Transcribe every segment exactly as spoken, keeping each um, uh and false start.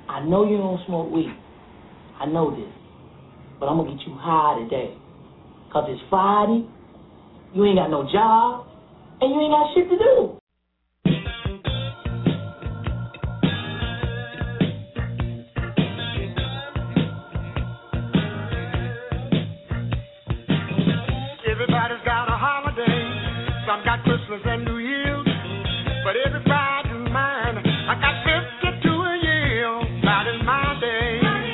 I know you don't smoke weed. I know this. But I'm going to get you high today. Because it's Friday, you ain't got no job, and you ain't got shit to do. Everybody's got a holiday. Some got Christmas and New Year's. But every Friday's mine. I got fifty-two a year. Friday's my day.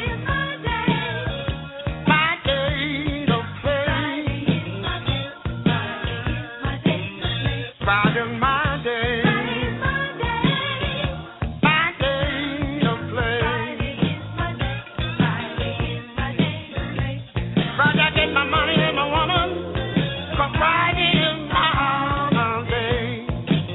Friday's my day. My day to play. Friday I get my money and my woman. 'Cause Friday is my holiday.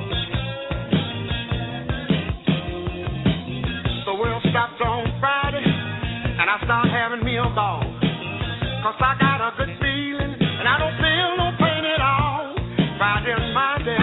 The world stops on Friday and I start having me a ball. 'Cause I got a good feeling and I don't feel no pain at all. Friday's my day.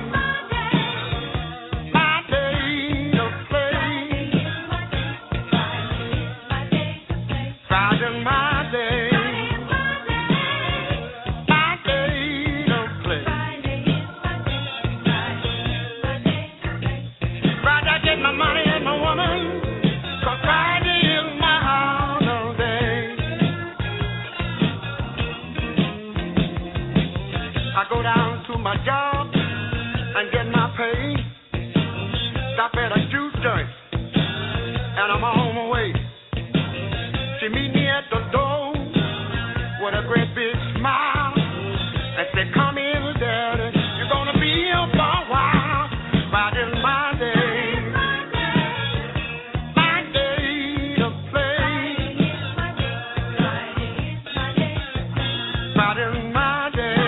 Go down to my job and get my pay. Stop at a juice joint and I'm on my way. She meet me at the door with a great big smile and said, "Come in, Daddy, you're gonna be here for a while." Friday's my day, my day to play. Friday's my day.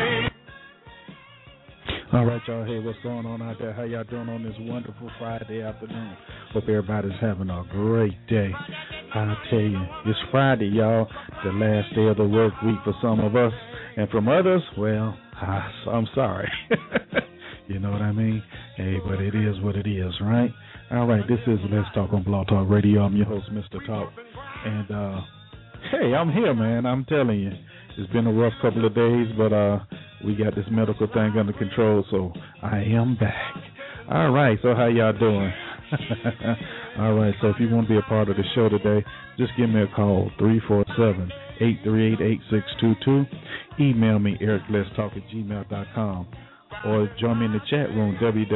All right, y'all. Hey, what's going on out there? How y'all doing on this wonderful Friday afternoon? Hope everybody's having a great day. I tell you, it's Friday, y'all, the last day of the work week for some of us, and from others, well, I, I'm sorry. You know what I mean? Hey, but it is what it is, right? All right, this is Let's Talk on Blog Talk Radio. I'm your host, Mister Talk, and uh, hey, I'm here, man. I'm telling you, it's been a rough couple of days, but uh. we got this medical thing under control, so I am back. All right, so how y'all doing? All right, so if you want to be a part of the show today, just give me a call, three four seven, eight three eight, eight six two two. Email me, eric let's talk at gmail dot com. Or join me in the chat room,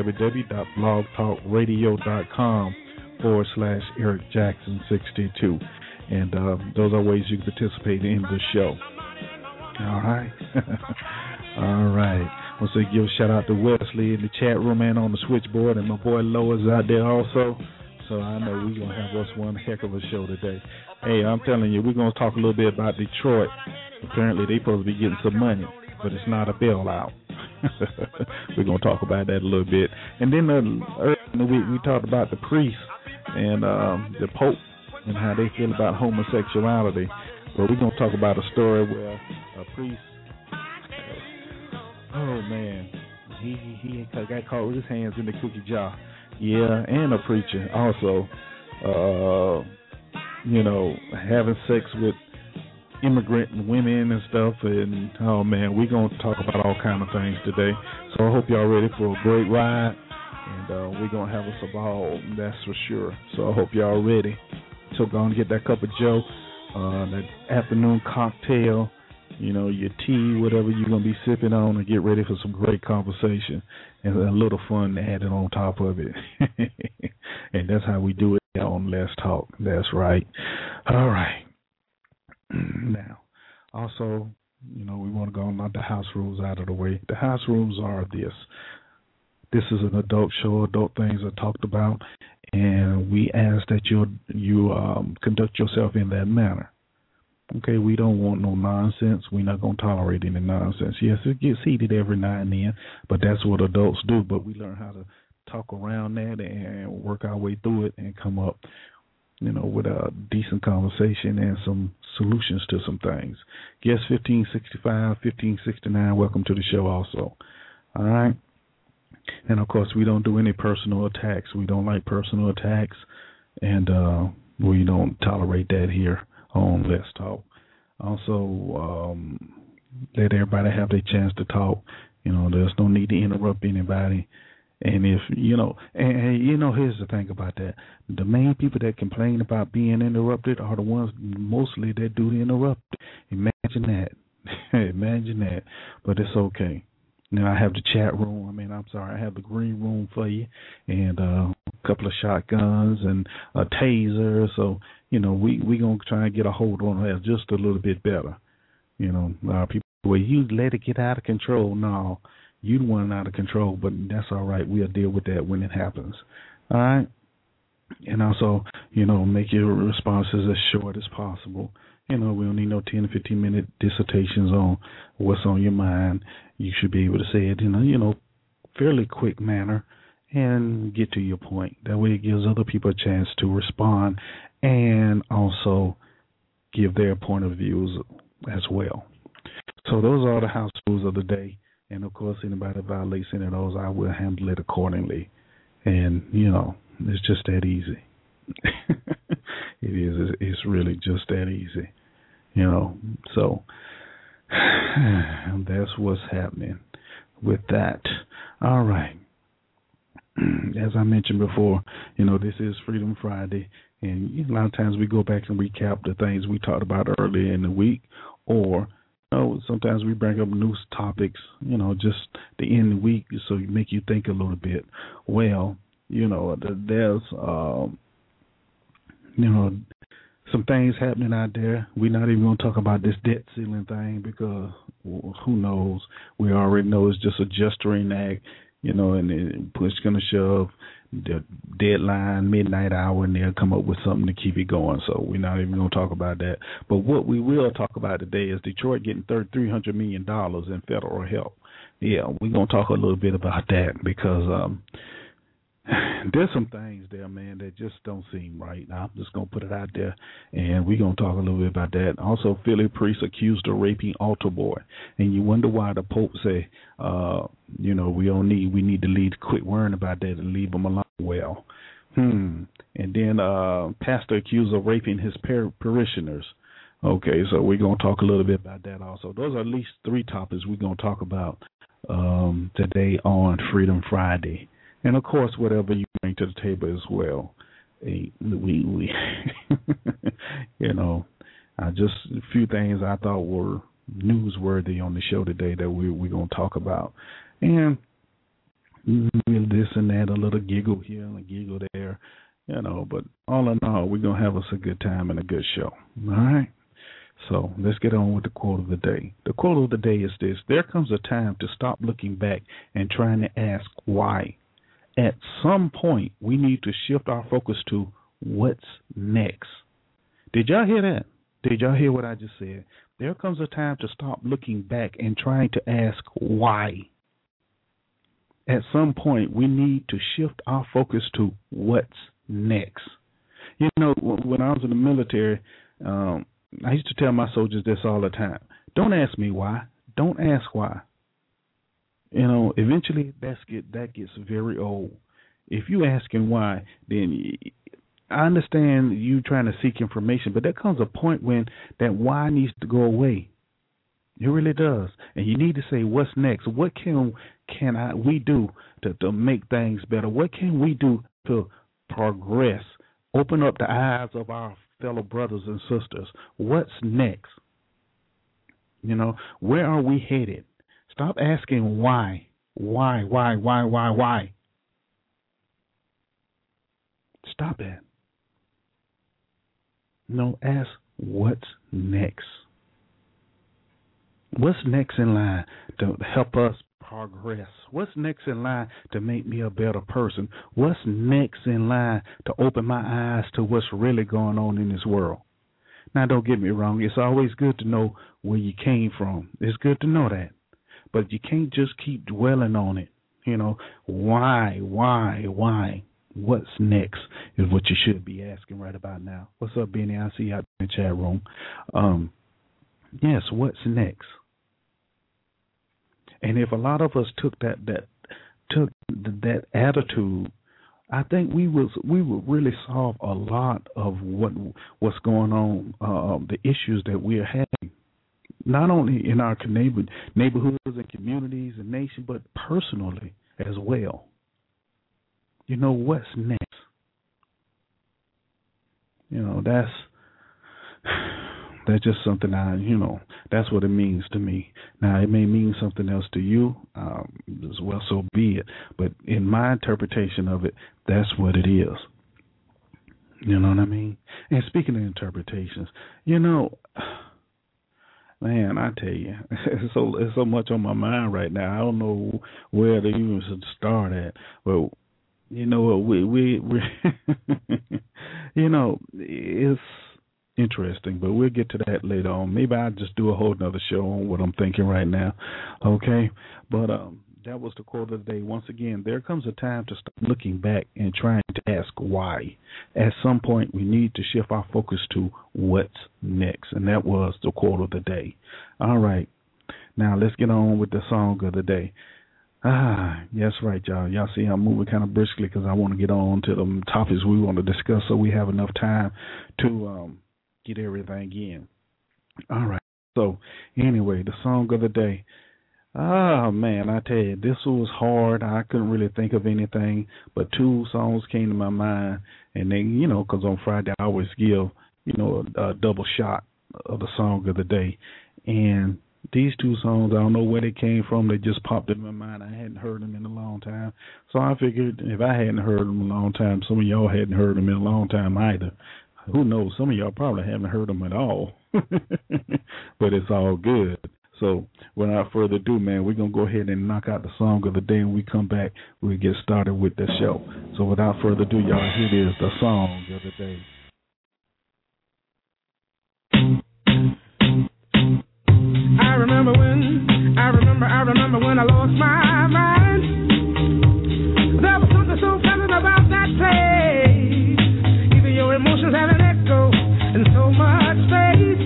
www.blogtalkradio.com forward slash Eric Jackson sixty-two. And uh, those are ways you can participate in the show. All right. All right. I want to give a shout out to Wesley in the chat room and on the switchboard, and my boy Lois out there also. So I know we're going to have us one heck of a show today. Hey, I'm telling you, we're going to talk a little bit about Detroit. Apparently they're supposed to be getting some money, but it's not a bailout. We're going to talk about that a little bit. And then uh, earlier in the week we talked about the priests and um, the Pope and how they feel about homosexuality. But we're going to talk about a story where a priest, oh man, he he got caught with his hands in the cookie jar. Yeah, and a preacher also, uh, you know, having sex with immigrant women and stuff. And oh man, we're going to talk about all kind of things today. So I hope y'all ready for a great ride. And uh, we're going to have us a ball, that's for sure. So I hope y'all ready. So go and get that cup of joe. Uh, that afternoon cocktail, you know, your tea, whatever you're going to be sipping on, and get ready for some great conversation and a little fun added on top of it. And that's how we do it on Let's Talk. That's right. All right. Now, also, you know, we want to go on the house rules out of the way. The house rules are this. This is an adult show. Adult things are talked about. And we ask that you you um, conduct yourself in that manner. Okay, we don't want no nonsense. We're not going to tolerate any nonsense. Yes, it gets heated every now and then, but that's what adults do. But we learn how to talk around that and work our way through it and come up, you know, with a decent conversation and some solutions to some things. Guest fifteen sixty-five, fifteen sixty-nine, welcome to the show also. All right. And, of course, we don't do any personal attacks. We don't like personal attacks. And, uh, We don't tolerate that here on Let's Talk. Also, um, let everybody have their chance to talk. You know, there's no need to interrupt anybody. And if, you know, and, and you know, here's the thing about that. The main people that complain about being interrupted are the ones mostly that do the interrupt. Imagine that. Imagine that. But it's okay. Now, I have the chat room. I mean, I'm sorry, I have the green room for you, and uh, a couple of shotguns and a taser. So, you know, we we going to try and get a hold on that just a little bit better. You know, uh, people, well, you let it get out of control. No, you the one out of control, but that's all right. We'll deal with that when it happens. All right? And also, you know, make your responses as short as possible. You know, we don't need no ten or fifteen minute dissertations on what's on your mind. You should be able to say it in a, you know, fairly quick manner and get to your point. That way it gives other people a chance to respond and also give their point of views as well. So those are the house rules of the day. And, of course, anybody that violates any of those, I will handle it accordingly. And, you know, it's just that easy. It is. It's really just that easy, you know. So that's what's happening with that. All right. As I mentioned before, you know, this is Freedom Friday, and a lot of times we go back and recap the things we talked about earlier in the week, or you know, sometimes we bring up news topics, you know, just to end the week, so you make you think a little bit. Well, you know, there's, um, you know, some things happening out there. We're not even going to talk about this debt ceiling thing because well, who knows? We already know it's just a gesturing act, you know, and it push going to shove the deadline, midnight hour, and they'll come up with something to keep it going. So we're not even going to talk about that. But what we will talk about today is Detroit getting three hundred million dollars in federal help. Yeah, we're going to talk a little bit about that because um, there's some things there, man, that just don't seem right. Now, I'm just going to put it out there, and we're going to talk a little bit about that. Also, Philly priest accused of raping altar boy. And you wonder why the Pope say, uh, you know, we don't need, we need to leave, quit worrying about that and leave them alone. Well, hmm. And then uh, pastor accused of raping his par- parishioners. Okay, so we're going to talk a little bit about that also. Those are at least three topics we're going to talk about um, today on Freedom Friday. And, of course, whatever you bring to the table as well. We, we you know, uh, just a few things I thought were newsworthy on the show today that we, we're going to talk about. And this and that, a little giggle here and a giggle there, you know. But all in all, we're going to have us a good time and a good show. All right? So let's get on with the quote of the day. The quote of the day is this: there comes a time to stop looking back and trying to ask why. At some point, we need to shift our focus to what's next. Did y'all hear that? Did y'all hear what I just said? There comes a time to stop looking back and trying to ask why. At some point, we need to shift our focus to what's next. You know, when I was in the military, um, I used to tell my soldiers this all the time. Don't ask me why. Don't ask why. You know, eventually that's get, that gets very old. If you asking why, then I understand you trying to seek information, but there comes a point when that why needs to go away. It really does. And you need to say, what's next? What can can I we do to, to make things better? What can we do to progress? Open up the eyes of our fellow brothers and sisters. What's next? You know, where are we headed? Stop asking why, why, why, why, why, why. Stop that. No, ask what's next. What's next in line to help us progress? What's next in line to make me a better person? What's next in line to open my eyes to what's really going on in this world? Now, don't get me wrong. It's always good to know where you came from. It's good to know that. But you can't just keep dwelling on it. You know, why, why, why? What's next is what you should be asking right about now. What's up, Benny? I see you out in the chat room. Um, yes, what's next? And if a lot of us took that that took that attitude, I think we was we would really solve a lot of what what's going on, uh, the issues that we're having, not only in our neighbor, neighborhoods and communities and nation, but personally as well. You know, what's next? You know, that's that's just something I, you know, that's what it means to me. Now, it may mean something else to you, um, as well, so be it. But in my interpretation of it, that's what it is. You know what I mean? And speaking of interpretations, you know, man, I tell you, it's so it's so much on my mind right now. I don't know where to even start at. But you know, we we, we you know, it's interesting, but we'll get to that later on. Maybe I'll just do a whole nother show on what I'm thinking right now. Okay, but um, that was the quote of the day. Once again, there comes a time to start looking back and trying to ask why. At some point, we need to shift our focus to what's next, and that was the quote of the day. All right, now let's get on with the song of the day. Ah, that's right, y'all. Y'all see I'm moving kind of briskly because I want to get on to the topics we want to discuss so we have enough time to um, get everything in. All right. So, anyway, the song of the day. Ah, man, I tell you, this was hard. I couldn't really think of anything, but two songs came to my mind. And then, you know, because on Friday I always give, you know, a, a double shot of the song of the day. And these two songs, I don't know where they came from. They just popped in my mind. I hadn't heard them in a long time. So I figured if I hadn't heard them in a long time, some of y'all hadn't heard them in a long time either. Who knows? Some of y'all probably haven't heard them at all. But it's all good. So without further ado, man, we're going to go ahead and knock out the song of the day. When we come back, we'll get started with the show. So without further ado, y'all, here it is, the song of the day. I remember when, I remember, I remember when I lost my mind. There was something so pleasant about that place. Even your emotions have an echo in so much space.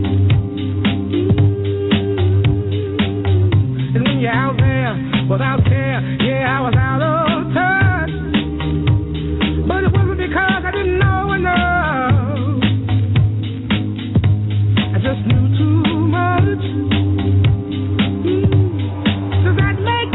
And when you're out there without care, yeah, I was out of touch. But it wasn't because I didn't know enough. I just knew too much. Does that make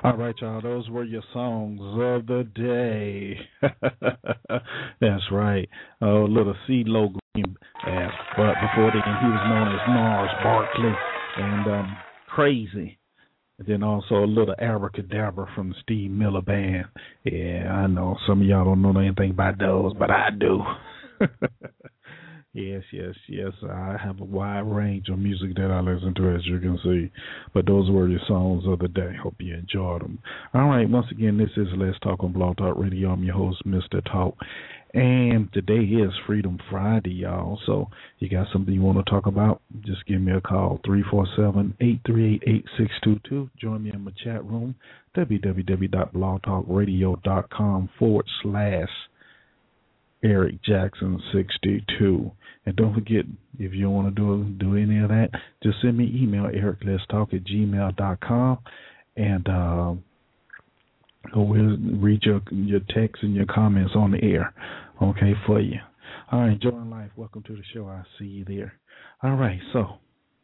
All right, y'all. Those were your songs of the day. That's right. Oh, little CeeLo Green. Uh, but before then, he was known as Gnarls Barkley and um, Crazy. And then also a little Abracadabra from the Steve Miller Band. Yeah, I know some of y'all don't know anything about those, but I do. Yes, yes, yes. I have a wide range of music that I listen to, as you can see. But those were the songs of the day. Hope you enjoyed them. All right, once again, this is Let's Talk on Blog Talk Radio. I'm your host, Mister Talk. And today is Freedom Friday, y'all. So you got something you want to talk about, just give me a call, three four seven, eight three eight, eight six two two. Join me in my chat room, www.blogtalkradio.com forward slash Eric Jackson sixty-two. And don't forget, if you want to do do any of that, just send me an email, eric let's talk at gmail dot com, and uh, we'll read your your texts and your comments on the air, okay, for you. All right, enjoying life. Welcome to the show. I'll see you there. All right, so,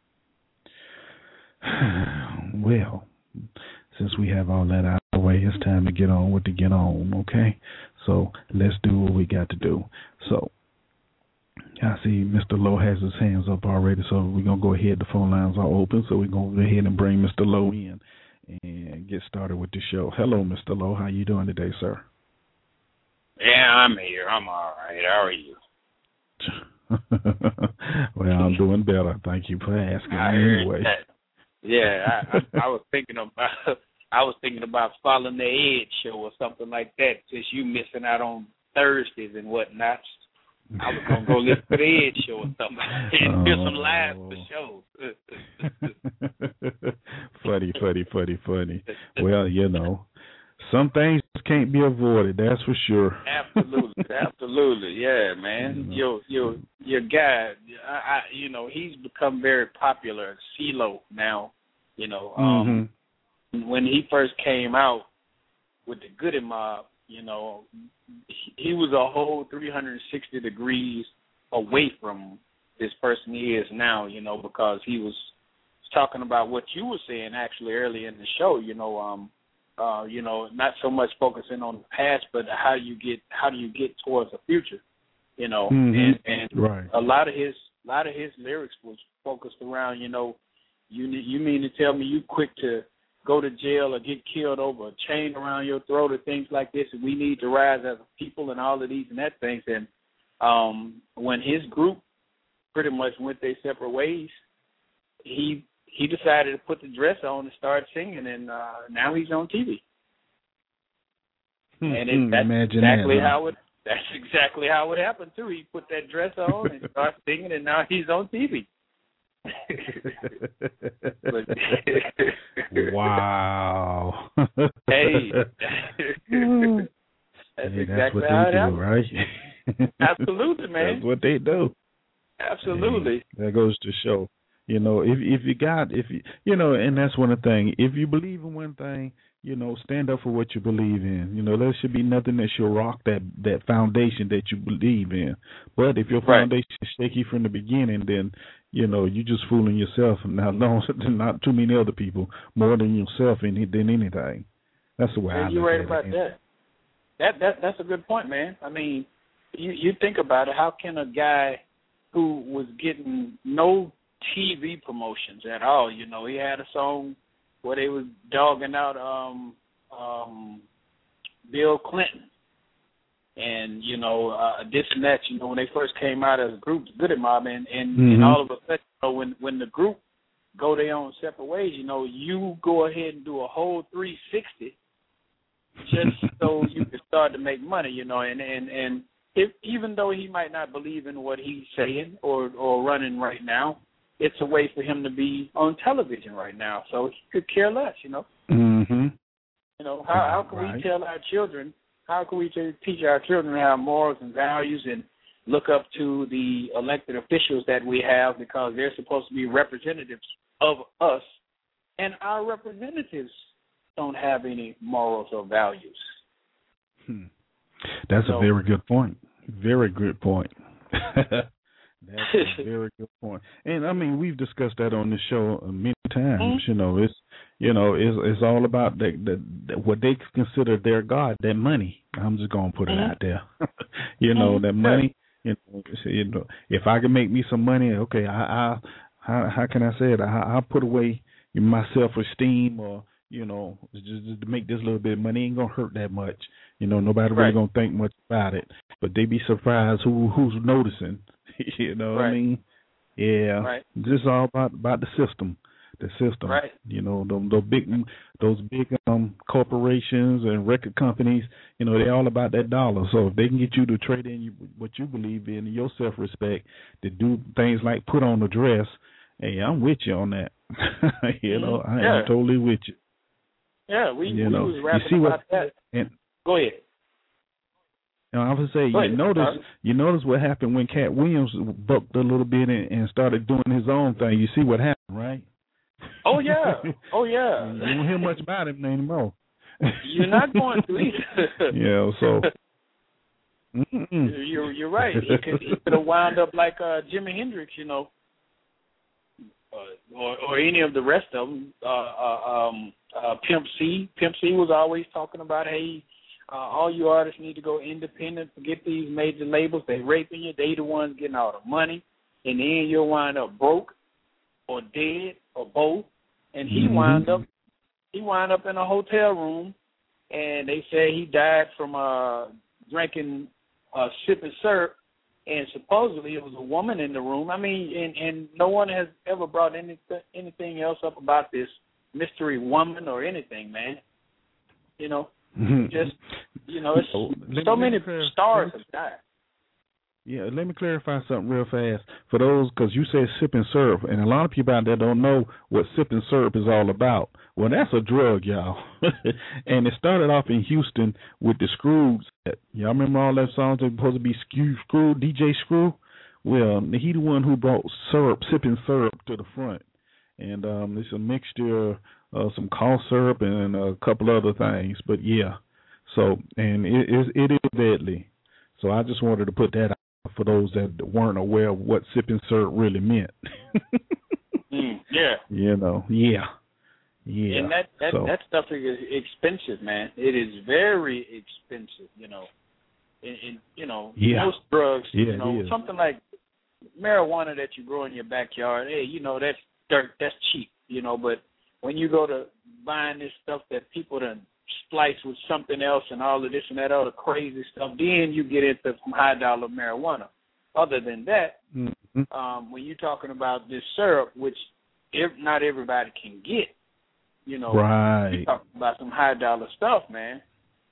well, since we have all that out of the way, it's time to get on with the get on, okay? So let's do what we got to do. So I see Mister Lowe has his hands up already, so we're going to go ahead. The phone lines are open, so we're going to go ahead and bring Mister Lowe in and get started with the show. Hello, Mister Lowe. How you doing today, sir? Yeah, I'm here. I'm all right. How are you? Well, I'm doing better. Thank you for asking. I heard anyway. that. Yeah, I, I, I was thinking about I was thinking about following the Ed show or something like that, since you missing out on Thursdays and whatnot. I was gonna go listen to the Ed show or something and hear some live for shows. funny, funny, funny, funny. Well, you know, some things can't be avoided. That's for sure. Absolutely, absolutely, yeah, man. Mm-hmm. Your your your guy, I, I, you know, he's become very popular. CeeLo now, you know. Um, mm-hmm. When he first came out with the Goody Mob, you know, he, he was a whole three hundred sixty degrees away from this person he is now, you know, because he was talking about what you were saying actually earlier in the show, you know, um, uh, you know, not so much focusing on the past, but how do you get how do you get towards the future, you know, mm-hmm. and, and right. a lot of his a lot of his lyrics was focused around, you know, you you mean to tell me you quick to go to jail or get killed over a chain around your throat or things like this, and we need to rise as a people and all of these and that things. And um, when his group pretty much went their separate ways, he he decided to put the dress on and start singing, and uh, now he's on T V. Hmm, and it, that's imagine exactly that, huh? how it that's exactly how it happened too. He put that dress on and started singing, and now he's on T V. Wow. Hey. That's hey, exactly that's what how they it do, happened. right? Absolutely, man. That's what they do. Absolutely. Hey, that goes to show, you know, if if you got, if you, you know, and that's one of the things. If you believe in one thing, you know, stand up for what you believe in. You know, there should be nothing that should rock that, that foundation that you believe in. But if your foundation right. is shaky from the beginning, then, you know, you're just fooling yourself. Not long, not too many other people, more than yourself in than anything. That's the way yeah, I you're look right at about it. that. That that that's a good point, man. I mean, you you think about it. How can a guy who was getting no T V promotions at all, you know, he had a song where they was dogging out um, um, Bill Clinton, and you know uh, this and that. You know, when they first came out as a group, Goody Mob, and and, mm-hmm. and all of a sudden, you know, when when the group go their own separate ways, you know, you go ahead and do a whole three sixty just so you can start to make money. You know, and and and if even though he might not believe in what he's saying or or running right now, it's a way for him to be on television right now, so he could care less, you know. Mm-hmm. You know, how, how can right. we tell our children, how can we t- teach our children to have morals and values and look up to the elected officials that we have, because they're supposed to be representatives of us, and our representatives don't have any morals or values. Hmm. That's so, a very good point. Very good point. That's a very good point. And, I mean, we've discussed that on the show many times. Mm-hmm. You know, it's you know, it's it's all about the, the, the what they consider their god, that money. I'm just gonna put mm-hmm. it out there. you know, mm-hmm. that money. You know, you know, if I can make me some money, okay, I, I how how can I say it? I I put away my self esteem, or you know, just, just to make this little bit of money ain't gonna hurt that much. You know, nobody really right. gonna think much about it, but they be surprised who who's noticing. you know right. what I mean? Yeah, right. this is all about about the system. The system, right? You know, those, those big, those big um, corporations and record companies. You know, they're all about that dollar. So if they can get you to trade in you, what you believe in, your self-respect, to do things like put on a dress, hey, I'm with you on that. you know, I yeah. am totally with you. Yeah, we, you we know, was rapping you see about what, that. And, Go ahead. You know, I would say Go you ahead. notice Sorry. you notice what happened when Cat Williams bucked a little bit and, and started doing his own thing. You see what happened, right? Oh yeah, oh yeah. You don't hear much about him anymore. You're not going to either. Yeah, so mm-mm. you're you're right. He could he could have wound up like uh, Jimi Hendrix, you know, uh, or or any of the rest of them. Uh, uh, um, uh, Pimp C, Pimp C was always talking about, hey, uh, all you artists need to go independent. Forget these major labels. They raping you. They the ones getting all the money. In the end, you'll wind up broke or dead or both. And he mm-hmm. wound up he wound up in a hotel room, and they say he died from uh, drinking uh, sipping syrup, and supposedly it was a woman in the room. I mean, and, and no one has ever brought anything anything else up about this mystery woman or anything, man. You know, mm-hmm. just you know, it's oh, so me, many me stars have died. Yeah, let me clarify something real fast for those, because you said sipping syrup, and a lot of people out there don't know what sipping syrup is all about. Well, that's a drug, y'all. And it started off in Houston with the Screws. Y'all remember all that songs that were supposed to be Screw, D J Screw? Well, he the one who brought syrup, sipping syrup to the front. And um, it's a mixture of some cough syrup and a couple other things. But, yeah, so, and it, it, it is deadly. So I just wanted to put that out for those that weren't aware of what sipping syrup really meant. mm, yeah. You know, yeah. Yeah. And that, that, so. that stuff is expensive, man. It is very expensive, you know. And, and you know, yeah. most drugs, yeah, you know, something like marijuana that you grow in your backyard, hey, you know, that's dirt, that's cheap, you know, but when you go to buying this stuff that people done splice with something else and all of this and that other crazy stuff, then you get into some high dollar marijuana. Other than that, mm-hmm. um, when you're talking about this syrup, which if not everybody can get, you know, right. you're talking about some high dollar stuff, man.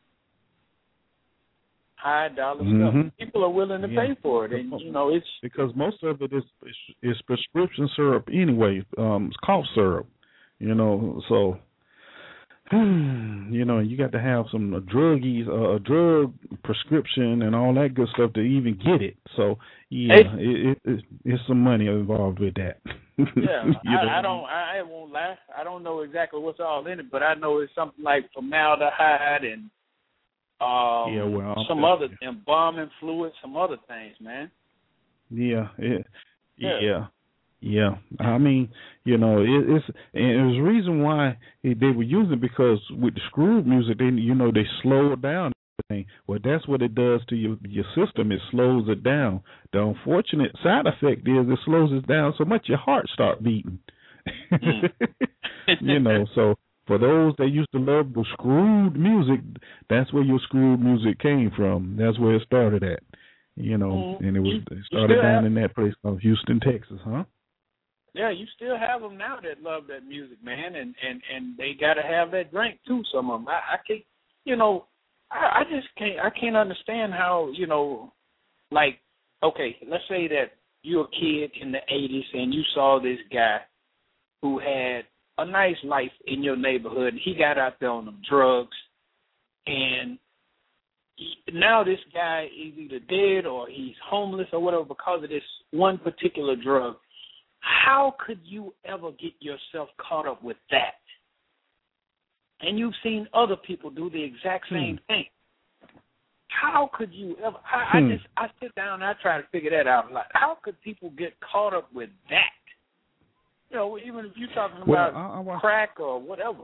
High dollar mm-hmm. stuff. People are willing to yeah. pay for it, and you know it's because most of it is is prescription syrup anyway. Um, it's cough syrup, you know, so. You know, you got to have some uh, druggies, uh, a drug prescription, and all that good stuff to even get it. So, yeah, hey. it, it, it, it's some money involved with that. Yeah, you know? I, I don't, I won't lie. I don't know exactly what's all in it, but I know it's something like formaldehyde and um, yeah, well, some other embalming fluid, some other things, man. Yeah, it, yeah. yeah. Yeah, I mean, you know, it, it's and there's a reason why they were using it, because with the Screw music, they you know they slow it down. Well, that's what it does to your your system. It slows it down. The unfortunate side effect is it slows it down so much your heart start beating. Mm. You know, so for those that used to love the Screwed music, that's where your Screwed music came from. That's where it started at. You know, mm. and it was you, it started down have- in that place called Houston, Texas, huh? Yeah, you still have them now that love that music, man, and, and, and they got to have that drink too. Some of them, I, I can't, you know, I, I just can't, I can't understand how, you know, like, okay, let's say that you're a kid in the eighties and you saw this guy who had a nice life in your neighborhood, and he got out there on them drugs, and he, now this guy is either dead or he's homeless or whatever because of this one particular drug. How could you ever get yourself caught up with that? And you've seen other people do the exact same hmm. thing. How could you ever? I, hmm. I just I sit down and I try to figure that out a lot. How could people get caught up with that? You know, even if you're talking well, about I, I, crack or whatever.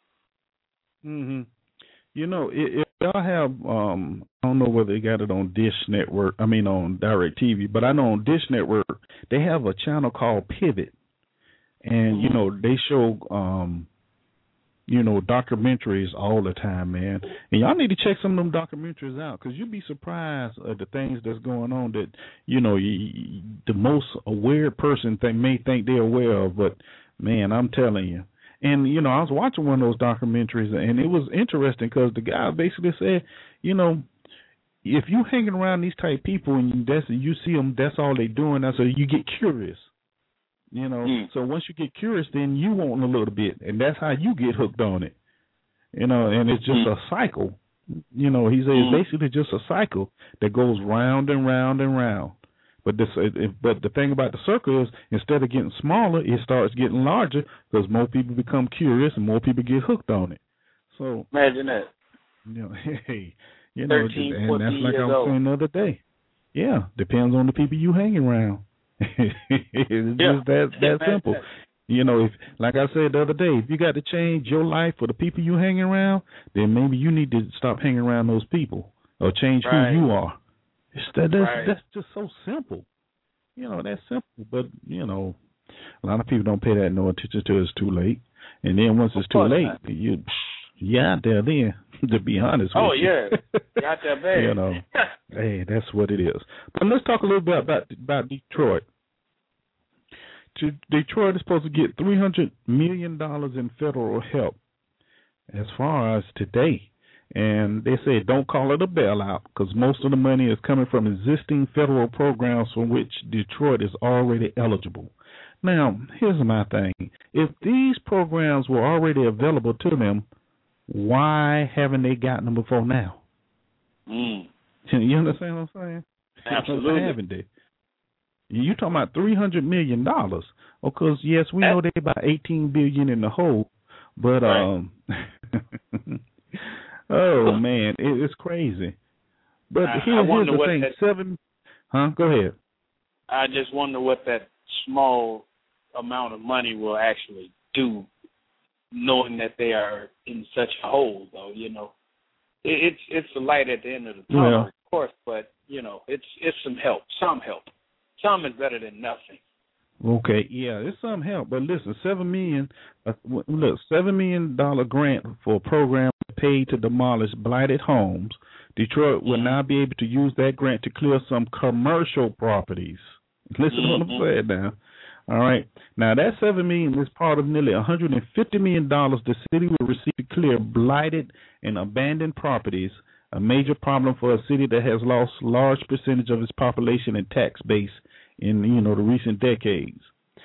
Mhm. You know, if y'all have, um, I don't know whether they got it on Dish Network. I mean, on DirecTV, but I know on Dish Network they have a channel called Pivot, and Mm-hmm. you know they show, um, you know, documentaries all the time, man. And y'all need to check some of them documentaries out because you'd be surprised at the things that's going on that you know you, you, the most aware person they may think they're aware of, but man, I'm telling you. And, you know, I was watching one of those documentaries, and it was interesting because the guy basically said, you know, if you hanging around these type people and you, that's, you see them, that's all they doing, so you get curious, you know. Mm. So once you get curious, then you want a little bit, and that's how you get hooked on it, you know, and it's just mm. a cycle. You know, he said mm. it's basically just a cycle that goes round and round and round. But this, but the thing about the circle is, instead of getting smaller, it starts getting larger because more people become curious and more people get hooked on it. So imagine that. You know, hey, you know, thirteen, and that's like I was old. saying the other day. Yeah, depends on the people you hanging around. It's yeah. just that that simple. You know, if like I said the other day, if you got to change your life for the people you hanging around, then maybe you need to stop hanging around those people or change right. who you are. It's that, that's, right. that's just so simple. You know, that's simple. But, you know, a lot of people don't pay that no attention to it. It's too late. And then once it's too late, not. you you out there then, to be honest oh, with you. Oh, yeah. You out there bad. You know, hey, that's what it is. But let's talk a little bit about, about Detroit. To, Detroit is supposed to get three hundred million dollars in federal help as far as today. And they say don't call it a bailout because most of the money is coming from existing federal programs for which Detroit is already eligible. Now, here's my thing. If these programs were already available to them, why haven't they gotten them before now? Mm. You understand what I'm saying? Absolutely. Why haven't they? You're talking about three hundred million dollars. Because, yes, we know they're about eighteen billion dollars in the hole, but... Right. um. Oh, man, it, it's crazy. But I, here, I here's the thing. That, Seven, huh? Go ahead. I just wonder what that small amount of money will actually do, knowing that they are in such a hole, though, you know. It, it's it's a light at the end of the tunnel, well, of course, but, you know, it's it's some help, some help. Some is better than nothing. Okay, yeah, it's some help, but listen, seven million. Uh, look, seven million dollar grant for a program paid to demolish blighted homes. Detroit will mm-hmm. now be able to use that grant to clear some commercial properties. Listen mm-hmm. to what I'm saying now. All right, now that seven million is part of nearly one hundred and fifty million dollars the city will receive to clear blighted and abandoned properties. A major problem for a city that has lost large percentage of its population and tax base in, you know, the recent decades.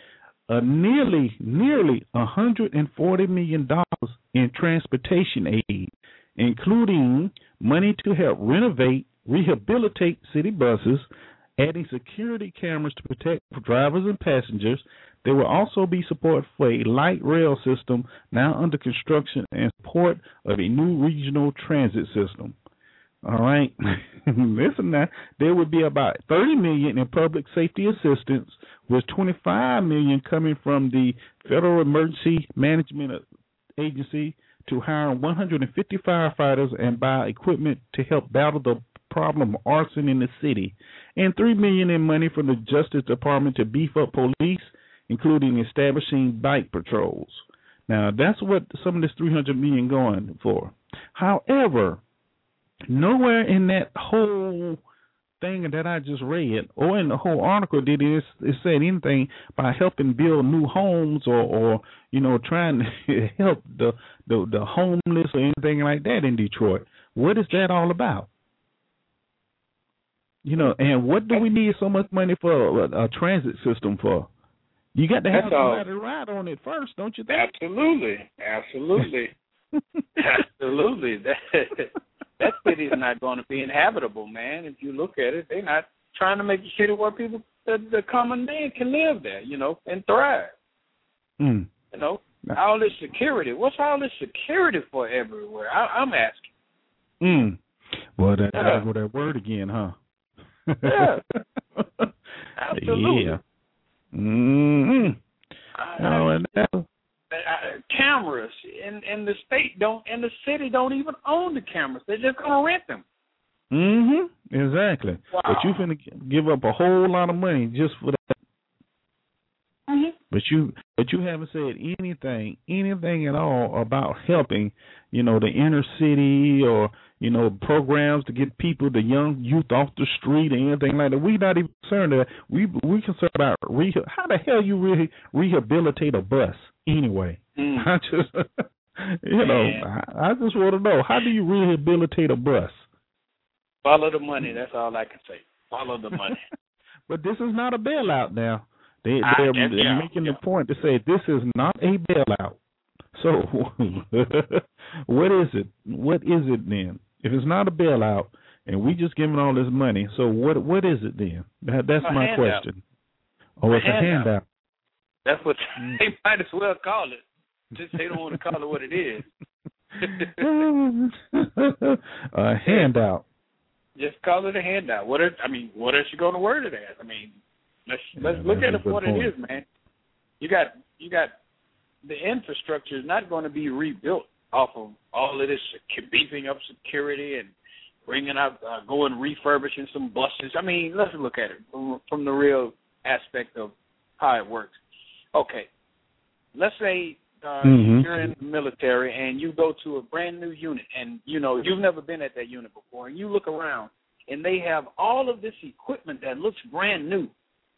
Uh, nearly, nearly one hundred forty million dollars in transportation aid, including money to help renovate, rehabilitate city buses, adding security cameras to protect drivers and passengers. There will also be support for a light rail system now under construction and support of a new regional transit system. All right. Listen now, there would be about thirty million dollars in public safety assistance, with twenty-five million dollars coming from the Federal Emergency Management Agency to hire one hundred fifty firefighters and buy equipment to help battle the problem of arson in the city, and three million dollars in money from the Justice Department to beef up police, including establishing bike patrols. Now, that's what some of this three hundred million dollars going for. However, nowhere in that whole thing that I just read, or in the whole article, did it, it say anything about helping build new homes or, or you know, trying to help the, the the homeless or anything like that in Detroit. What is that all about? You know, and what do we need so much money for a, a transit system for? You got to have That's somebody all. to ride on it first, don't you think? Absolutely, absolutely, absolutely. That that city is not going to be inhabitable, man. If you look at it, they're not trying to make a city where people, the, the common man, can live there, you know, and thrive. Mm. You know, all this security. What's all this security for everywhere? I, I'm asking. Mm. Well, that, yeah. gotta go that word again, huh? Yeah. Absolutely. Yeah. Mm-hmm. I, you know, and that, uh, cameras in in the state don't, and the city don't even own the cameras. They're just gonna rent them. Mhm. Exactly. Wow. But you finna give up a whole lot of money just for that. Mm-hmm. But you, but you haven't said anything, anything at all about helping, you know, the inner city or, you know, programs to get people, the young youth off the street or anything like that. We're not even concerned that we we concerned about reha- how the hell you really rehabilitate a bus anyway? Mm. I just, you know, I, I just want to know, how do you rehabilitate a bus? Follow the money. That's all I can say. Follow the money. But this is not a bailout now. They, I they're guess, they're yeah, making yeah. the point to say this is not a bailout. So what is it? What is it then? If it's not a bailout and we just giving all this money, so what what is it then? That, that's a my handout. question. Oh, it's a a handout. handout. That's what they might as well call it. Just they don't want to call it what it is. A handout. Just call it a handout. What are, I mean, what else you going to word it as? I mean, let's let's Yeah, look at that's it a for what good it point. is, man. You got you got the infrastructure is not going to be rebuilt off of all of this sec- beefing up security and bringing up, uh, going refurbishing some buses. I mean, let's look at it from, from the real aspect of how it works. Okay, let's say uh, Mhm. you're in the military and you go to a brand new unit, and you know you've never been at that unit before, and you look around and they have all of this equipment that looks brand new.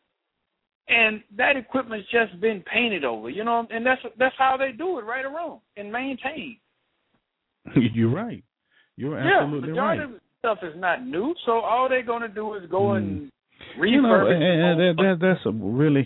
And that equipment's just been painted over, you know, and that's that's how they do it, right or wrong, and maintain. You're right. You're absolutely yeah, majority right. of the stuff is not new, so all they're going to do is go Mm. and refurbish. You know, and, and it. that, that, that's a really.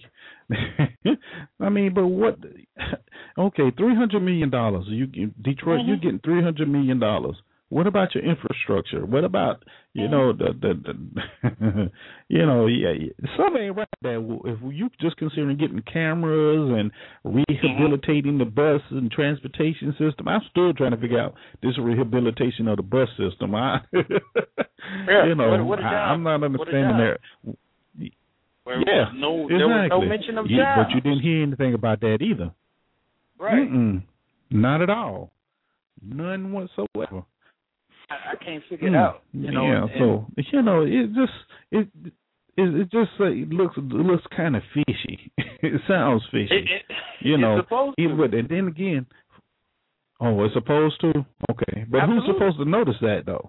I mean, but what? Okay, three hundred million dollars. You Detroit, Mm-hmm. you're getting three hundred million dollars. What about your infrastructure? What about, you know, the the, the you know, yeah, something ain't right there. If you just considering getting cameras and rehabilitating the bus and transportation system, I'm still trying to figure out this rehabilitation of the bus system. I, yeah, you know, what, what I, I'm not understanding that. Where, yeah, no, exactly. There was no mention of you, jobs. But you didn't hear anything about that either. Right. Mm-mm. Not at all. None whatsoever. I, I can't figure it out. You know, yeah, and, so you know, it just it it, it just uh, it looks it looks kind of fishy. It sounds fishy. It, it, you know, it's supposed to. Even, but and then again, oh, it's supposed to. Okay, but Absolutely. who's supposed to notice that though?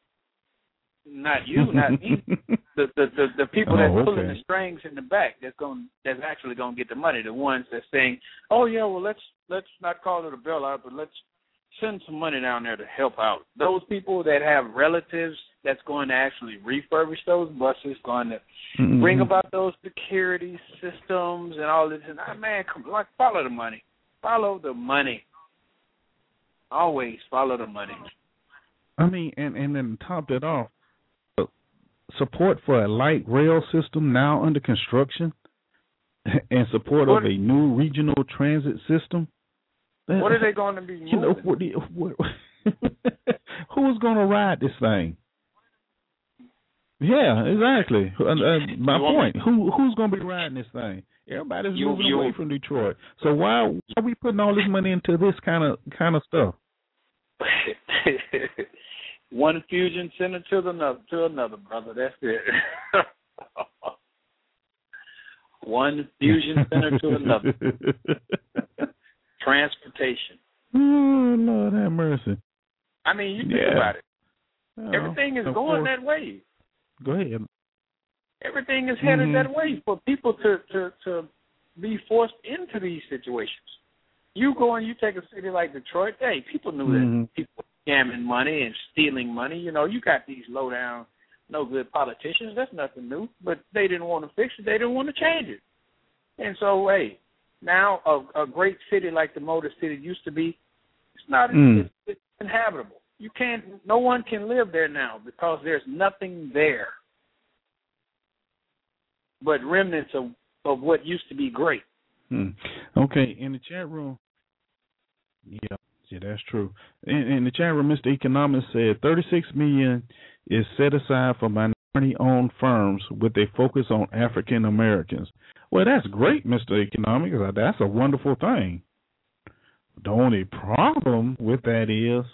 Not you, not me. The the the, the people Oh, that's okay. pulling the strings in the back, that's going, that's actually going to get the money. The ones that's saying, "Oh yeah, well let's let's not call it a bailout, but let's send some money down there to help out." Those people that have relatives that's going to actually refurbish those buses, going to Mm-hmm. bring about those security systems and all this. And ah, man, come like follow the money, follow the money. Always follow the money. I mean, and and then top that off, uh, support for a light rail system now under construction, and support What- of a new regional transit system. What are they going to be moving? You know, what, do you- what, who's going to ride this thing? Yeah, exactly. Uh, uh, my You want point. Who who's going to be riding this thing? Everybody's You- moving you- away from Detroit. So why, why are we putting all this money into this kind of kind of stuff? One fusion center to the another, to another, brother. That's it. One fusion center to another. Transportation. Oh, Lord have mercy. I mean, you think Yeah. about it. Oh, Everything is of going course. that way. Go ahead. Everything is headed Mhm. that way for people to, to, to be forced into these situations. You go and you take a city like Detroit, hey, people knew Mhm. that people were scamming money and stealing money. You know, you got these low down, no good politicians. That's nothing new. But they didn't want to fix it. They didn't want to change it. And so, hey, now a, a great city like the Motor City used to be, it's not Mm. it's, it's inhabitable. You can't, no one can live there now because there's nothing there but remnants of, of what used to be great. Hmm. Okay, in the chat room, yeah, yeah, that's true. In, in the chat room, Mister Economist said thirty-six million is set aside for minority minority-owned firms with a focus on African Americans. Well, that's great, Mister Economics. That's a wonderful thing. The only problem with that is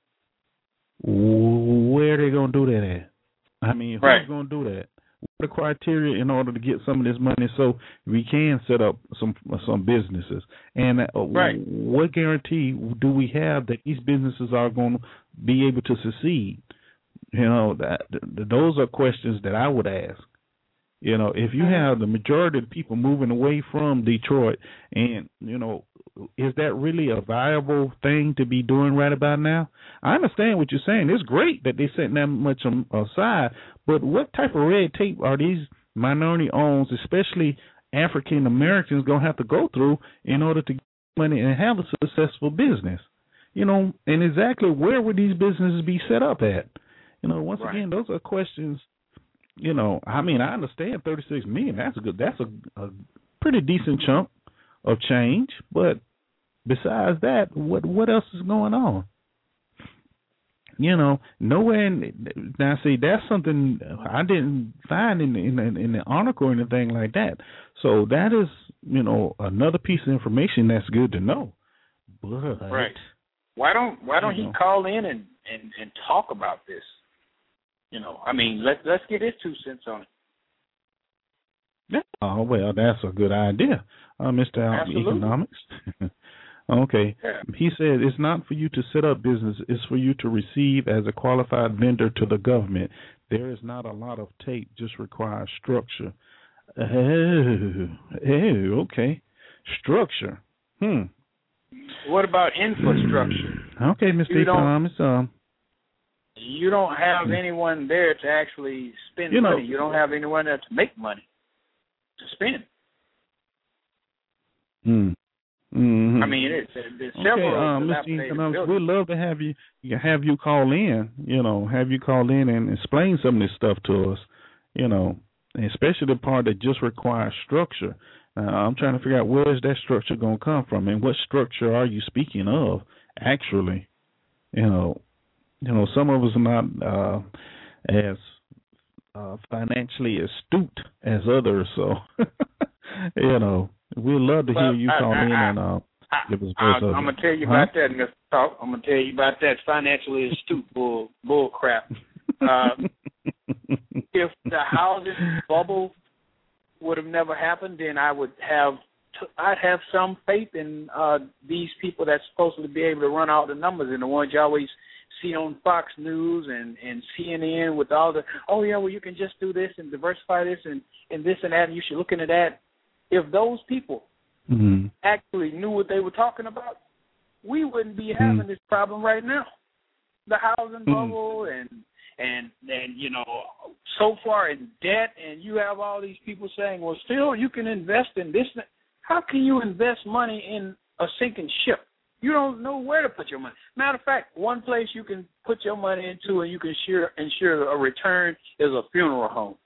where are they going to do that at? I mean, who's right. going to do that? What are the criteria in order to get some of this money so we can set up some some businesses? And uh, right. what guarantee do we have that these businesses are going to be able to succeed? You know, that th- those are questions that I would ask. You know, if you have the majority of the people moving away from Detroit, and, you know, is that really a viable thing to be doing right about now? I understand what you're saying. It's great that they're setting that much aside, but what type of red tape are these minority-owned, especially African Americans, going to have to go through in order to get money and have a successful business? You know, and exactly where would these businesses be set up at? You know, once right. again, those are questions. You know, I mean, I understand thirty-six million. That's a good. That's a, a pretty decent chunk of change. But besides that, what what else is going on? You know, nowhere. In, now, see, that's something I didn't find in the, in, the, in the article or anything like that. So that is, you know, another piece of information that's good to know. But right. Why don't Why don't he know. call in and, and, and talk about this? You know, I mean, let's let's get his two cents on it. Yeah. Oh well, that's a good idea, uh, Mister Economics. Okay. Yeah. He said it's not for you to set up business; it's for you to receive as a qualified vendor to the government. There is not a lot of tape; just requires structure. Oh, oh, okay, structure. Hmm. What about infrastructure? Okay, Mister Economics. Um. You don't have anyone there to actually spend you know, money. You don't have anyone there to make money to spend. Mm. Mm-hmm. I mean, it's, it's several. Okay, um, Mister Economics, we'd love to have you have you call in. You know, have you call in and explain some of this stuff to us. You know, especially the part that just requires structure. Uh, I'm trying to figure out where is that structure going to come from, and what structure are you speaking of? Actually, you know. You know, some of us are not uh, as uh, financially astute as others, so you know, we'd love to well, hear you I, call I, in I, and uh, I, give us I, both of I'm gonna tell you huh? about that, Mister Talk. I'm gonna tell you about that financially astute bull bull crap. Uh, if the housing bubble would have never happened, then I would have t- I'd have some faith in uh, these people that's supposed to be able to run all the numbers, and the ones you always see on Fox News and, and C N N with all the, oh, yeah, well, you can just do this and diversify this and, and this and that, and you should look into that. If those people mm-hmm. actually knew what they were talking about, we wouldn't be having mm-hmm. this problem right now. The housing mm-hmm. bubble and, and, and, you know, so far in debt, and you have all these people saying, well, still, you can invest in this. How can you invest money in a sinking ship? You don't know where to put your money. Matter of fact, one place you can put your money into and you can ensure, ensure a return is a funeral home.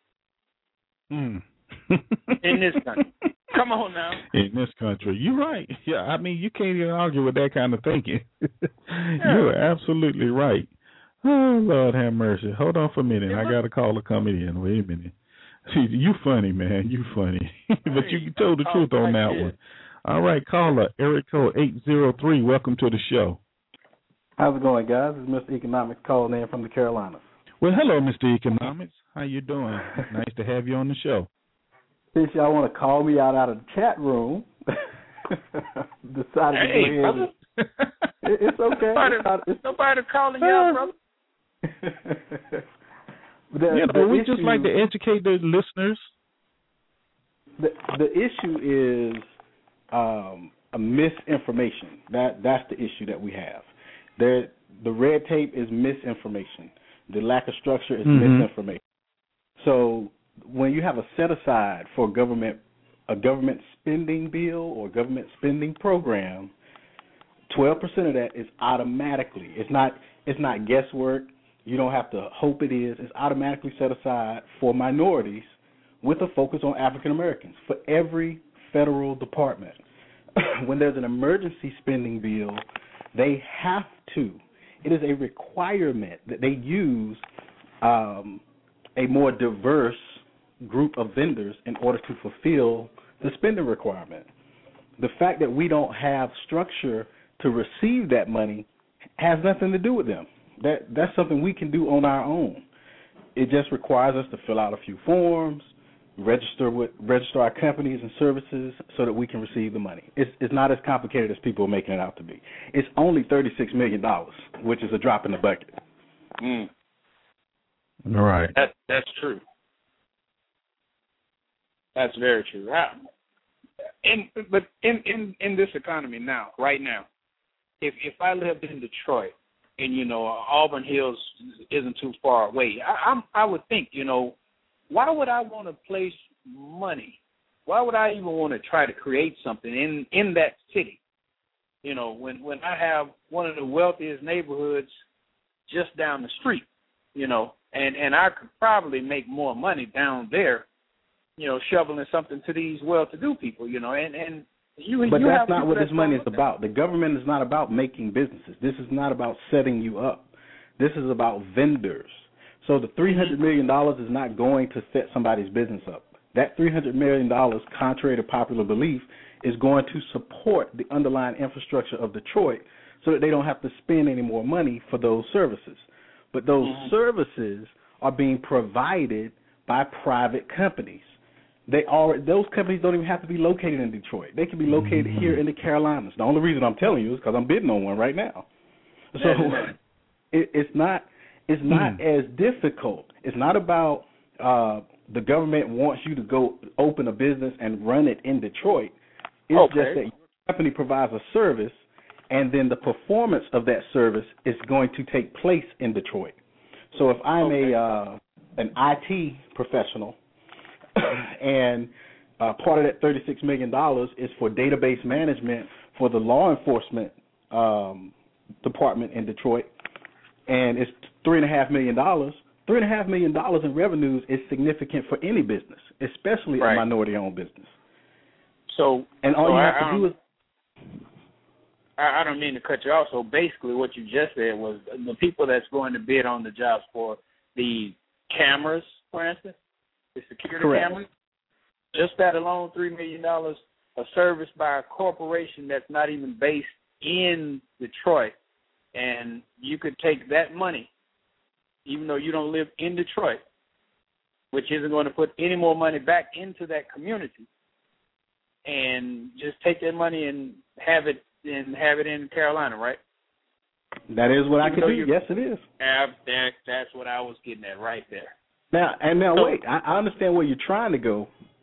Mm. In this country. Come on now. In this country. You're right. Yeah, I mean, you can't even argue with that kind of thinking. You're absolutely right. Oh, Lord have mercy. Hold on for a minute. I got a caller coming in. Wait a minute. See, you funny, man. You funny. But you told the truth on that one. All right, caller, area code eight zero three. Welcome to the show. How's it going, guys? This is Mister Economics calling in from the Carolinas. Well, hello, Mister Economics. How you doing? Nice to have you on the show. Since y'all want to call me out out of the chat room, decided hey, to go brother. ahead. And, it, it's okay. Nobody, it's not, it's, nobody calling you out, brother. the, you know, we issue, just like to educate the listeners. The the issue is um, a misinformation. That that's the issue that we have. There, the red tape is misinformation. The lack of structure is mm-hmm. misinformation. So when you have a set aside for government, a government spending bill or government spending program, twelve percent of that is automatically. It's not. It's not guesswork. You don't have to hope it is. It's automatically set aside for minorities with a focus on African Americans for every federal department. When there's an emergency spending bill, they have to. It is a requirement that they use um, a more diverse group of vendors in order to fulfill the spending requirement. The fact that we don't have structure to receive that money has nothing to do with them. That that's something we can do on our own. It just requires us to fill out a few forms, register with register our companies and services so that we can receive the money. It's it's not as complicated as people are making it out to be. It's only thirty-six million dollars, which is a drop in the bucket. Mm. All right. That that's true. That's very true. I, in but in, in, in this economy now, right now, if if I lived in Detroit and you know Auburn Hills isn't too far away, I I'm, I would think you know why would I want to place money? Why would I even want to try to create something in, in that city? You know, when when I have one of the wealthiest neighborhoods just down the street, you know, and, and I could probably make more money down there, you know, shoveling something to these well-to-do people, you know, and, and you But you that's have not what this money is that. about. The government is not about making businesses. This is not about setting you up. This is about vendors. So the three hundred million dollars is not going to set somebody's business up. That three hundred million dollars, contrary to popular belief, is going to support the underlying infrastructure of Detroit so that they don't have to spend any more money for those services. But those mm-hmm. services are being provided by private companies. They are, those companies don't even have to be located in Detroit. They can be located mm-hmm. here in the Carolinas. The only reason I'm telling you is because I'm bidding on one right now. So it, it's not it's not mm. as difficult. It's not about uh, the government wants you to go open a business and run it in Detroit. It's okay. just that your company provides a service, and then the performance of that service is going to take place in Detroit. So if I'm okay. a uh, an I T professional, and uh, part of that thirty-six million dollars is for database management for the law enforcement um, department in Detroit, and it's three and a half million dollars. Three and a half million dollars in revenues is significant for any business, especially right. a minority-owned business. So, and all so you have I, to do is. I, I don't mean to cut you off. So basically, what you just said was the people that's going to bid on the jobs for the cameras, for instance, the security Correct. cameras. Just that alone, three million dollars, a service by a corporation that's not even based in Detroit, and you could take that money, even though you don't live in Detroit, which isn't going to put any more money back into that community, and just take that money and have it and have it in Carolina, right? That is what even I can do. Yes, it is. That, that's what I was getting at right there. Now, and now so, wait, I, I understand where you're trying to go.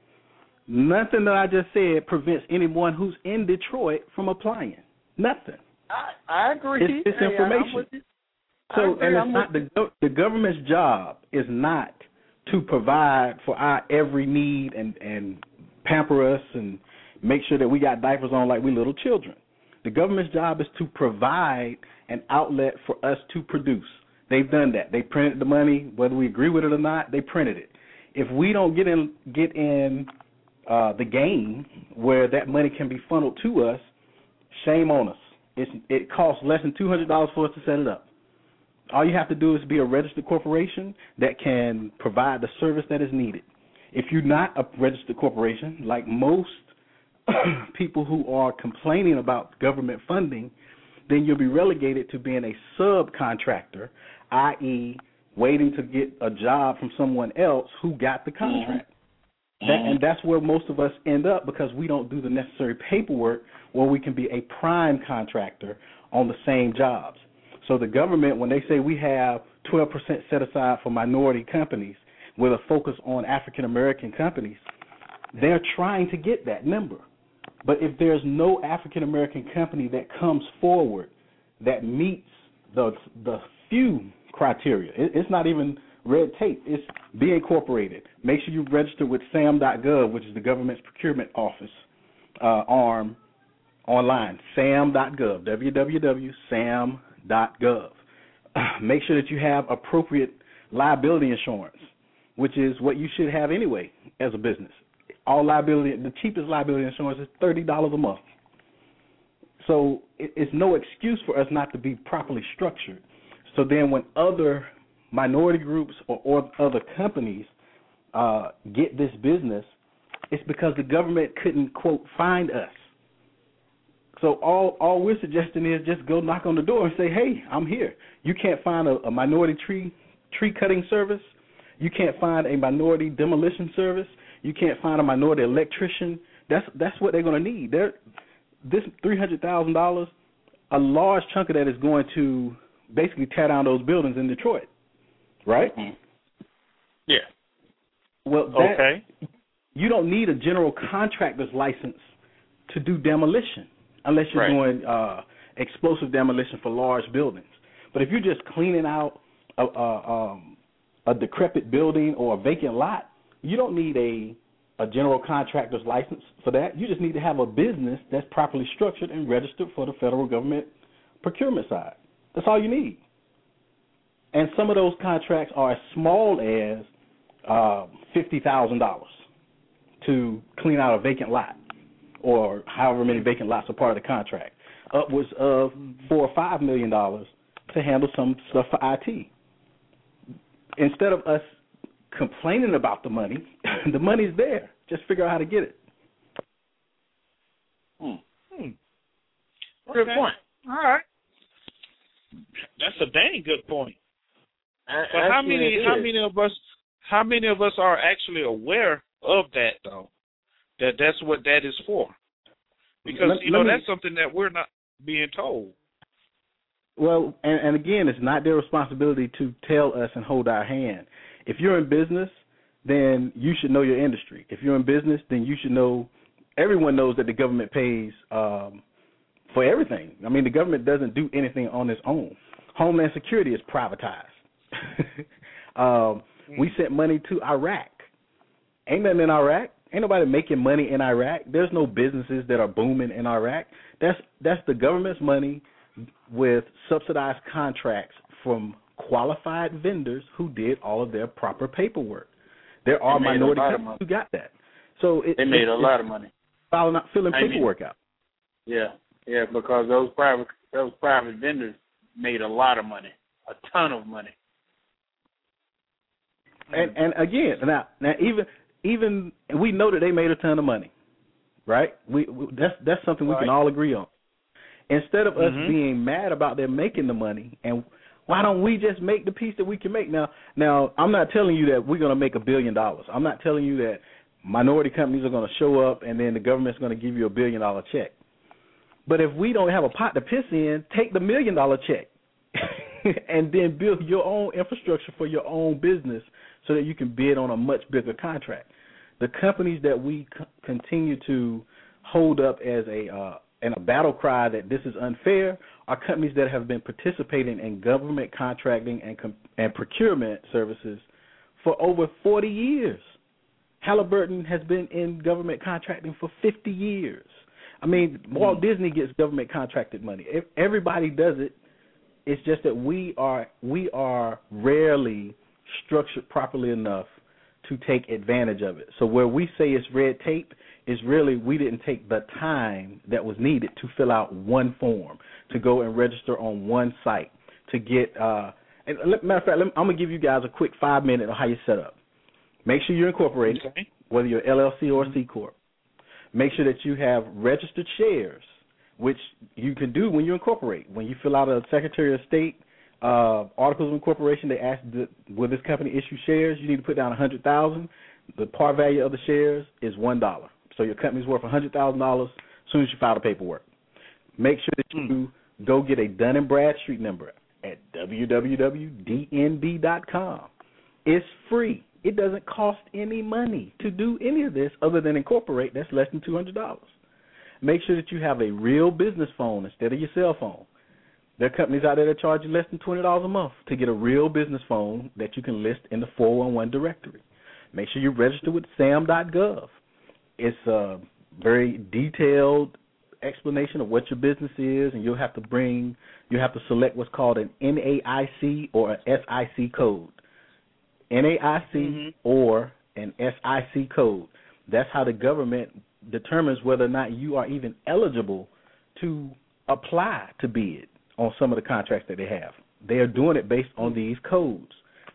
Nothing that I just said prevents anyone who's in Detroit from applying. Nothing. I, I agree. It's, it's hey, information. So, agree, and it's I'm not the the government's job is not to provide for our every need and and pamper us and make sure that we got diapers on like we little children. The government's job is to provide an outlet for us to produce. They've done that. They printed the money, whether we agree with it or not. They printed it. If we don't get in get in uh, the game where that money can be funneled to us, shame on us. It's, it costs less than two hundred dollars for us to set it up. All you have to do is be a registered corporation that can provide the service that is needed. If you're not a registered corporation, like most people who are complaining about government funding, then you'll be relegated to being a subcontractor, that is waiting to get a job from someone else who got the contract. Mm-hmm. That, and that's where most of us end up because we don't do the necessary paperwork where we can be a prime contractor on the same jobs. So the government, when they say we have twelve percent set aside for minority companies with a focus on African-American companies, they're trying to get that number. But if there's no African-American company that comes forward that meets the the few criteria, it, it's not even red tape. It's be incorporated. Make sure you register with S A M dot gov, which is the government's procurement office uh, arm online, S A M dot gov, w w w dot s a m dot gov. Make sure that you have appropriate liability insurance, which is what you should have anyway as a business. All liability, the cheapest liability insurance is thirty dollars a month. So it, it's no excuse for us not to be properly structured. So then when other minority groups or, or other companies uh, get this business, it's because the government couldn't, quote, find us. So all all we're suggesting is just go knock on the door and say, hey, I'm here. You can't find a, a minority tree tree cutting service. You can't find a minority demolition service. You can't find a minority electrician. That's that's what they're going to need. They're, this three hundred thousand dollars, a large chunk of that is going to basically tear down those buildings in Detroit, right? Yeah. Well, that, okay. You don't need a general contractor's license to do demolition unless you're right. doing uh, explosive demolition for large buildings. But if you're just cleaning out a, a, um, a decrepit building or a vacant lot, you don't need a, a general contractor's license for that. You just need to have a business that's properly structured and registered for the federal government procurement side. That's all you need. And some of those contracts are as small as uh, fifty thousand dollars to clean out a vacant lot, or however many vacant lots are part of the contract, upwards of four or five million dollars to handle some stuff for I T. Instead of us complaining about the money, the money's there. Just figure out how to get it. Hmm. Hmm. Good Okay. point. All right. That's a dang good point. But how many how many of us how many of us are actually aware of that though? That that's what that is for. Because let, you know me, that's something that we're not being told. Well, and, and again, it's not their responsibility to tell us and hold our hand. If you're in business, then you should know your industry. If you're in business, then you should know. Everyone knows that the government pays um, for everything. I mean, the government doesn't do anything on its own. Homeland Security is privatized. um, we sent money to Iraq. Ain't nothing in Iraq. Ain't nobody making money in Iraq. There's no businesses that are booming in Iraq. That's that's the government's money with subsidized contracts from qualified vendors who did all of their proper paperwork. There are minority companies who got that. So it, they made it, a lot of money. Filing, filling I paperwork mean, out. Yeah, yeah, because those private those private vendors made a lot of money, a ton of money. And and again, now now even even we know that they made a ton of money, right? We, we that's that's something we right. can all agree on. Instead of mm-hmm. us being mad about them making the money, and why don't we just make the piece that we can make? Now, now I'm not telling you that we're going to make a billion dollars. I'm not telling you that minority companies are going to show up and then the government's going to give you a billion dollar check. But if we don't have a pot to piss in, take the million dollar check and then build your own infrastructure for your own business so that you can bid on a much bigger contract. The companies that we c- continue to hold up as a uh, and a battle cry that this is unfair are companies that have been participating in government contracting and com- and procurement services for over forty years. Halliburton has been in government contracting for fifty years. I mean, Walt Disney gets government contracted money. If everybody does it. It's just that we are we are rarely structured properly enough to take advantage of it. So where we say it's red tape is really we didn't take the time that was needed to fill out one form, to go and register on one site, to get uh, – and matter of fact, let me, I'm going to give you guys a quick five minute on how you set up. Make sure you're incorporated, Okay. whether you're L L C or a C Corp. Make sure that you have registered shares, which you can do when you incorporate. When you fill out a Secretary of State uh, Articles of Incorporation, they ask, the, will this company issue shares? You need to put down one hundred thousand dollars. The par value of the shares is one dollar. So your company's worth one hundred thousand dollars as soon as you file the paperwork. Make sure that you mm. go get a Dun and Bradstreet number at w w w dot d n b dot com. It's free. It doesn't cost any money to do any of this other than incorporate. That's less than two hundred dollars. Make sure that you have a real business phone instead of your cell phone. There are companies out there that charge you less than twenty dollars a month to get a real business phone that you can list in the four one one directory. Make sure you register with sam dot gov. It's a very detailed explanation of what your business is, and you'll have to bring, you have to select what's called an N A I C or an S I C code. N A I C mm-hmm. or an S I C code. That's how the government determines whether or not you are even eligible to apply to bid on some of the contracts that they have. They are doing it based on these codes.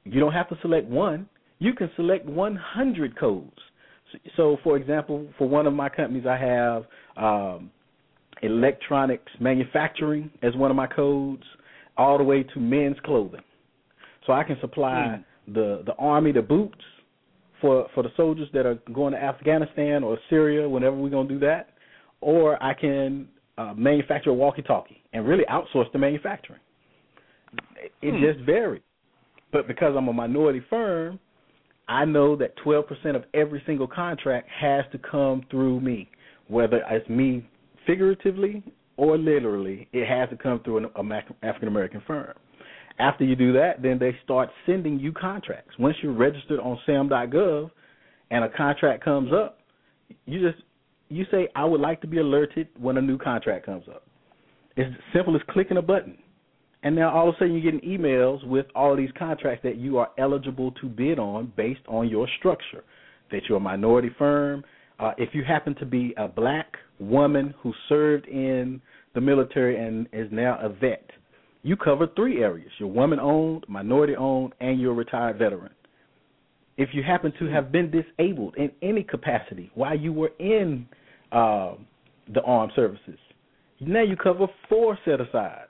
You don't have to select one. You can select one hundred codes. So, so for example, for one of my companies, I have um, electronics manufacturing as one of my codes, all the way to men's clothing. So I can supply mm. the, the Army the boots for, for the soldiers that are going to Afghanistan or Syria, whenever we're going to do that, or I can uh, manufacture a walkie-talkie and really outsource the manufacturing. It, it mm. just varies. But because I'm a minority firm, I know that twelve percent of every single contract has to come through me, whether it's me figuratively or literally. It has to come through an African-American firm. After you do that, then they start sending you contracts. Once you're registered on sam dot gov and a contract comes up, you just you say, I would like to be alerted when a new contract comes up. It's as simple as clicking a button. And now all of a sudden you're getting emails with all of these contracts that you are eligible to bid on based on your structure, that you're a minority firm. Uh, if you happen to be a black woman who served in the military and is now a vet, you cover three areas. You're woman-owned, minority-owned, and you're a retired veteran. If you happen to have been disabled in any capacity while you were in uh, the armed services, now you cover four set-asides.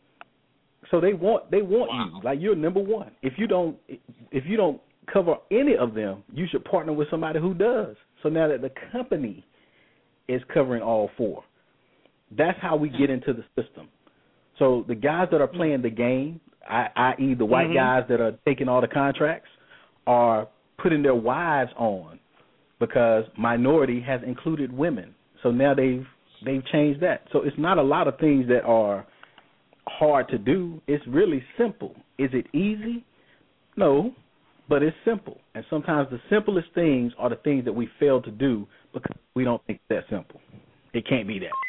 So they want they want wow. you, like you're number one. If you don't if you don't cover any of them, you should partner with somebody who does. So now that the company is covering all four, that's how we get into the system. So the guys that are playing the game, that is the white mm-hmm. guys that are taking all the contracts, are putting their wives on because minority has included women. So now they've they've changed that. So it's not a lot of things that are hard to do. It's really simple. Is it easy? No, but it's simple. And sometimes the simplest things are the things that we fail to do because we don't think it's that simple. It can't be that.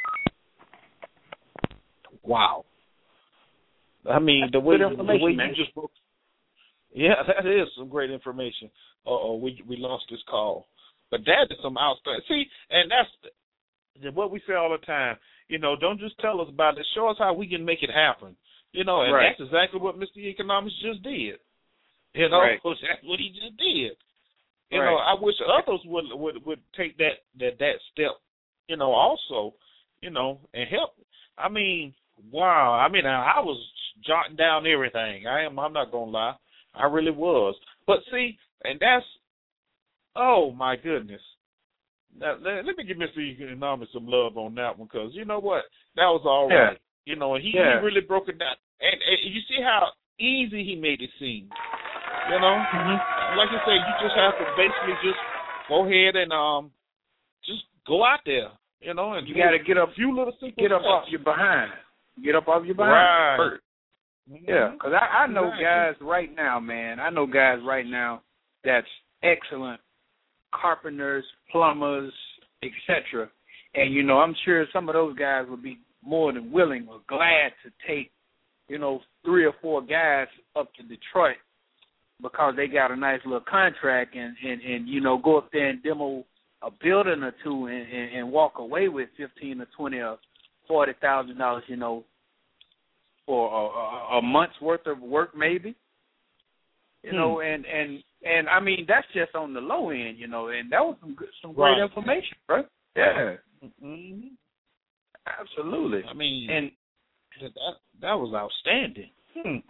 Wow. I mean, the way, the way you just broke. Yeah, that is some great information. Uh-oh, we we lost this call. But that is some outstanding. See, and that's what we say all the time. You know, don't just tell us about it. Show us how we can make it happen. You know, and right. that's exactly what Mister Economics just did. You know, right. that's what he just did. You right. know, I wish others would would would take that, that that step. You know, also, you know, and help. I mean, wow. I mean, I, I was jotting down everything. I am. I'm not gonna lie. I really was. But see, and that's. Oh my goodness. Now, let, let me give Mister Economics some love on that one, because you know what? That was all right. Yeah. You know, and he, yeah. he really broke it down. And, and you see how easy he made it seem. You know? Mm-hmm. Like you say, you just have to basically just go ahead and um, just go out there, you know, and you got to get up, few little get up off your behind. Get up off your behind. Right. Mm-hmm. Yeah, because I, I know exactly. guys right now, man. I know guys right now that's excellent carpenters, plumbers, et cetera. And, you know, I'm sure some of those guys would be more than willing or glad to take, you know, three or four guys up to Detroit because they got a nice little contract and, and, and you know, go up there and demo a building or two and, and, and walk away with fifteen or twenty or forty thousand dollars, you know, for a, a, a month's worth of work maybe. You hmm. know, and, and And, I mean, that's just on the low end, you know, and that was some good, some great right. information, bro. Yeah. Mm-hmm. Absolutely. I mean, and that that was outstanding. Hmm.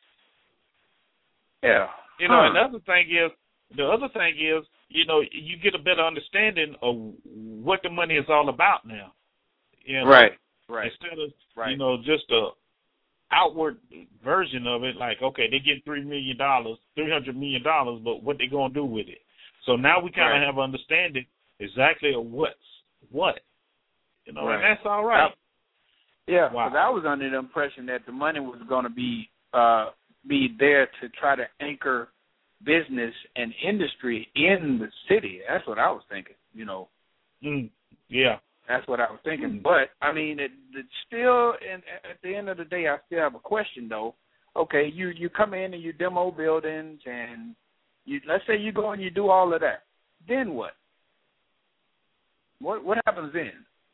Yeah. You know, huh. another thing is, the other thing is, you know, you get a better understanding of what the money is all about now. You know? Right, right. Instead of, right. you know, just a outward version of it, like, okay, they get three million dollars, three hundred million dollars, but what they gonna do with it? So now we kind of right. have understanding exactly of what's what, you know, right. and that's all right. I, yeah, because wow. I was under the impression that the money was going to be uh, be there to try to anchor business and industry in the city. That's what I was thinking. You know. Mm, yeah. That's what I was thinking. But, I mean, it, it still, and at the end of the day, I still have a question, though. Okay, you, you come in and you demo buildings, and you let's say you go and you do all of that. Then what? What what happens then?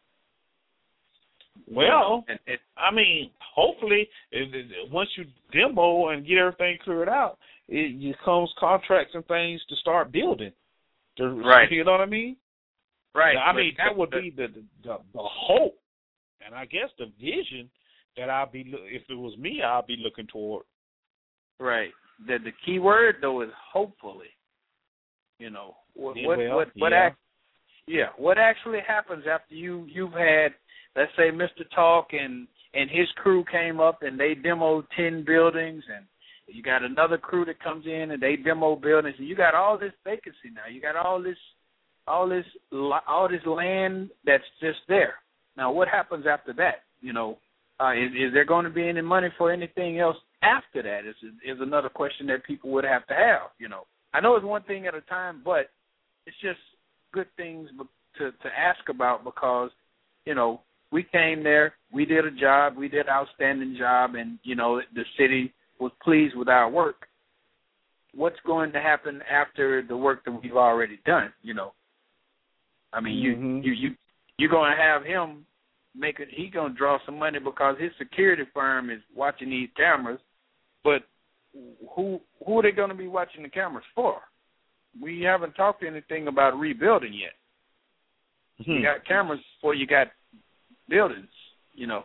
Well, and, and, I mean, hopefully, it, it, once you demo and get everything cleared out, it, it comes contracts and things to start building. To, right. You know what I mean? Right. I mean, that would be the, the the hope, and I guess the vision that I'll be, if it was me, I'll be looking toward. Right. The the key word though is hopefully. You know what yeah, what well, what, what yeah. Act, yeah what actually happens after you you've had, let's say, Mister Talk and and his crew came up and they demoed ten buildings, and you got another crew that comes in and they demo buildings, and you got all this vacancy now. You got all this. all this all this land that's just there. Now, what happens after that? You know, uh, is, is there going to be any money for anything else after that? Is is another question that people would have to have. You know, I know it's one thing at a time, but it's just good things to to ask about because, you know, we came there, we did a job, we did an outstanding job, and you know the city was pleased with our work. What's going to happen after the work that we've already done? You know. I mean, mm-hmm. you you you you're gonna have him make it. He's gonna draw some money because his security firm is watching these cameras. But who who are they gonna be watching the cameras for? We haven't talked anything about rebuilding yet. Mm-hmm. You got cameras before you got buildings. You know.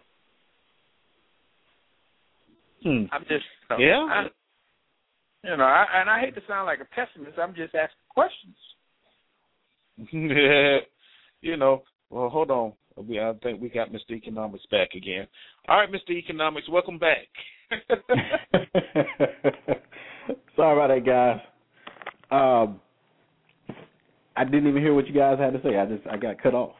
Hmm. I'm just uh, yeah. I, you know, I, and I hate to sound like a pessimist. I'm just asking questions. You know, well, hold on. We, I think we got Mister Economics back again. All right, Mister Economics, welcome back. Sorry about that, guys. Um, I didn't even hear what you guys had to say. I just I got cut off.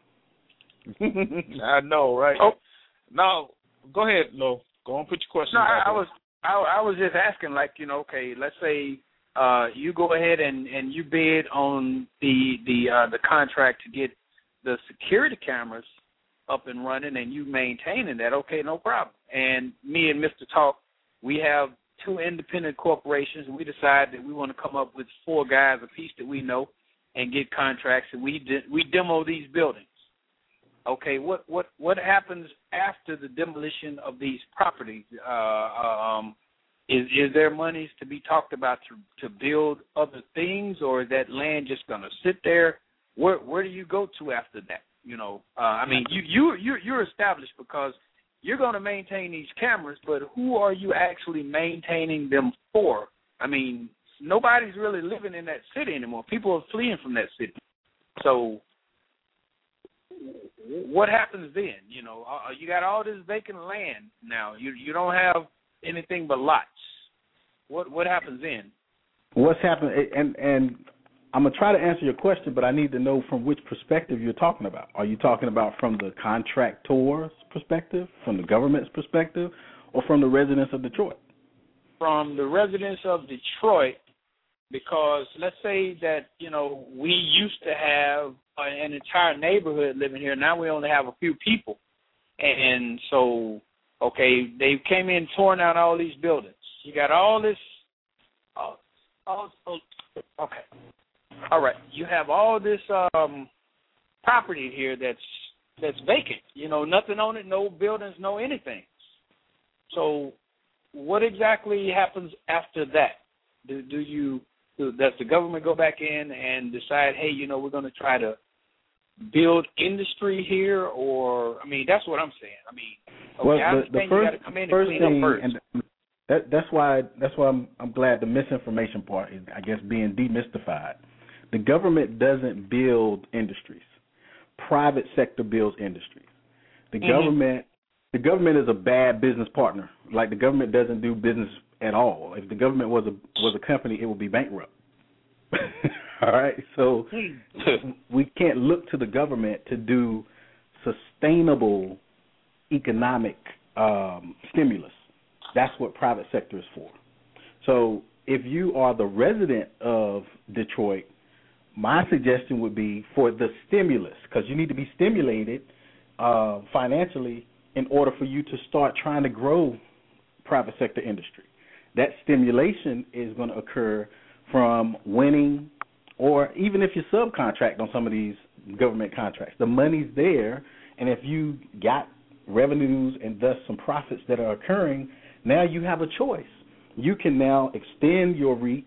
I know, right? Oh, no, go ahead. No, go on, put your question. No, I, I was I, I was just asking, like, you know, okay, let's say. Uh, you go ahead and, and you bid on the the uh, the contract to get the security cameras up and running, and you maintaining that. Okay, no problem. And me and Mister Talk, we have two independent corporations, and we decide that we want to come up with four guys apiece that we know and get contracts, and we de- we demo these buildings. Okay, what what what happens after the demolition of these properties? Uh, um, Is is there monies to be talked about to to build other things, or is that land just going to sit there? Where where do you go to after that? You know, uh, I mean, you you you you're established because you're going to maintain these cameras, but who are you actually maintaining them for? I mean, nobody's really living in that city anymore. People are fleeing from that city. So, what happens then? You know, uh, you got all this vacant land now. You you don't have anything but lots. What what happens then? What's happened? And and I'm gonna try to answer your question, but I need to know from which perspective you're talking about. Are you talking about from the contractor's perspective, from the government's perspective, or from the residents of Detroit? From the residents of Detroit, because let's say that, you know, we used to have an entire neighborhood living here. Now we only have a few people, and so. Okay, they came in, torn out all these buildings. You got all this. Oh, oh, oh, okay, all right. You have all this um, property here that's that's vacant. You know, nothing on it, no buildings, no anything. So, what exactly happens after that? Do do you do, does the government go back in and decide, hey, you know, we're going to try to build industry here, or I mean, that's what I'm saying. I mean. Okay, well, I the, understand the first, you got to come in and first clean thing, up first. and that, that's why that's why I'm I'm glad the misinformation part is, I guess, being demystified. The government doesn't build industries. Private sector builds industries. The mm-hmm. government the government is a bad business partner. Like, the government doesn't do business at all. If the government was a was a company, it would be bankrupt. All right, so we can't look to the government to do sustainable economic um, stimulus. That's what private sector is for. So if you are the resident of Detroit, my suggestion would be for the stimulus, because you need to be stimulated uh, financially in order for you to start trying to grow private sector industry. That stimulation is going to occur from winning, or even if you subcontract on some of these government contracts, the money's there, and if you got revenues and thus some profits that are occurring, now you have a choice. you can now extend your reach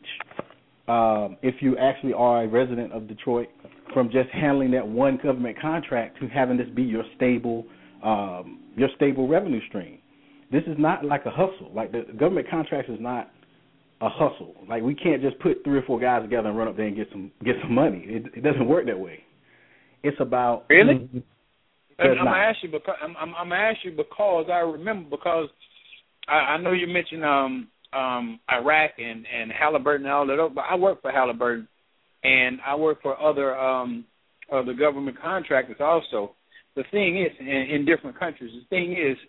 um, if you actually are a resident of Detroit from just handling that one government contract to having this be your stable um, your stable revenue stream. This is not like a hustle. Like the government contracts is not a hustle. Like we can't just put three or four guys together and run up there and get some get some money. It, it doesn't work that way. It's about really. I'm, I'm not. gonna ask you because I'm, I'm, I'm gonna ask you because I remember because I, I know you mentioned um, um, Iraq and, and Halliburton and all that, but I work for Halliburton and I work for other um, other government contractors also. The thing is, in, in different countries, the thing is,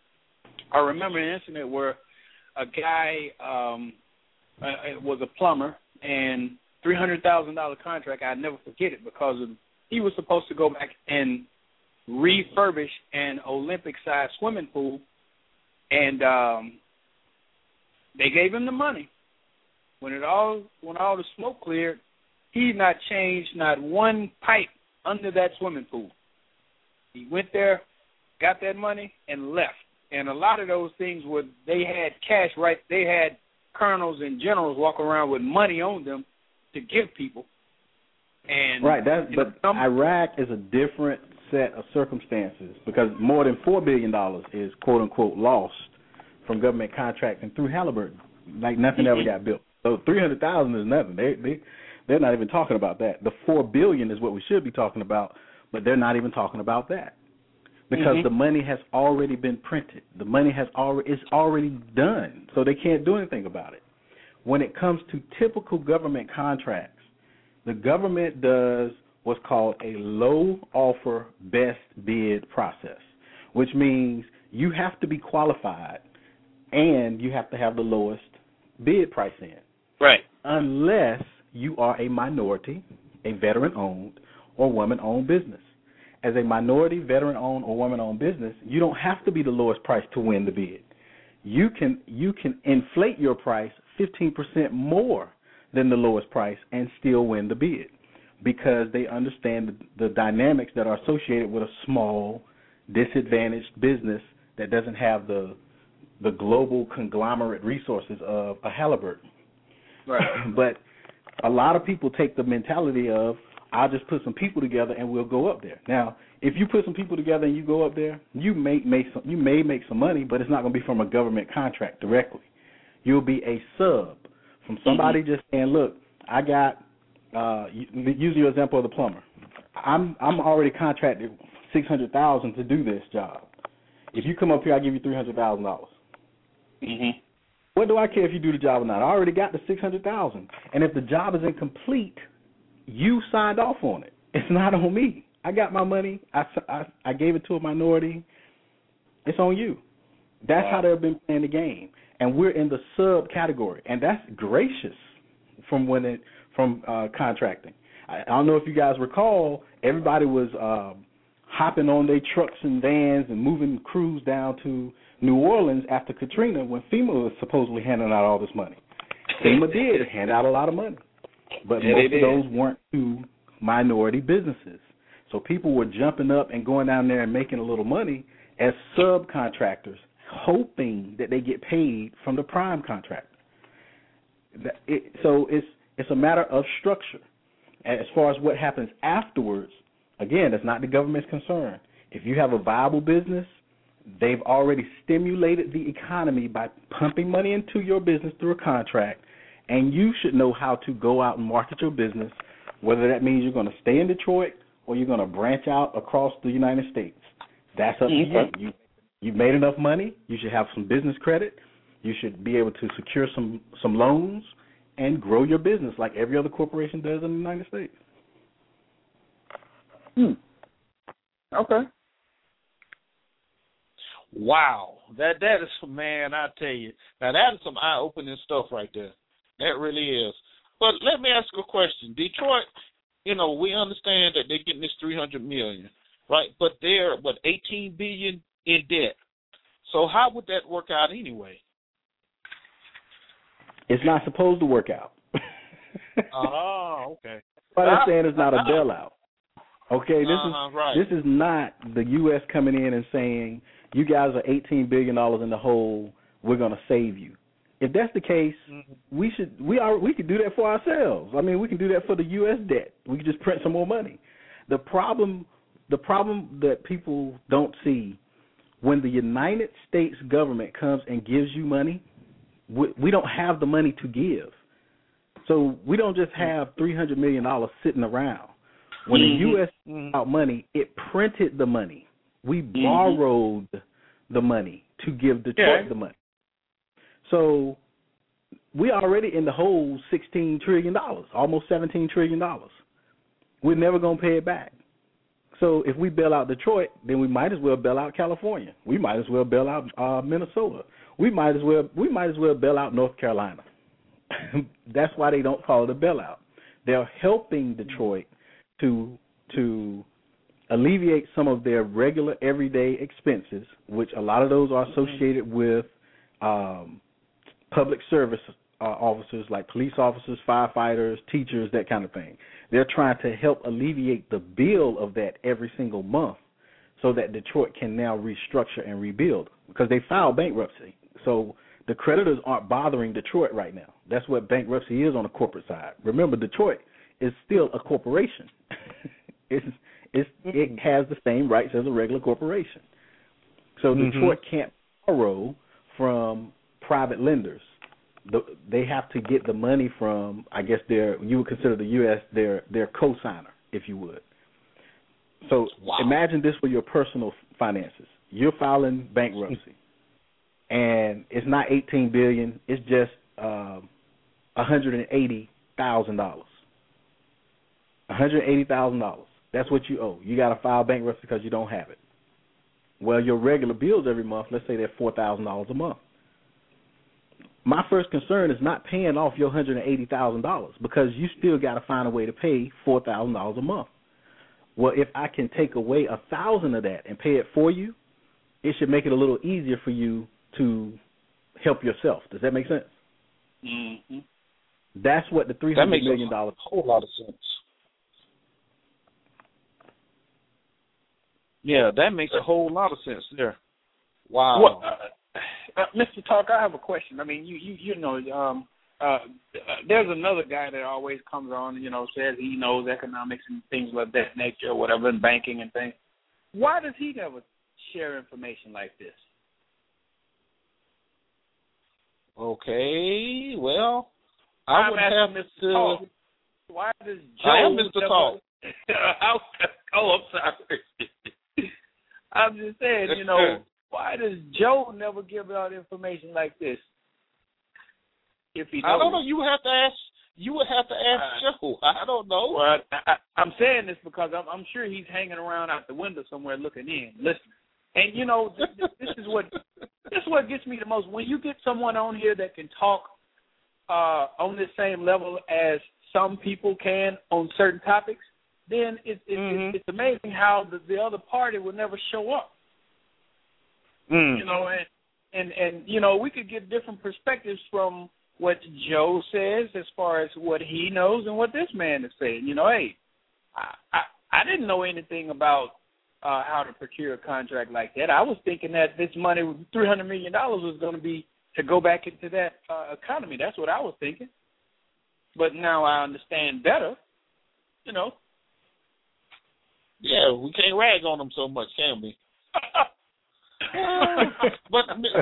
I remember an incident where a guy um, uh, was a plumber and three hundred thousand dollar contract. I'd never forget it because of, he was supposed to go back and refurbish an Olympic-sized swimming pool, and um, they gave him the money. When it all when all the smoke cleared, he not changed not one pipe under that swimming pool. He went there, got that money, and left. And a lot of those things were they had cash right. They had colonels and generals walk around with money on them to give people. And right, that but some, Iraq is a different set of circumstances because more than four billion dollars is quote unquote lost from government contracting through Halliburton. Like nothing mm-hmm. ever got built. So three hundred thousand is nothing. They they they're not even talking about that. The four billion is what we should be talking about, but they're not even talking about that. Because mm-hmm. the money has already been printed. The money has already it's already done. So they can't do anything about it. When it comes to typical government contracts, the government does what's called a low offer best bid process, which means you have to be qualified and you have to have the lowest bid price in. Right. Unless you are a minority, a veteran-owned, or woman-owned business. As a minority, veteran-owned, or woman-owned business, you don't have to be the lowest price to win the bid. You can you can inflate your price fifteen percent more than the lowest price and still win the bid because they understand the, the dynamics that are associated with a small, disadvantaged business that doesn't have the the global conglomerate resources of a Halliburton. Right. But a lot of people take the mentality of, I'll just put some people together and we'll go up there. Now, if you put some people together and you go up there, you may make some, you may make some money, but it's not going to be from a government contract directly. You'll be a sub from somebody mm-hmm. just saying, look, I got, uh, use your example of the plumber. I'm I'm already contracted six hundred thousand dollars to do this job. If you come up here, I'll give you three hundred thousand dollars. Mm-hmm. What do I care if you do the job or not? I already got the six hundred thousand dollars. And if the job is incomplete, you signed off on it. It's not on me. I got my money. I, I, I gave it to a minority. It's on you. That's how they've been playing the game. And we're in the subcategory, and that's gracious from when it from uh, contracting. I, I don't know if you guys recall, everybody was uh, hopping on their trucks and vans and moving crews down to New Orleans after Katrina when FEMA was supposedly handing out all this money. FEMA did hand out a lot of money. But yeah, most of those weren't to minority businesses. So people were jumping up and going down there and making a little money as subcontractors, hoping that they get paid from the prime contractor. It, so it's it's a matter of structure. As far as what happens afterwards, again, that's not the government's concern. If you have a viable business, they've already stimulated the economy by pumping money into your business through a contract. And you should know how to go out and market your business, whether that means you're going to stay in Detroit or you're going to branch out across the United States. That's up to you. you. You've made enough money. You should have some business credit. You should be able to secure some, some loans and grow your business like every other corporation does in the United States. Hmm. Okay. Wow. That that is, man, I tell you. Now, that is some eye-opening stuff right there. That really is. But let me ask you a question. Detroit, you know, we understand that they're getting this three hundred million dollars, right? But they're, what, eighteen billion dollars in debt. So how would that work out anyway? It's not supposed to work out. Oh, okay. What I'm saying is not a bailout. Okay, this uh-huh, is right. this is not the U S coming in and saying, you guys are eighteen billion dollars in the hole, we're going to save you. If that's the case, mm-hmm. we should we are we could do that for ourselves. I mean, we can do that for the U S debt. We can just print some more money. The problem the problem that people don't see, when the United States government comes and gives you money, we, we don't have the money to give. So we don't just have three hundred million dollars sitting around. When mm-hmm. the U S mm-hmm. out money, it printed the money. We mm-hmm. borrowed the money to give Detroit yeah. the money. So we already in the hole sixteen trillion dollars, almost seventeen trillion dollars. We're never going to pay it back. So if we bail out Detroit, then we might as well bail out California. We might as well bail out uh, Minnesota. We might as well we might as well bail out North Carolina. That's why they don't call it a bailout. They're helping Detroit to to alleviate some of their regular everyday expenses, which a lot of those are associated with um, public service uh, officers like police officers, firefighters, teachers, that kind of thing. They're trying to help alleviate the bill of that every single month so that Detroit can now restructure and rebuild, because they filed bankruptcy. So the creditors aren't bothering Detroit right now. That's what bankruptcy is on the corporate side. Remember, Detroit is still a corporation. it's, it's, it has the same rights as a regular corporation. So mm-hmm. Detroit can't borrow from private lenders. The, they have to get the money from, I guess, their, you would consider the U S their their co-signer, if you would. So wow. Imagine this for your personal finances. You're filing bankruptcy, and it's not eighteen billion dollars. It's just um, one hundred eighty thousand dollars. one hundred eighty thousand dollars. That's what you owe. You got to file bankruptcy because you don't have it. Well, your regular bills every month, let's say they're four thousand dollars a month. My first concern is not paying off your one hundred eighty thousand dollars, because you still got to find a way to pay four thousand dollars a month. Well, if I can take away one thousand dollars of that and pay it for you, it should make it a little easier for you to help yourself. Does that make sense? Mm-hmm. That's what the three hundred million dollars. That makes a whole lot of sense. Yeah, that makes a whole lot of sense there. Wow. Well, uh, uh, Mister Talk, I have a question. I mean, you you you know, um, uh, there's another guy that always comes on, you know, says he knows economics and things of that nature, or whatever, and banking and things. Why does he never share information like this? Okay, well, I I'm would have Mister to. Talk. Why does Joe? I am Mister Never... Talk. oh, I'm sorry. I'm just saying, you know, why does Joe never give out information like this? If he knows. I don't know. You would have to ask. You would have to ask uh, Joe. I don't know. Well, I, I, I'm saying this because I'm, I'm sure he's hanging around out the window somewhere, looking in, listening. And you know, this, this is what this is what gets me the most. When you get someone on here that can talk uh, on the same level as some people can on certain topics, then it, it, mm-hmm. it, it's amazing how the, the other party will never show up. Mm. You know, and, and and you know, we could get different perspectives from what Joe says as far as what he knows and what this man is saying. You know, hey, I I, I didn't know anything about uh, how to procure a contract like that. I was thinking that this money, three hundred million dollars, was going to be to go back into that uh, economy. That's what I was thinking. But now I understand better. You know. Yeah, we can't rag on them so much, can we? but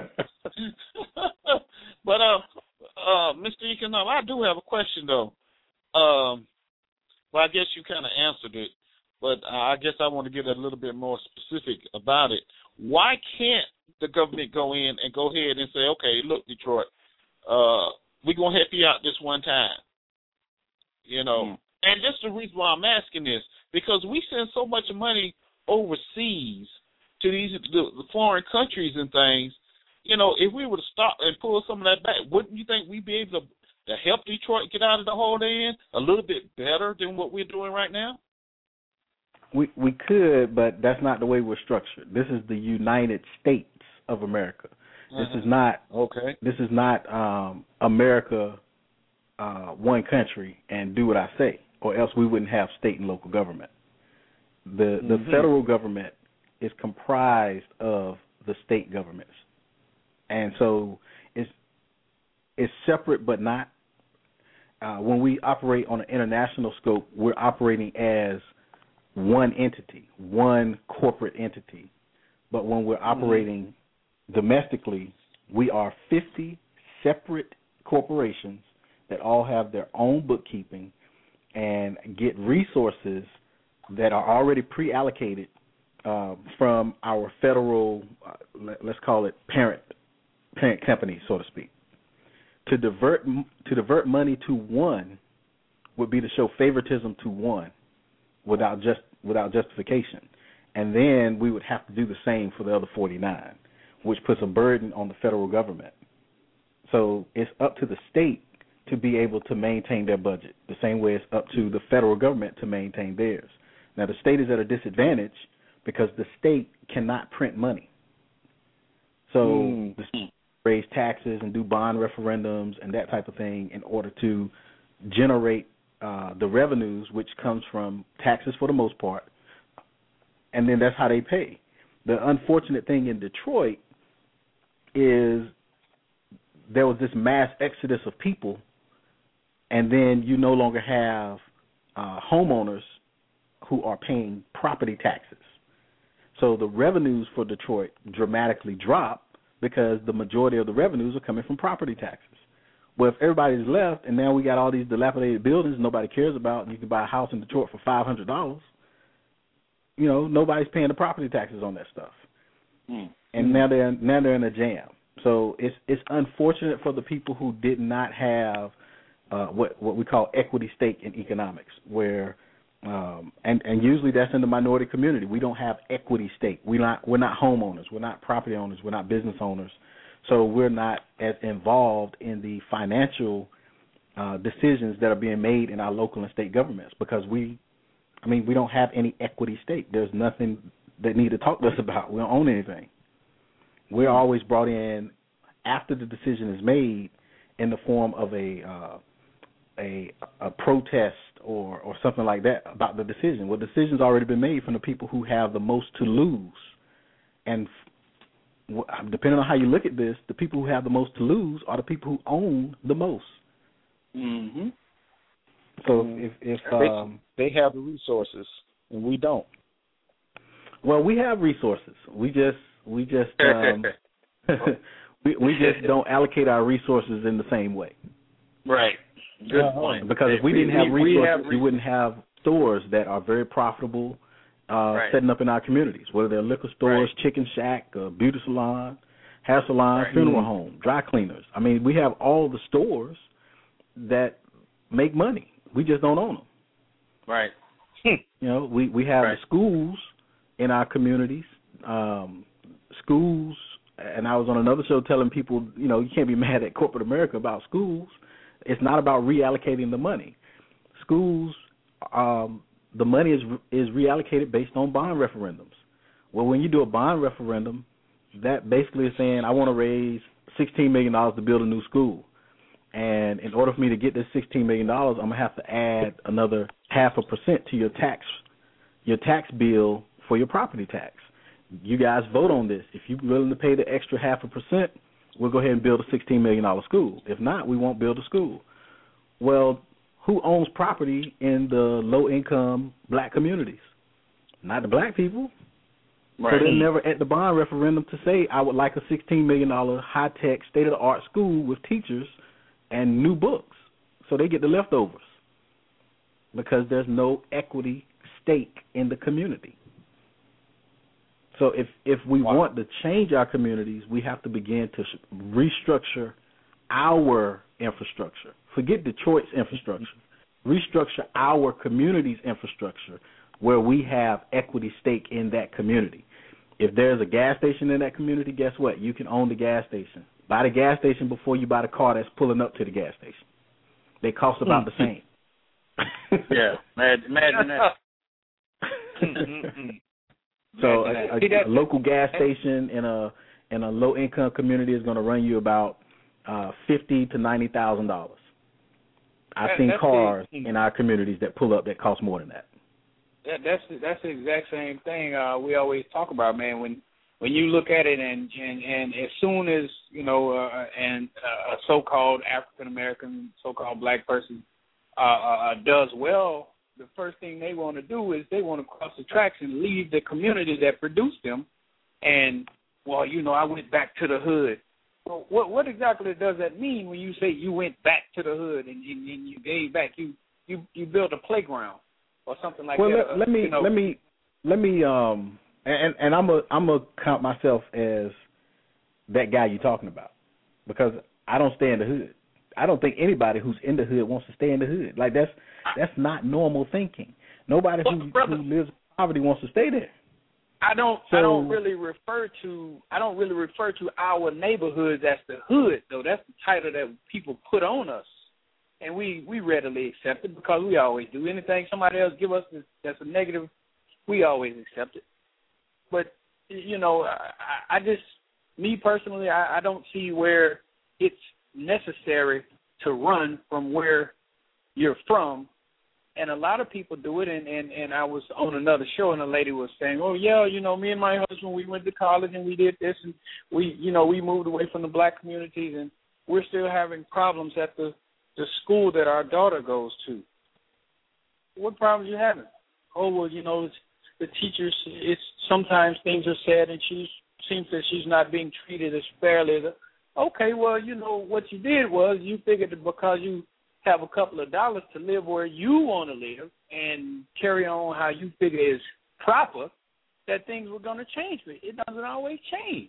but uh, uh, Mister Econom, I do have a question though. Um, well, I guess you kind of answered it, but uh, I guess I want to get a little bit more specific about it. Why can't the government go in and go ahead and say, okay, look, Detroit, uh, we're gonna help you out this one time, you know? Mm. And that's the reason why I'm asking this, because we send so much money overseas to these the, the foreign countries and things. You know, if we were to stop and pull some of that back, wouldn't you think we'd be able to, to help Detroit get out of the hole they're in a little bit better than what we're doing right now? We we could, but that's not the way we're structured. This is the United States of America. Uh-huh. This is not okay. This is not um, America, uh, one country, and do what I say, or else we wouldn't have state and local government. The the mm-hmm. federal government is comprised of the state governments, and so it's it's separate but not. Uh, when we operate on an international scope, we're operating as one entity, one corporate entity. But when we're operating mm-hmm. domestically, we are fifty separate corporations that all have their own bookkeeping and get resources that are already pre-allocated uh, from our federal, uh, let, let's call it parent parent company, so to speak. To divert to divert money to one would be to show favoritism to one without just without justification, and then we would have to do the same for the other forty-nine, which puts a burden on the federal government. So it's up to the state to be able to maintain their budget, the same way it's up to the federal government to maintain theirs. Now, the state is at a disadvantage because the state cannot print money. So mm. the state raise taxes and do bond referendums and that type of thing in order to generate uh, the revenues, which comes from taxes for the most part, and then that's how they pay. The unfortunate thing in Detroit is there was this mass exodus of people, and then you no longer have uh, homeowners who are paying property taxes. So the revenues for Detroit dramatically drop because the majority of the revenues are coming from property taxes. Well, if everybody's left and now we got all these dilapidated buildings nobody cares about, and you can buy a house in Detroit for five hundred dollars, you know, nobody's paying the property taxes on that stuff. Mm. And now they're now they're in a jam. So it's it's unfortunate for the people who did not have uh, what what we call equity stake in economics, where um, and and usually that's in the minority community. We don't have equity stake. We not we're not homeowners. We're not property owners. We're not business owners. So we're not as involved in the financial uh, decisions that are being made in our local and state governments because we, I mean, we don't have any equity stake. There's nothing they need to talk to us about. We don't own anything. We're always brought in after the decision is made in the form of a uh, a, a protest or, or something like that about the decision. Well, the decision's already been made from the people who have the most to lose. And f- depending on how you look at this, the people who have the most to lose are the people who own the most. Mm-hmm. So if, if um, they have the resources and we don't. Well, we have resources. We just we just um, we we just don't allocate our resources in the same way. Right. Good uh, point. Because if we, we didn't have we, resources, we, have we wouldn't have stores that are very profitable uh, right. setting up in our communities, whether they're liquor stores, right. chicken shack, uh, beauty salon, hair salon, right. funeral home, dry cleaners. I mean, we have all the stores that make money. We just don't own them. Right. You know, we, we have right. the schools in our communities, um, schools, and I was on another show telling people, you know, you can't be mad at corporate America about schools. It's not about reallocating the money. Schools, um, the money is is reallocated based on bond referendums. Well, when you do a bond referendum, that basically is saying I want to raise sixteen million dollars to build a new school. And in order for me to get this sixteen million dollars, I'm going to have to add another half a percent to your tax your tax bill for your property tax. You guys vote on this. If you're willing to pay the extra half a percent, we'll go ahead and build a sixteen million dollars school. If not, we won't build a school. Well, who owns property in the low-income black communities? Not the black people. Right. So they're never at the bond referendum to say, I would like a sixteen million dollars high-tech, state-of-the-art school with teachers and new books. So they get the leftovers because there's no equity stake in the community. So if, if we wow. want to change our communities, we have to begin to restructure our infrastructure. Forget Detroit's infrastructure. Restructure our community's infrastructure where we have equity stake in that community. If there's a gas station in that community, guess what? You can own the gas station. Buy the gas station before you buy the car that's pulling up to the gas station. They cost about mm-hmm. the same. Yeah, imagine that. So a, a, a local gas station in a in a low income community is going to run you about uh, fifty to ninety thousand dollars. I've that, seen cars the, in our communities that pull up that cost more than that. that that's the, that's the exact same thing uh, we always talk about, man. When when you look at it, and and, and as soon as you know, uh, and uh, a so-called African American, so-called black person uh, uh, does well, the first thing they want to do is they want to cross the tracks and leave the community that produced them. And well, you know, I went back to the hood. Well, what what exactly does that mean when you say you went back to the hood and, and, and you gave back? You you you built a playground or something like well, that. Well, let, let me you know. let me let me um and and I'm a I'm a count myself as that guy you're talking about, because I don't stay in the hood. I don't think anybody who's in the hood wants to stay in the hood. Like that's that's not normal thinking. Nobody who, brother, who lives in poverty wants to stay there. I don't So, I don't really refer to I don't really refer to our neighborhoods as the hood, though. That's the title that people put on us, and we, we readily accept it because we always do. Anything somebody else give us that's a negative, we always accept it. But you know, I, I just me personally, I, I don't see where it's necessary to run from where you're from. And a lot of people do it, and, and, and I was on another show, and a lady was saying, oh, yeah, you know, me and my husband, we went to college, and we did this, and we, you know, we moved away from the black communities, and we're still having problems at the, the school that our daughter goes to. What problems are you having? Oh, well, you know, it's, the teachers, it's sometimes things are said, and she seems that she's not being treated as fairly. Okay, well, you know, what you did was you figured that because you have a couple of dollars to live where you want to live and carry on how you figure is proper, that things were going to change. But it doesn't always change.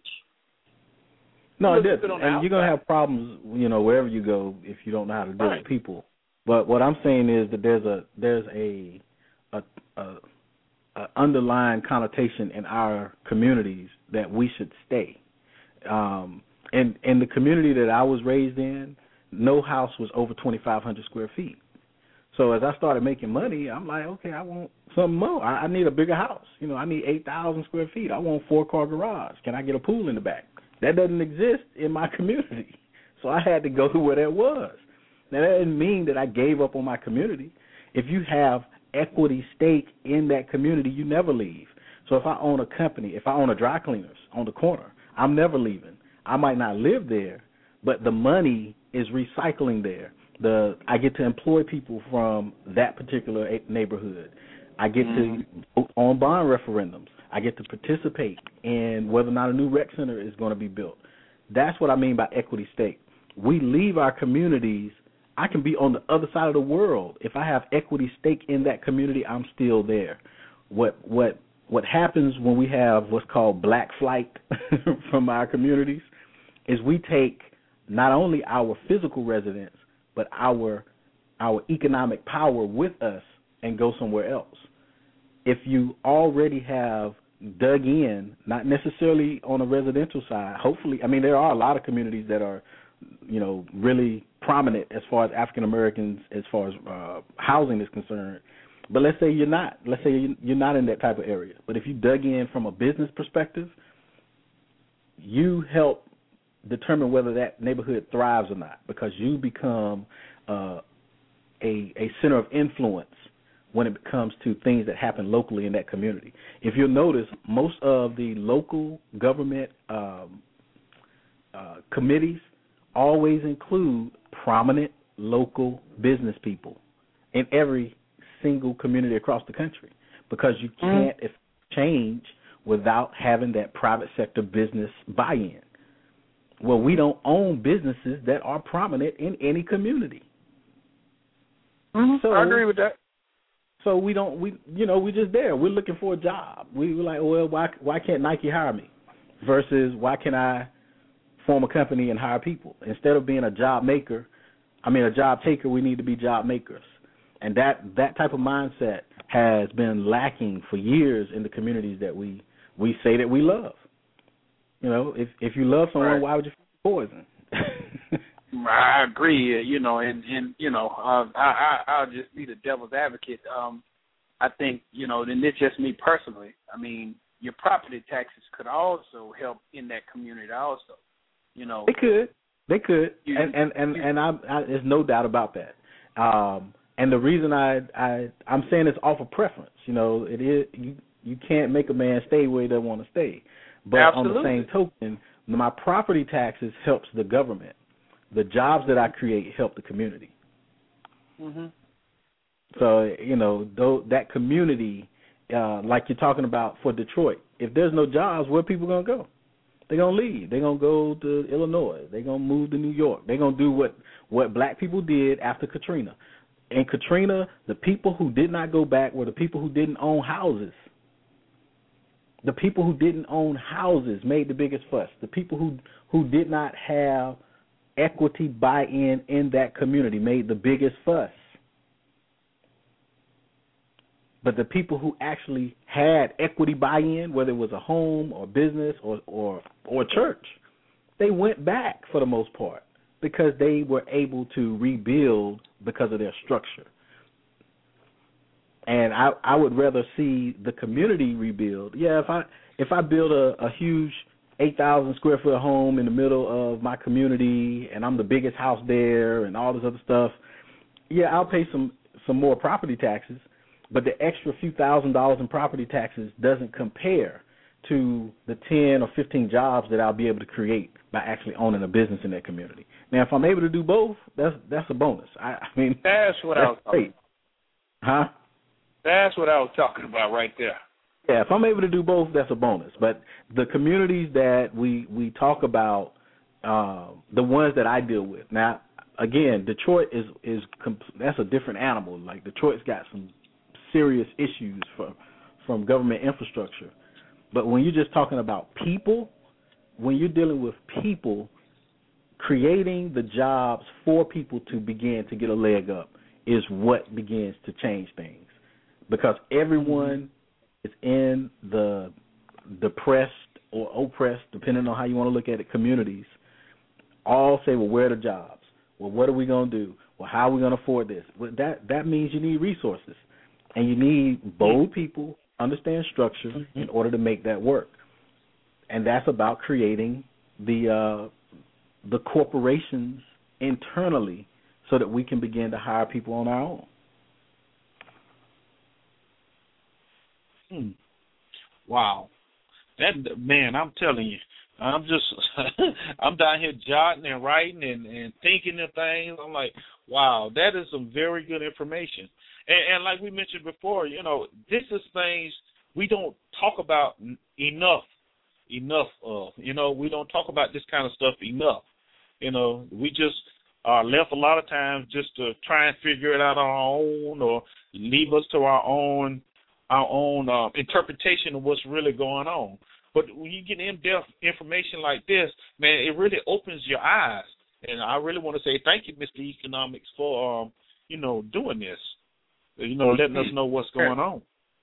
No, it doesn't. And you're going to have problems, you know, wherever you go if you don't know how to deal right. with people. But what I'm saying is that there's a there's a a, a a underlying connotation in our communities that we should stay. Um, and in the community that I was raised in, no house was over twenty-five hundred square feet. So as I started making money, I'm like, okay, I want something more. I, I need a bigger house. You know, I need eight thousand square feet. I want a four-car garage. Can I get a pool in the back? That doesn't exist in my community. So I had to go to where that was. Now, that didn't mean that I gave up on my community. If you have equity stake in that community, you never leave. So if I own a company, if I own a dry cleaners on the corner, I'm never leaving. I might not live there, but the money is recycling there. The I get to employ people from that particular neighborhood. I get mm-hmm. to vote on bond referendums. I get to participate in whether or not a new rec center is going to be built. That's what I mean by equity stake. We leave our communities. I can be on the other side of the world. If I have equity stake in that community, I'm still there. What what what happens when we have what's called black flight from our communities is we take not only our physical residents, but our our economic power with us and go somewhere else. If you already have dug in, not necessarily on a residential side, hopefully, I mean, there are a lot of communities that are, you know, really prominent as far as African Americans, as far as uh, housing is concerned. But let's say you're not. Let's say you're not in that type of area. But if you dug in from a business perspective, you help determine whether that neighborhood thrives or not, because you become uh, a, a center of influence when it comes to things that happen locally in that community. If you'll notice, most of the local government um, uh, committees always include prominent local business people in every single community across the country, because you can't mm. change without having that private sector business buy-in. Well, we don't own businesses that are prominent in any community. Mm-hmm. So, I agree with that. So we don't, we you know, we're just there. We're looking for a job. We were like, well, why why can't Nike hire me? Versus why can I form a company and hire people? Instead of being a job maker, I mean a job taker, we need to be job makers. And that, that type of mindset has been lacking for years in the communities that we, we say that we love. You know, if if you love someone, right. why would you poison? I agree. You know, and, and you know, uh, I, I I'll just be the devil's advocate. Um, I think you know, and it's just me personally. I mean, your property taxes could also help in that community. Also, you know, they could, they could, you, and and and, and I, I, there's no doubt about that. Um, and the reason I I I'm saying it's off of preference. You know, it is you you can't make a man stay where he doesn't want to stay. But Absolutely. on the same token, my property taxes helps the government. The jobs that I create help the community. Mm-hmm. So, you know, though, that community, uh, like you're talking about for Detroit, if there's no jobs, where are people going to go? They're going to leave. They're going to go to Illinois. They're going to move to New York. They're going to do what, what black people did after Katrina. In Katrina, the people who did not go back were the people who didn't own houses. The people who didn't own houses made the biggest fuss. The people who, who did not have equity buy-in in that community made the biggest fuss. But the people who actually had equity buy-in, whether it was a home or business or, or, or church, they went back for the most part because they were able to rebuild because of their structure. And I, I would rather see the community rebuild. Yeah, if I if I build a, a huge eight thousand square foot home in the middle of my community and I'm the biggest house there and all this other stuff, yeah, I'll pay some, some more property taxes. But the extra few thousand dollars in property taxes doesn't compare to the ten or fifteen jobs that I'll be able to create by actually owning a business in that community. Now, if I'm able to do both, that's that's a bonus. I, I mean, that's what that's I was talking about. Huh? That's what I was talking about right there. Yeah, if I'm able to do both, that's a bonus. But the communities that we, we talk about, uh, the ones that I deal with. Now, again, Detroit is, is that's a different animal. Like, Detroit's got some serious issues for, from government infrastructure. But when you're just talking about people, when you're dealing with people, creating the jobs for people to begin to get a leg up is what begins to change things. Because everyone is in the depressed or oppressed, depending on how you want to look at it, communities, all say, well, where are the jobs? Well, what are we going to do? Well, how are we going to afford this? Well, that, that means you need resources. And you need bold people, understand structure mm-hmm. in order to make that work. And that's about creating the uh, the corporations internally so that we can begin to hire people on our own. Hmm. Wow. That man, I'm telling you, I'm just I'm down here jotting and writing and, and thinking of things. I'm like, wow, that is some very good information. And, and like we mentioned before, you know, this is things we don't talk about enough, enough of. You know, we don't talk about this kind of stuff enough. You know, we just are left a lot of times just to try and figure it out on our own or leave us to our own our own uh, interpretation of what's really going on. But when you get in-depth information like this, man, it really opens your eyes. And I really want to say thank you, Mister Economics, for, um, you know, doing this, you know, letting us know what's going on.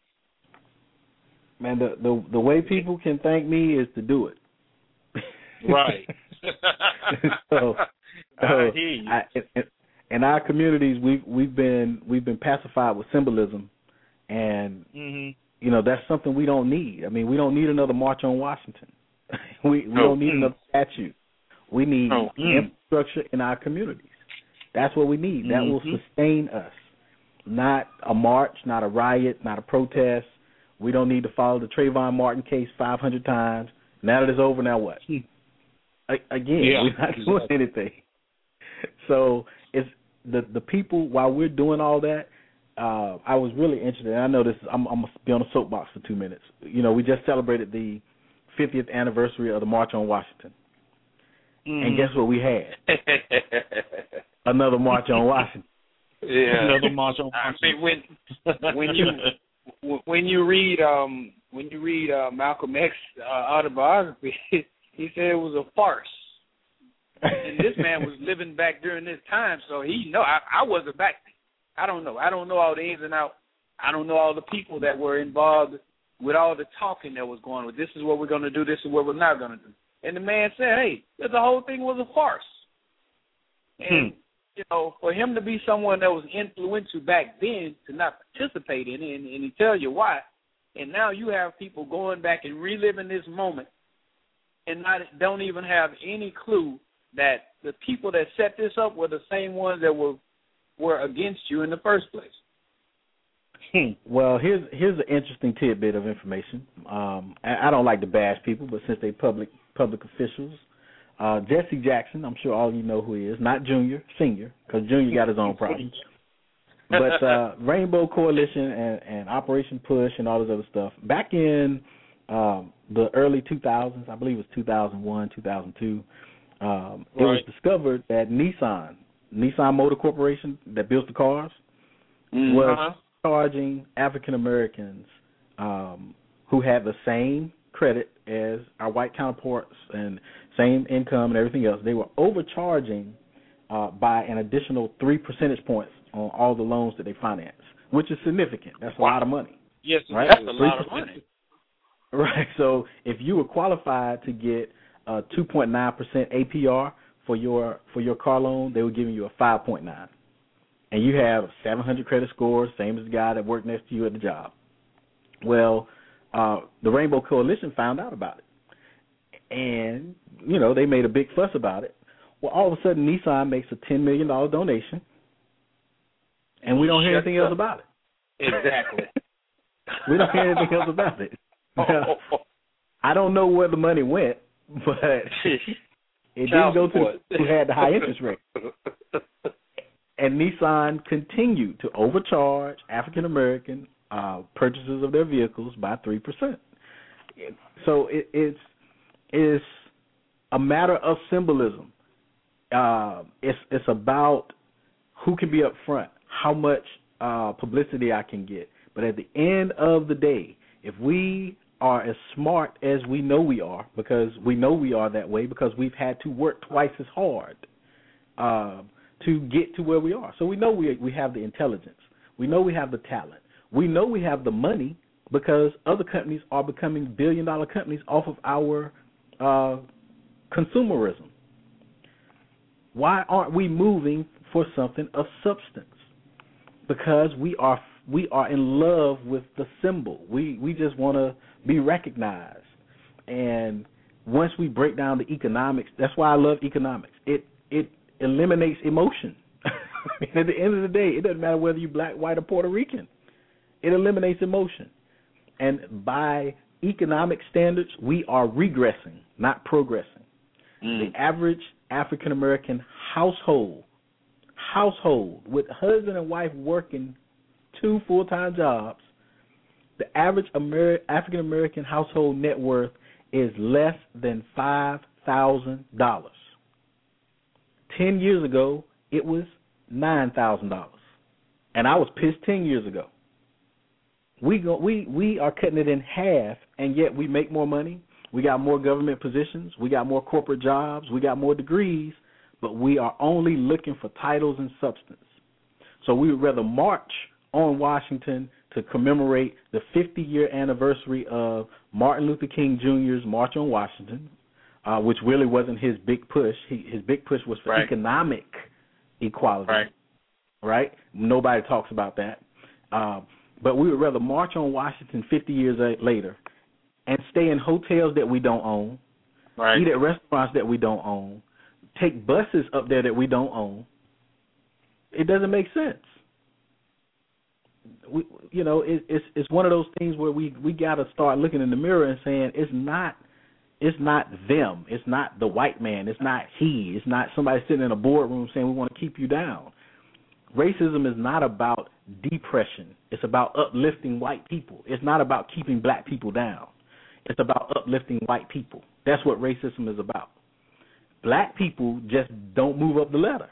Man, the, the, the way people can thank me is to do it. Right. so, so I hear you. I, in, in our communities, we've, we've, been, we've been pacified with symbolism. And, mm-hmm. you know, that's something we don't need. I mean, we don't need another March on Washington. we we no. don't need mm. another statue. We need no. infrastructure in our communities. That's what we need. That mm-hmm. will sustain us. Not a march, not a riot, not a protest. We don't need to follow the Trayvon Martin case five hundred times. Now that it's over, now what? Hmm. A- again, yeah, we're not exactly. doing anything. So it's the the people, while we're doing all that, Uh, I was really interested, and I know this, I'm, I'm going to be on a soapbox for two minutes. You know, we just celebrated the fiftieth anniversary of the March on Washington. Mm. And guess what we had? Another March on Washington. Yeah. Another March on Washington. I mean, when, when, you, when you read, um, when you read uh, Malcolm X's uh, autobiography, he said it was a farce. And this man was living back during this time, so he know I, I wasn't back then. I don't know. I don't know all the ins and outs. I don't know all the people that were involved with all the talking that was going on. This is what we're going to do. This is what we're not going to do. And the man said, hey, the whole thing was a farce. And, hmm. you know, for him to be someone that was influential back then to not participate in it, and, and he tell you why, and now you have people going back and reliving this moment and not don't even have any clue that the people that set this up were the same ones that were were against you in the first place. Well, here's here's an interesting tidbit of information. Um, I, I don't like to bash people, but since they public public officials, uh, Jesse Jackson, I'm sure all of you know who he is. Not Junior, Senior, because Junior got his own problems. But uh, Rainbow Coalition and, and Operation Push and all this other stuff. Back in um, the early two thousands, I believe it was two thousand one, two thousand two, um, right. It was discovered that Nissan, Nissan Motor Corporation that builds the cars, mm-hmm. was charging African Americans um, who had the same credit as our white counterparts and same income and everything else. They were overcharging uh, by an additional three percentage points on all the loans that they finance, which is significant. That's a wow. lot of money. Yes, right? That's a lot of money. Right. So if you were qualified to get a two point nine percent A P R for your for your car loan, they were giving you a five point nine. And you have seven hundred credit scores, same as the guy that worked next to you at the job. Well, uh, the Rainbow Coalition found out about it. And, you know, they made a big fuss about it. Well, all of a sudden, Nissan makes a ten million dollars donation, and we don't hear anything else about it. Exactly. We don't hear anything else about it. Now, I don't know where the money went, but it didn't go to the who had the high interest rate. And Nissan continued to overcharge African American uh, purchases of their vehicles by three percent. So it, it's it's a matter of symbolism. Uh, it's it's about who can be up front, how much uh, publicity I can get. But at the end of the day, if we are as smart as we know we are, because we know we are that way, because we've had to work twice as hard uh, to get to where we are. So we know we we have the intelligence. We know we have the talent. We know we have the money because other companies are becoming billion-dollar companies off of our uh, consumerism. Why aren't we moving for something of substance? Because we are we are in love with the symbol. We we just want to be recognized. And once we break down the economics, that's why I love economics. It it eliminates emotion. I mean, at the end of the day, it doesn't matter whether you're black, white, or Puerto Rican. It eliminates emotion. And by economic standards, we are regressing, not progressing. Mm. The average African American household, household with husband and wife working two full-time jobs, the average Amer- African American household net worth is less than five thousand dollars. Ten years ago, it was nine thousand dollars, and I was pissed ten years ago. We go, we we are cutting it in half, and yet we make more money. We got more government positions. We got more corporate jobs. We got more degrees, but we are only looking for titles and substance. So we would rather march on Washington to commemorate the fifty-year anniversary of Martin Luther King Junior's March on Washington, uh, which really wasn't his big push. He, his big push was for right. economic equality. Right. Right? Nobody talks about that. Um, but we would rather march on Washington fifty years later and stay in hotels that we don't own, right. eat at restaurants that we don't own, take buses up there that we don't own. It doesn't make sense. We, you know, it, it's it's one of those things where we, we got to start looking in the mirror and saying it's not it's not them, it's not the white man, it's not he, it's not somebody sitting in a boardroom saying we want to keep you down. Racism is not about depression. It's about uplifting white people. It's not about keeping black people down. It's about uplifting white people. That's what racism is about. Black people just don't move up the ladder.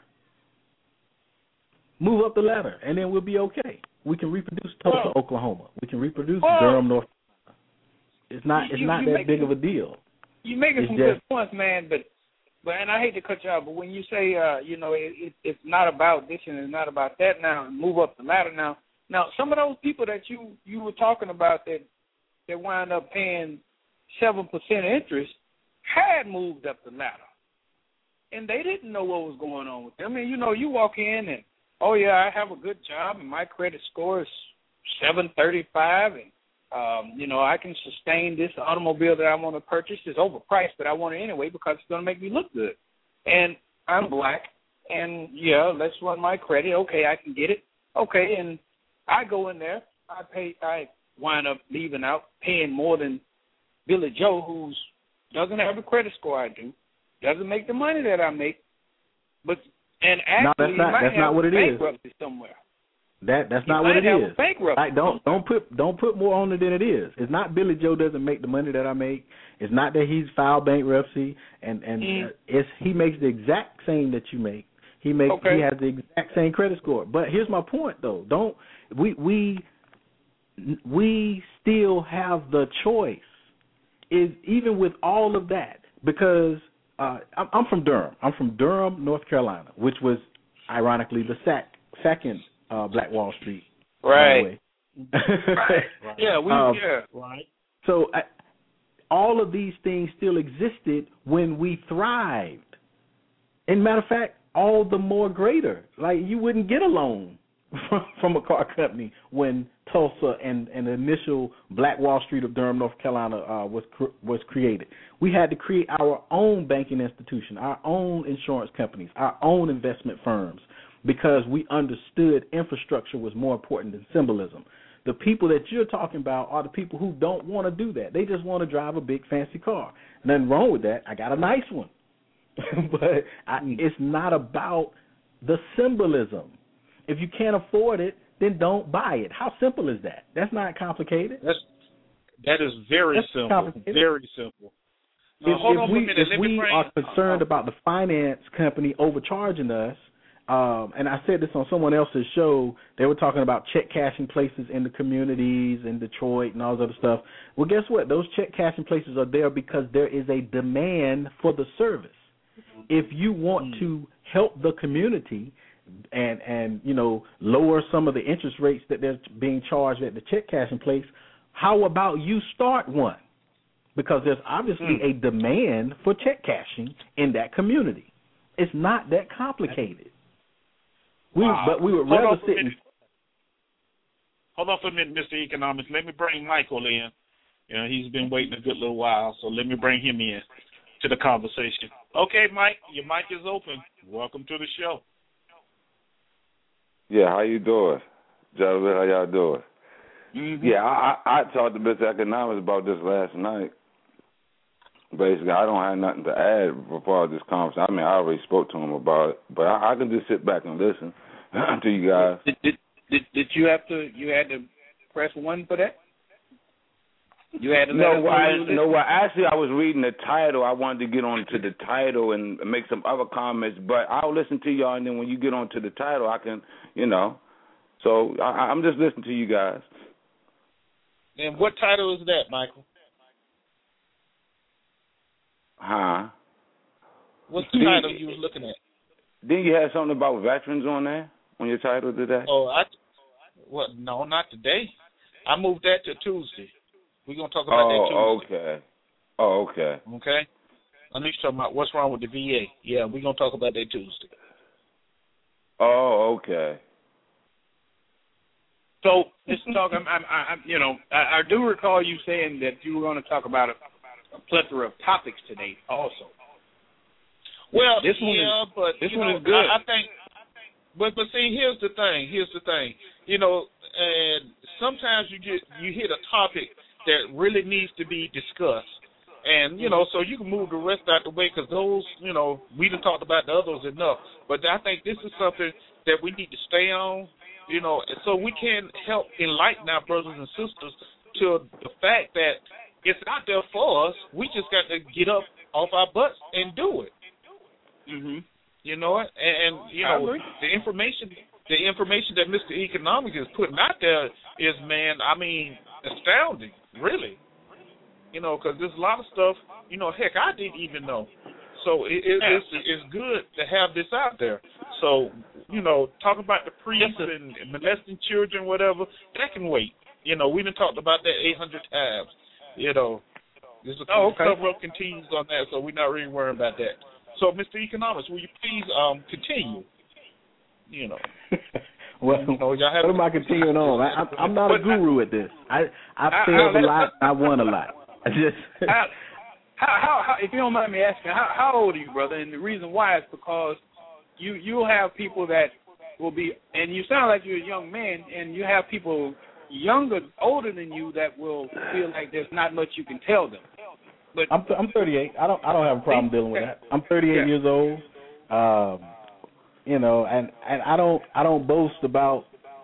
Move up the ladder, and then we'll be okay. We can reproduce Tulsa, well, Oklahoma. We can reproduce well, Durham, North Carolina. It's not. It's you, not you that big some, of a deal. You making it's some just, good points, man. But, but and I hate to cut you off, but when you say, uh, you know, it, it, it's not about this and it's not about that now, and move up the ladder now. Now, some of those people that you, you were talking about that that wind up paying seven percent interest had moved up the ladder, and they didn't know what was going on with them. I mean, you know, you walk in and, oh yeah, I have a good job and my credit score is seven thirty-five, and um, you know, I can sustain this automobile that I want to purchase. It's overpriced, but I want it anyway because it's going to make me look good. And I'm black, and yeah, let's run my credit. Okay, I can get it. Okay, and I go in there. I pay. I wind up leaving out paying more than Billy Joe, who's doesn't have the credit score I do, doesn't make the money that I make, but and actually no, that's not, he might that's have not what it bankruptcy is. somewhere. That that's he not what it is. Bankruptcy. Like, don't don't put don't put more on it than it is. It's not Billy Joe doesn't make the money that I make. It's not that he's filed bankruptcy and and mm. uh, it's he makes the exact same that you make. He makes okay. he has the exact same credit score. But here's my point though. Don't we we we still have the choice. Is even with all of that, because uh, I'm, I'm from Durham. I'm from Durham, North Carolina, which was ironically the sac, second uh, Black Wall Street. Right. right. Yeah, we um, yeah. Right. So I, all of these things still existed when we thrived. And matter of fact, all the more greater. Like, you wouldn't get a loan from, from a car company when Tulsa and, and the initial Black Wall Street of Durham, North Carolina uh, was cr- was created. We had to create our own banking institution, our own insurance companies, our own investment firms, because we understood infrastructure was more important than symbolism. The people that you're talking about are the people who don't want to do that. They just want to drive a big fancy car. Nothing wrong with that. I got a nice one. But I, it's not about the symbolism. If you can't afford it, then don't buy it. How simple is that? That's not complicated. That's, that is very That's simple. Very simple. If, if we, if we are concerned about the finance company overcharging us, um, and I said this on someone else's show, they were talking about check cashing places in the communities in Detroit and all this other stuff. Well, guess what? Those check cashing places are there because there is a demand for the service. If you want to help the community and, and you know, lower some of the interest rates that they're being charged at the check cashing place, how about you start one? Because there's obviously mm. a demand for check cashing in that community. It's not that complicated. We, wow. But we would Hold rather sit and... Hold on for a minute, Mister Economics. Let me bring Michael in. You know, he's been waiting a good little while, so let me bring him in to the conversation. Okay, Mike, your mic is open. Welcome to the show. Yeah, how you doing? Gentlemen, how y'all doing? Mm-hmm. Yeah, I, I, I talked to Mister Economics about this last night. Basically, I don't have nothing to add before this conversation. I mean, I already spoke to him about it, but I, I can just sit back and listen to you guys. Did, did did did you have to? You had to press one for that? You had to let no, I, no. Well, actually, I was reading the title. I wanted to get on to the title and make some other comments, but I'll listen to y'all, and then when you get on to the title, I can, you know. So I, I'm just listening to you guys. And what title is that, Michael? Huh? What's the title you was looking at? Didn't you have something about veterans on there on your title today? Oh, I. Well, no, not today. I moved that to Tuesday. We're going to talk about oh, that Tuesday. okay. Oh, okay. Okay. I'm just talking about what's wrong with the V A. Yeah, we're going to talk about that Tuesday. Oh, okay. So, Mister Talk, I'm, I'm, I'm, you know, I, I do recall you saying that you were going to talk about a, a plethora of topics today also. Well, this one yeah, is, but this you one know, is good. I, I think, but but see, here's the thing. Here's the thing. You know, and sometimes you get you hit a topic that really needs to be discussed, and you know, so you can move the rest out the way because those, you know, we done talked about the others enough. But I think this is something that we need to stay on. You know, so we can help enlighten our brothers and sisters to the fact that it's out there for us. We just got to get up off our butts and do it. Mhm. You know what? And, and you know, the information, the information that Mister Economics is putting out there is, man, I mean, astounding, really. You know, because there's a lot of stuff. You know, heck, I didn't even know. So it, it, it's it's good to have this out there. So, you know, talking about the priests and, and molesting children, whatever, that can wait. You know, we done talked about that eight hundred times. You know, there's a oh, okay. cover up continues on that, so we're not really worrying about that. So, Mister Economics, will you please um, continue? You know. Well, you know, y'all have what am I continuing on? I, I'm, I'm not a guru at this. I I failed a lot. I won a lot. I just. How, how, how, if you don't mind me asking, how, how old are you, brother? And the reason why is because you you'll have people that will be, and you sound like you're a young man, and you have people younger, older than you that will feel like there's not much you can tell them. But I'm th- I'm thirty-eight. I don't I don't have a problem dealing with that. I'm thirty-eight yeah. years old. Um, you know, and, and I don't I don't boast about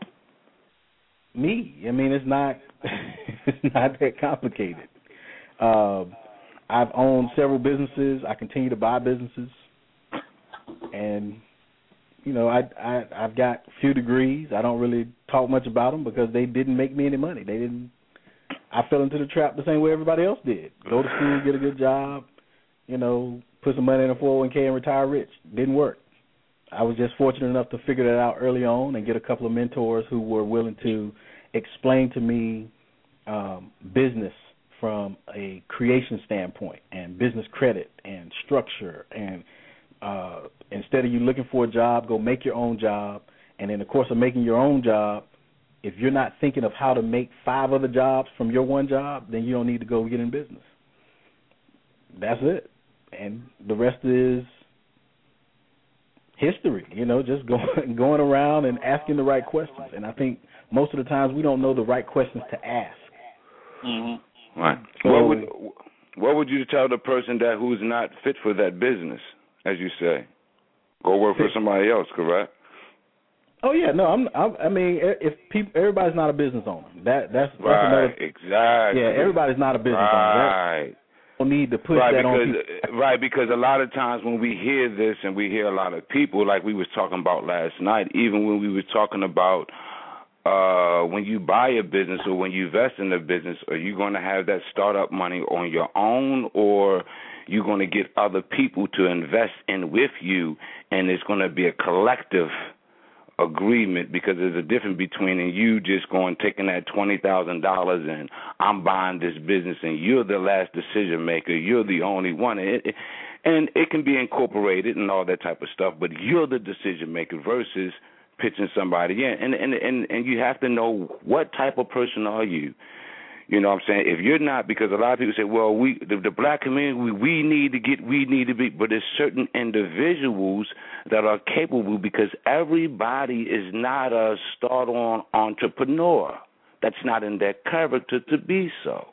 me. I mean, it's not it's not that complicated. Um, I've owned several businesses. I continue to buy businesses, and you know, I I I've got a few degrees. I don't really talk much about them because they didn't make me any money. They didn't. I fell into the trap the same way everybody else did. Go to school, get a good job, you know, put some money in a four oh one k and retire rich. Didn't work. I was just fortunate enough to figure that out early on and get a couple of mentors who were willing to explain to me um, business from a creation standpoint and business credit and structure. And uh, instead of you looking for a job, go make your own job. And in the course of making your own job, if you're not thinking of how to make five other jobs from your one job, then you don't need to go get in business. That's it. And the rest is history, you know, just going going around and asking the right questions. And I think most of the times we don't know the right questions to ask. Mm-hmm. Right. So, what would what would you tell the person that who's not fit for that business, as you say? Go work for somebody else, correct? Oh yeah, no, I'm, I'm. I mean, if people, everybody's not a business owner. That that's, that's right. another. Exactly. Yeah, everybody's not a business right. owner. That, don't need to put right, that because, on people. Right, because a lot of times when we hear this and we hear a lot of people, like we was talking about last night, even when we were talking about uh, when you buy a business or when you invest in a business, are you going to have that startup money on your own, or you're going to get other people to invest in with you, and it's going to be a collective agreement? Because there's a difference between you just going taking that twenty thousand dollars and I'm buying this business and you're the last decision maker, you're the only one, and it, and it can be incorporated and all that type of stuff, but you're the decision maker versus pitching somebody in. And and and, and you have to know what type of person are you. You know what I'm saying? If you're not, because a lot of people say, well, we the, the black community, we, we need to get, we need to be, but there's certain individuals that are capable, because everybody is not a start-on entrepreneur. That's not in their character to be so.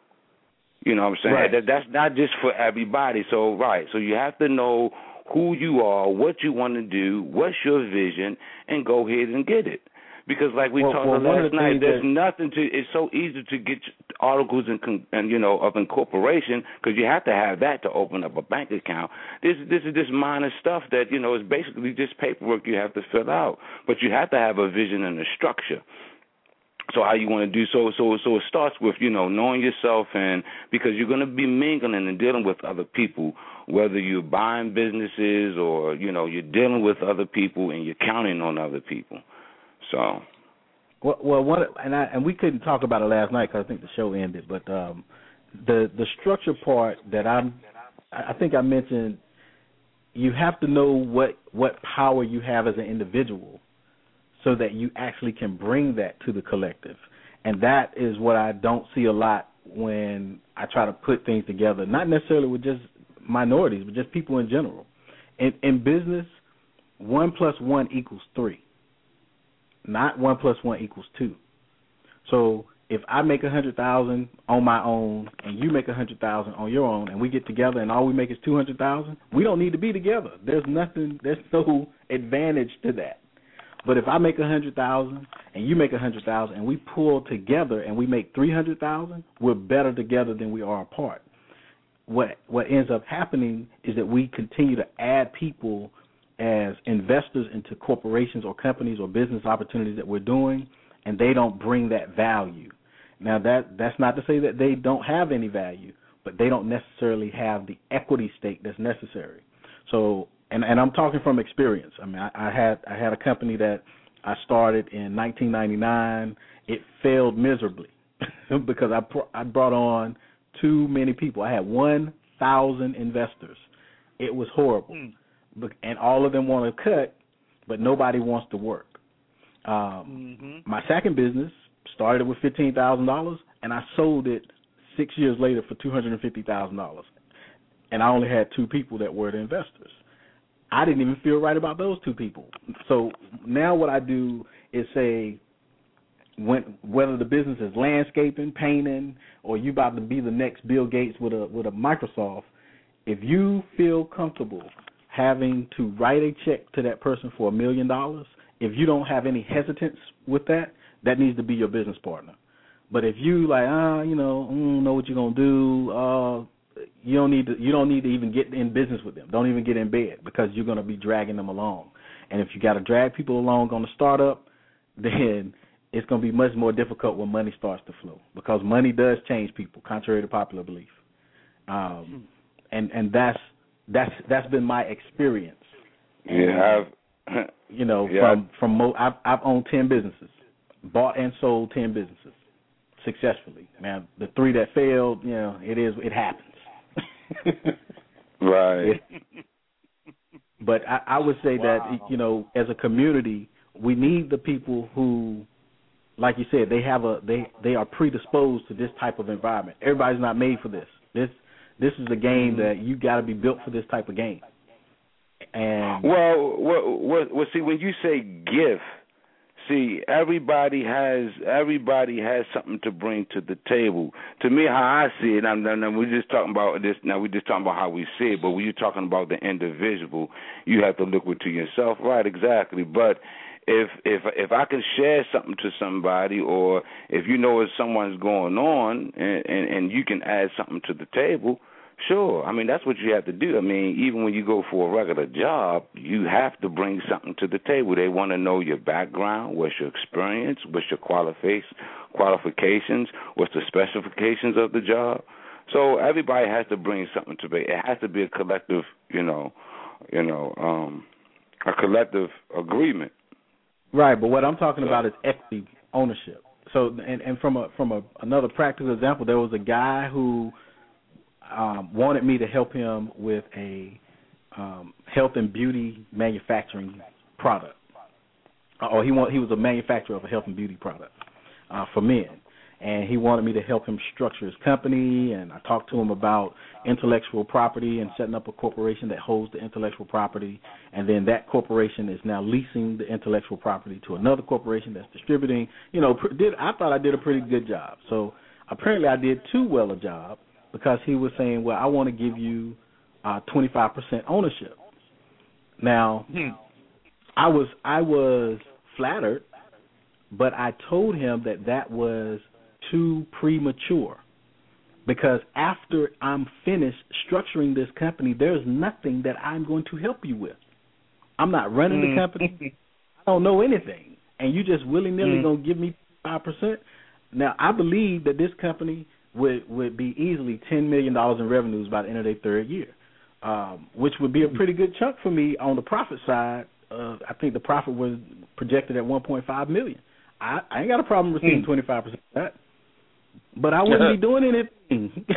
You know what I'm saying? Right. That, that's not just for everybody. So, right, so you have to know who you are, what you want to do, what's your vision, and go ahead and get it. Because, like we well, talked well, about last the night, there's that, nothing to. It's so easy to get articles and, and you know, of incorporation, because you have to have that to open up a bank account. This this is this minor stuff that, you know, is basically just paperwork you have to fill out, but you have to have a vision and a structure. So how you want to do so? So so it starts with, you know, knowing yourself, and because you're going to be mingling and dealing with other people, whether you're buying businesses or, you know, you're dealing with other people and you're counting on other people. So, well, well, one, and I and we couldn't talk about it last night because I think the show ended. But um, the the structure part that I'm, I think I mentioned, you have to know what what power you have as an individual, so that you actually can bring that to the collective. And that is what I don't see a lot when I try to put things together. Not necessarily with just minorities, but just people in general. In in business, one plus one equals three. Not one plus one equals two. So if I make a hundred thousand on my own and you make a hundred thousand on your own, and we get together and all we make is two hundred thousand, we don't need to be together. There's nothing. There's no advantage to that. But if I make a hundred thousand and you make a hundred thousand and we pull together and we make three hundred thousand, we're better together than we are apart. What what ends up happening is that we continue to add people as investors into corporations or companies or business opportunities that we're doing, and they don't bring that value. Now, that that's not to say that they don't have any value, but they don't necessarily have the equity stake that's necessary. So, and, and I'm talking from experience. I mean, I, I had I had a company that I started in nineteen ninety-nine. It failed miserably because I pr- I brought on too many people. I had one thousand investors. It was horrible. Mm. And all of them want to cut, but nobody wants to work. Um, mm-hmm. My second business started with fifteen thousand dollars, and I sold it six years later for two hundred fifty thousand dollars. And I only had two people that were the investors. I didn't even feel right about those two people. So now what I do is say, when, whether the business is landscaping, painting, or you about to be the next Bill Gates with a with a Microsoft, if you feel comfortable having to write a check to that person for a million dollars, if you don't have any hesitance with that, that needs to be your business partner. But if you like, ah, you know, mm, know what you're gonna do, uh, you don't need to, you don't need to even get in business with them. Don't even get in bed because you're gonna be dragging them along. And if you got to drag people along on the startup, then it's going to be much more difficult when money starts to flow, because money does change people, contrary to popular belief. Um, and and that's that's that's been my experience. Yeah, and, I've you know yeah. from from mo- I've, I've owned ten businesses, bought and sold ten businesses successfully. Man, the three that failed, you know, it is it happens. Right. It, but I, I would say wow. that, you know, as a community, we need the people who, like you said, they have a they, they are predisposed to this type of environment. Everybody's not made for this. This this is a game that you got to be built for this type of game. And well, well, well, well, see, when you say gift, see, everybody has everybody has something to bring to the table. To me, how I see it, I'm, I'm, we're just talking about this now. We're just talking about how we see it. But when you're talking about the individual, you have to look within yourself, right? Exactly. But if if if I can share something to somebody, or if you know if someone's going on, and, and, and you can add something to the table, sure. I mean, that's what you have to do. I mean, even when you go for a regular job, you have to bring something to the table. They want to know your background, what's your experience, what's your qualifications, what's the specifications of the job. So everybody has to bring something to it. It has to be a collective, you know, you know, um, a collective agreement. Right, but what I'm talking about is equity ownership. So, and, and from a from a, another practical example, there was a guy who Um, wanted me to help him with a um, health and beauty manufacturing product. Or he want, he was a manufacturer of a health and beauty product uh, for men. And he wanted me to help him structure his company, and I talked to him about intellectual property and setting up a corporation that holds the intellectual property, and then that corporation is now leasing the intellectual property to another corporation that's distributing. You know, did I thought I did a pretty good job. So apparently I did too well a job, because he was saying, well, I want to give you uh, twenty-five percent ownership. Now, hmm. I was I was flattered, but I told him that that was too premature, because after I'm finished structuring this company, there's nothing that I'm going to help you with. I'm not running mm. the company. I don't know anything, and you just willy-nilly mm. going to give me five percent? Now, I believe that this company would would be easily ten million dollars in revenues by the end of their third year, um, which would be a pretty good chunk for me on the profit side. Uh, I think the profit was projected at one point five million dollars. I, I ain't got a problem receiving mm. twenty-five percent of that, but I wouldn't be doing anything.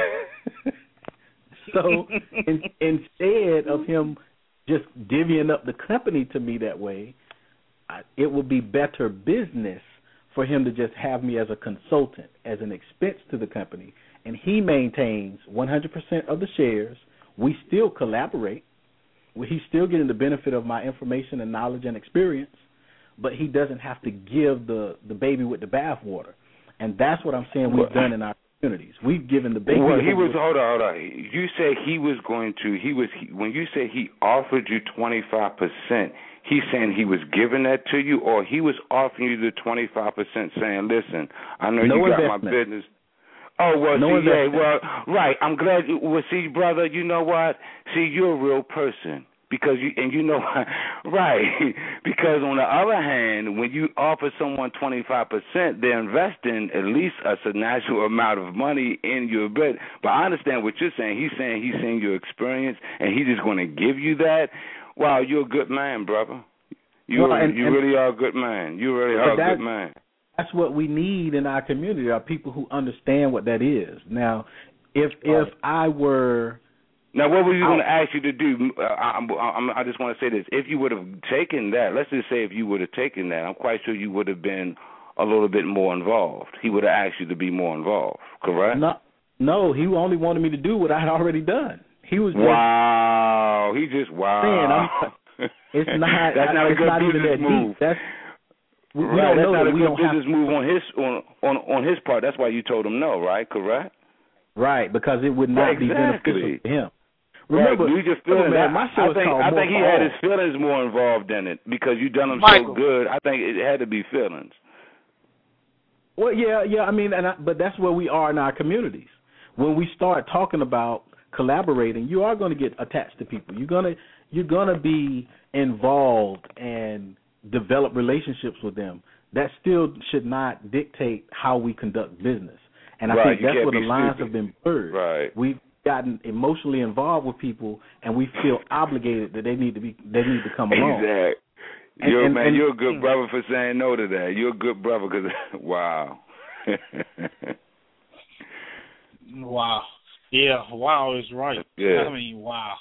So in, instead of him just divvying up the company to me that way, I, it would be better business for him to just have me as a consultant, as an expense to the company, and he maintains one hundred percent of the shares. We still collaborate. He's still getting the benefit of my information and knowledge and experience, but he doesn't have to give the, the baby with the bathwater. And that's what I'm saying we've done in our communities. We've given the baby. Well, he was hold on, hold on. You say he was going to. He was he, when you say he offered you twenty-five percent. He's saying he was giving that to you, or he was offering you the twenty-five percent, saying, "Listen, I know no you got investment. my business." Oh well, no see, yeah, well, right. I'm glad. You, well, see, brother, you know what? See, you're a real person. Because you and you know right, because on the other hand, when you offer someone twenty-five percent, they're investing at least a substantial amount of money in your bid. But I understand what you're saying. He's saying he's seeing your experience, and he's just going to give you that. Wow, you're a good man, brother. You well, and, you and, really are a good man. You really are a that, good man. That's what we need in our community, are people who understand what that is. Now, if right. if I were Now, what were you going to ask you to do? Uh, I, I, I just want to say this. If you would have taken that, let's just say if you would have taken that, I'm quite sure you would have been a little bit more involved. He would have asked you to be more involved, correct? No, no, he only wanted me to do what I had already done. He was just, wow. He just, wow. Man, I'm, it's not, That's not it's a good not even business that move. deep. That's, We, we right, don't know that's not that a we good don't business have move on his on, on on his part. That's why you told him no, right? Correct. Right, because it would not exactly. be beneficial to him. Remember, right. you feelings, man, my show I, I think I think he all. had his feelings more involved in it because you done him Michael. so good. I think it had to be feelings. Well, yeah, yeah. I mean, and I, but that's where we are in our communities. When we start talking about collaborating, you are going to get attached to people. You're gonna you're gonna be involved and develop relationships with them. That still should not dictate how we conduct business. And I right, think that's where the lines stupid. have been blurred. Right. We've gotten emotionally involved with people, and we feel obligated that they need to be they need to come along. Exactly. And, You're and, man, and, you're a good brother for saying no to that. You're a good brother because wow. Wow. Yeah, wow is right. Yeah. I mean, wow.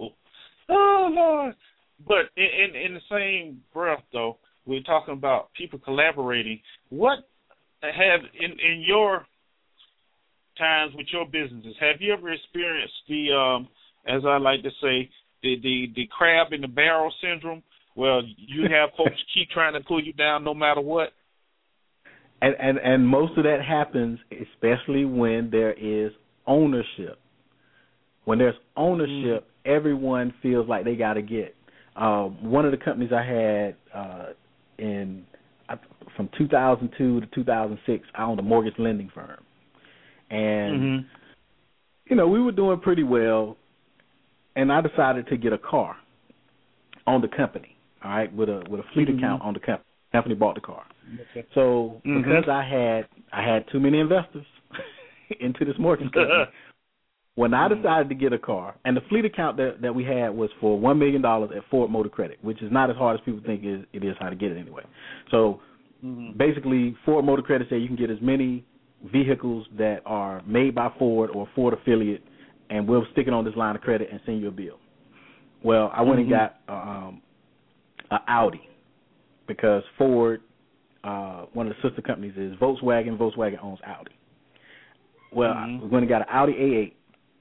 Oh Lord. But in, in in the same breath, though, we're talking about people collaborating. What have in in your times with your businesses, have you ever experienced the um, as I like to say, the the, the crab in the barrel syndrome? Well, you have folks keep trying to pull you down no matter what. And, and and most of that happens, especially when there is ownership. When there's ownership, mm-hmm. everyone feels like they got to get. Um, one of the companies I had uh, in from two thousand two to two thousand six, I owned a mortgage lending firm, and mm-hmm. you know we were doing pretty well. And I decided to get a car on the company. All right, with a with a fleet mm-hmm. account on the company. The company bought the car. Okay. So mm-hmm. because I had I had too many investors into this mortgage company, when I decided to get a car, and the fleet account that, that we had was for one million dollars at Ford Motor Credit, which is not as hard as people think it is, it is how to get it anyway. So mm-hmm. basically, Ford Motor Credit said you can get as many vehicles that are made by Ford or Ford affiliate, and we'll stick it on this line of credit and send you a bill. Well, I went mm-hmm. and got um, an Audi because Ford, uh, one of the sister companies is Volkswagen. Volkswagen owns Audi. Well, mm-hmm. I went and got an Audi A eight.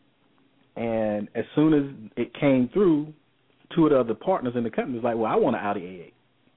And as soon as it came through, two of the other partners in the company was like, well, I want an Audi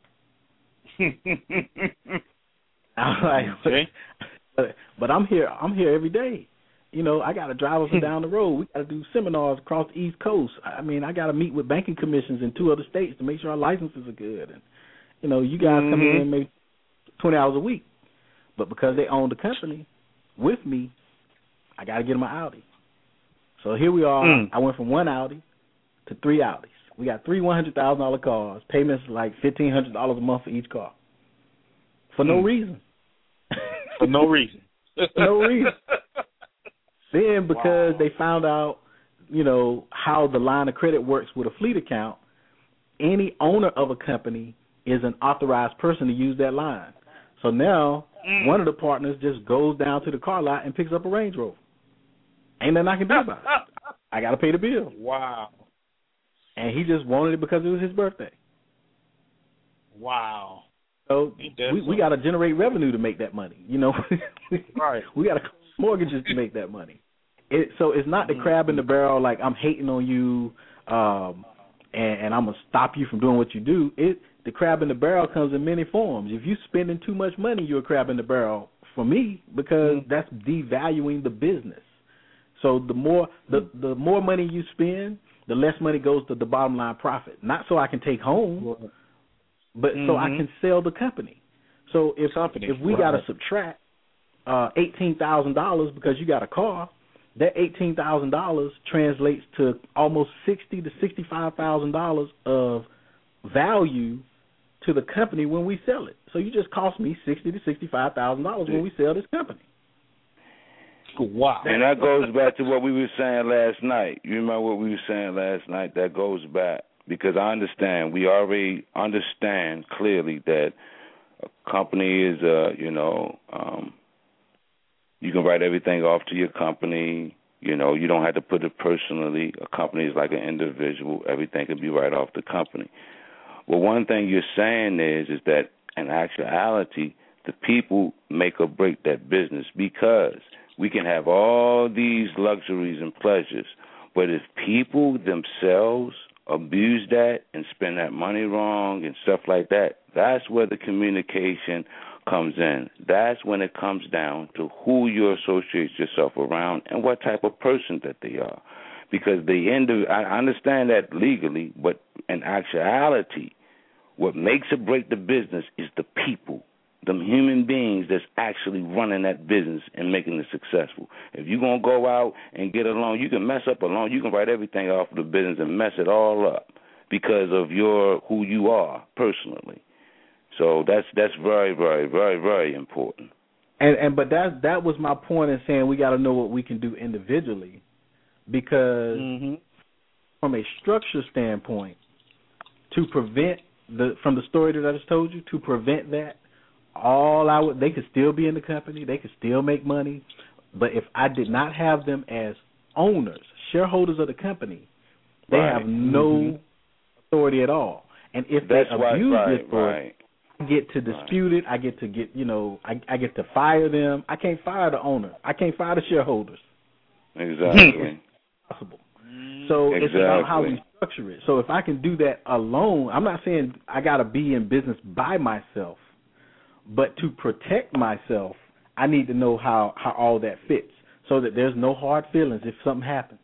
A eight. I was like, okay. but, but I'm here I'm here every day. You know, I got to drive us down the road. We got to do seminars across the East Coast. I mean, I got to meet with banking commissions in two other states to make sure our licenses are good. And, you know, you guys mm-hmm. come in maybe twenty hours a week. But because they own the company with me, I got to get them an Audi. So here we are. Mm. I went from one Audi to three Audis. We got three one hundred thousand dollars cars. Payments like fifteen hundred dollars a month for each car. For mm. no reason. For no reason. For no reason. Then because wow. they found out, you know, how the line of credit works with a fleet account, any owner of a company is an authorized person to use that line. So now mm. one of the partners just goes down to the car lot and picks up a Range Rover. Ain't nothing I can do about it. I got to pay the bill. Wow. And he just wanted it because it was his birthday. Wow. So we, we got to generate revenue to make that money. You know, right. We got to mortgages to make that money. It, so it's not the crab in the barrel like I'm hating on you um, and, and I'm going to stop you from doing what you do. It The crab in the barrel comes in many forms. If you're spending too much money, you're a crab in the barrel for me because mm-hmm. that's devaluing the business. So the more the, the more money you spend, the less money goes to the bottom line profit. Not so I can take home, but mm-hmm. so I can sell the company. So if company. if we right. got to subtract uh, eighteen thousand dollars because you got a car, that eighteen thousand dollars translates to almost sixty to sixty-five thousand dollars of value to the company when we sell it. So you just cost me sixty to sixty-five thousand dollars when we sell this company. Wow. And that goes back to what we were saying last night. You remember what we were saying last night? That goes back because I understand. We already understand clearly that a company is, uh, you know, um, you can write everything off to your company. You know, you don't have to put it personally. A company is like an individual. Everything can be right off the company. Well, one thing you're saying is, is that in actuality, the people make or break that business because we can have all these luxuries and pleasures, but if people themselves abuse that and spend that money wrong and stuff like that, that's where the communication comes in. That's when it comes down to who you associate yourself around and what type of person that they are. Because the end of, I understand that legally, but in actuality, what makes or break the business is the people, the human beings that's actually running that business and making it successful. If you're going to go out and get a loan, you can mess up a loan. You can write everything off of the business and mess it all up because of your who you are personally. So that's that's very, very, very, very important. And and but that that was my point in saying we got to know what we can do individually, because mm-hmm. from a structure standpoint, to prevent the from the story that I just told you, to prevent that, all I would they could still be in the company, they could still make money, but if I did not have them as owners, shareholders of the company, they right. have no mm-hmm. authority at all. And if that's they right, abuse right, this authority, right. I get to dispute right. it. I get to get, you know, I, I get to fire them. I can't fire the owner. I can't fire the shareholders. Exactly. It's impossible. So exactly. it's about how we structure it. So if I can do that alone, I'm not saying I got to be in business by myself, but to protect myself, I need to know how, how all that fits so that there's no hard feelings if something happens.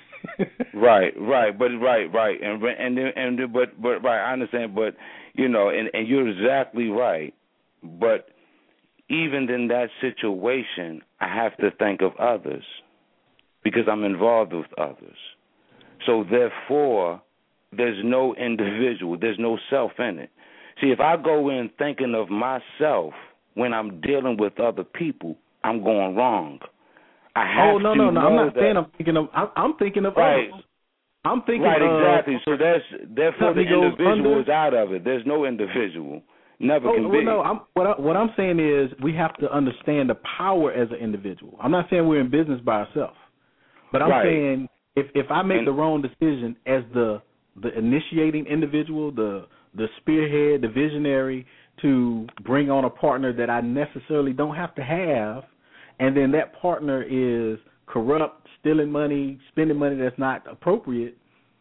right, right, but right, right, and and and but but right, I understand, but you know, and, and you're exactly right. But even in that situation, I have to think of others because I'm involved with others. So therefore, there's no individual, there's no self in it. See, if I go in thinking of myself when I'm dealing with other people, I'm going wrong. I have oh no to no no! I'm not that. saying I'm thinking of. I'm, I'm thinking of right. others. I'm thinking right of, exactly. So that's therefore the individual under. is out of it. There's no individual. Never oh, can well, be. No, I'm, what I, what I'm saying is we have to understand the power as an individual. I'm not saying we're in business by ourselves, but I'm right. saying if if I make and, the wrong decision as the the initiating individual, the the spearhead, the visionary, to bring on a partner that I necessarily don't have to have, and then that partner is corrupt, stealing money, spending money that's not appropriate,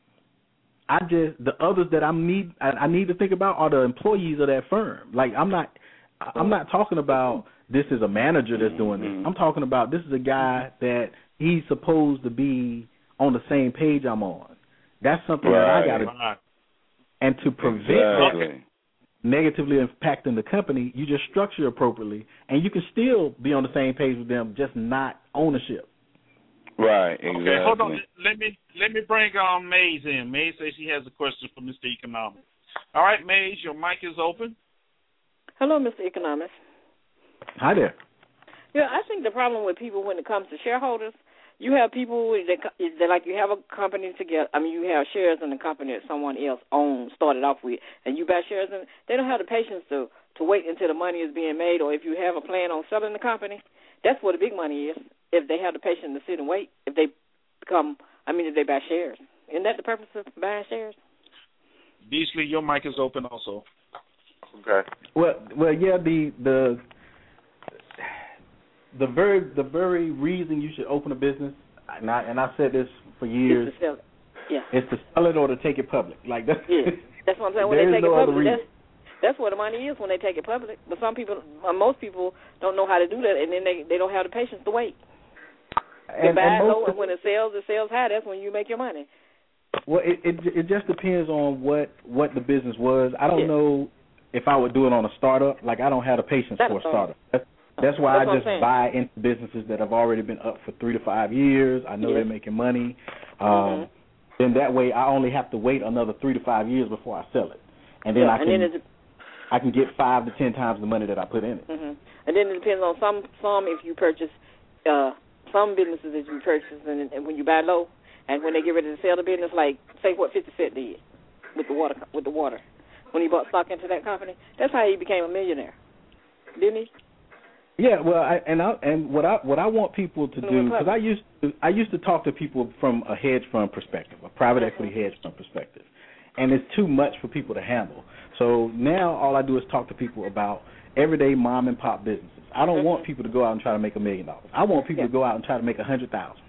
I just the others that I need I, I need to think about are the employees of that firm. Like I'm not I'm not talking about this is a manager that's doing this. I'm talking about this is a guy that he's supposed to be on the same page I'm on. That's something right. that I got to. And to prevent exactly. that negatively impacting the company, you just structure appropriately, and you can still be on the same page with them, just not ownership. Right, exactly. Okay, hold on. Let me let me bring um Maze in. Maze says she has a question for Mister Economics. All right, Maze, your mic is open. Hello, Mister Economics. Hi there. Yeah, I think the problem with people when it comes to shareholders, you have people that, that like you have a company together. I mean, you have shares in the company that someone else owns, started off with, and you buy shares in. They don't have the patience to to wait until the money is being made, or if you have a plan on selling the company, that's where the big money is. If they have the patience to sit and wait, if they become, I mean, if they buy shares, isn't that the purpose of buying shares? Beasley, your mic is open also. Okay. Well, well, yeah, the the the very the very reason you should open a business, and I and I said this for years, is to sell it. Yeah, it's to sell it or to take it public. Like that's yeah, that's what I'm saying. When they take no it public, that's, that's where the money is when they take it public. But some people, uh, most people, don't know how to do that, and then they they don't have the patience to wait. And, buy and it low, and when it sells, it sells high. That's when you make your money. Well, it it, it just depends on what, what the business was. I don't yeah. know if I would do it on a startup. Like I don't have the patience That's for a startup. That's, that's why that's I just buy into businesses that have already been up for three to five years. I know yes. they're making money. Um, mm-hmm. Then that way, I only have to wait another three to five years before I sell it, and then yeah, I can and then I can get five to ten times the money that I put in it. Mm-hmm. And then it depends on some some if you purchase. Uh, Some businesses that you purchase and, and when you buy low, and when they get ready to sell the business, like say what fifty Cent did with the water, with the water, when he bought stock into that company, that's how he became a millionaire, didn't he? Yeah, well, I, and I, and what I what I want people to do, because I used to I used to talk to people from a hedge fund perspective, a private mm-hmm. equity hedge fund perspective, and it's too much for people to handle. So now all I do is talk to people about everyday mom and pop businesses. I don't mm-hmm. want people to go out and try to make a million dollars. I want people yeah. to go out and try to make a hundred thousand.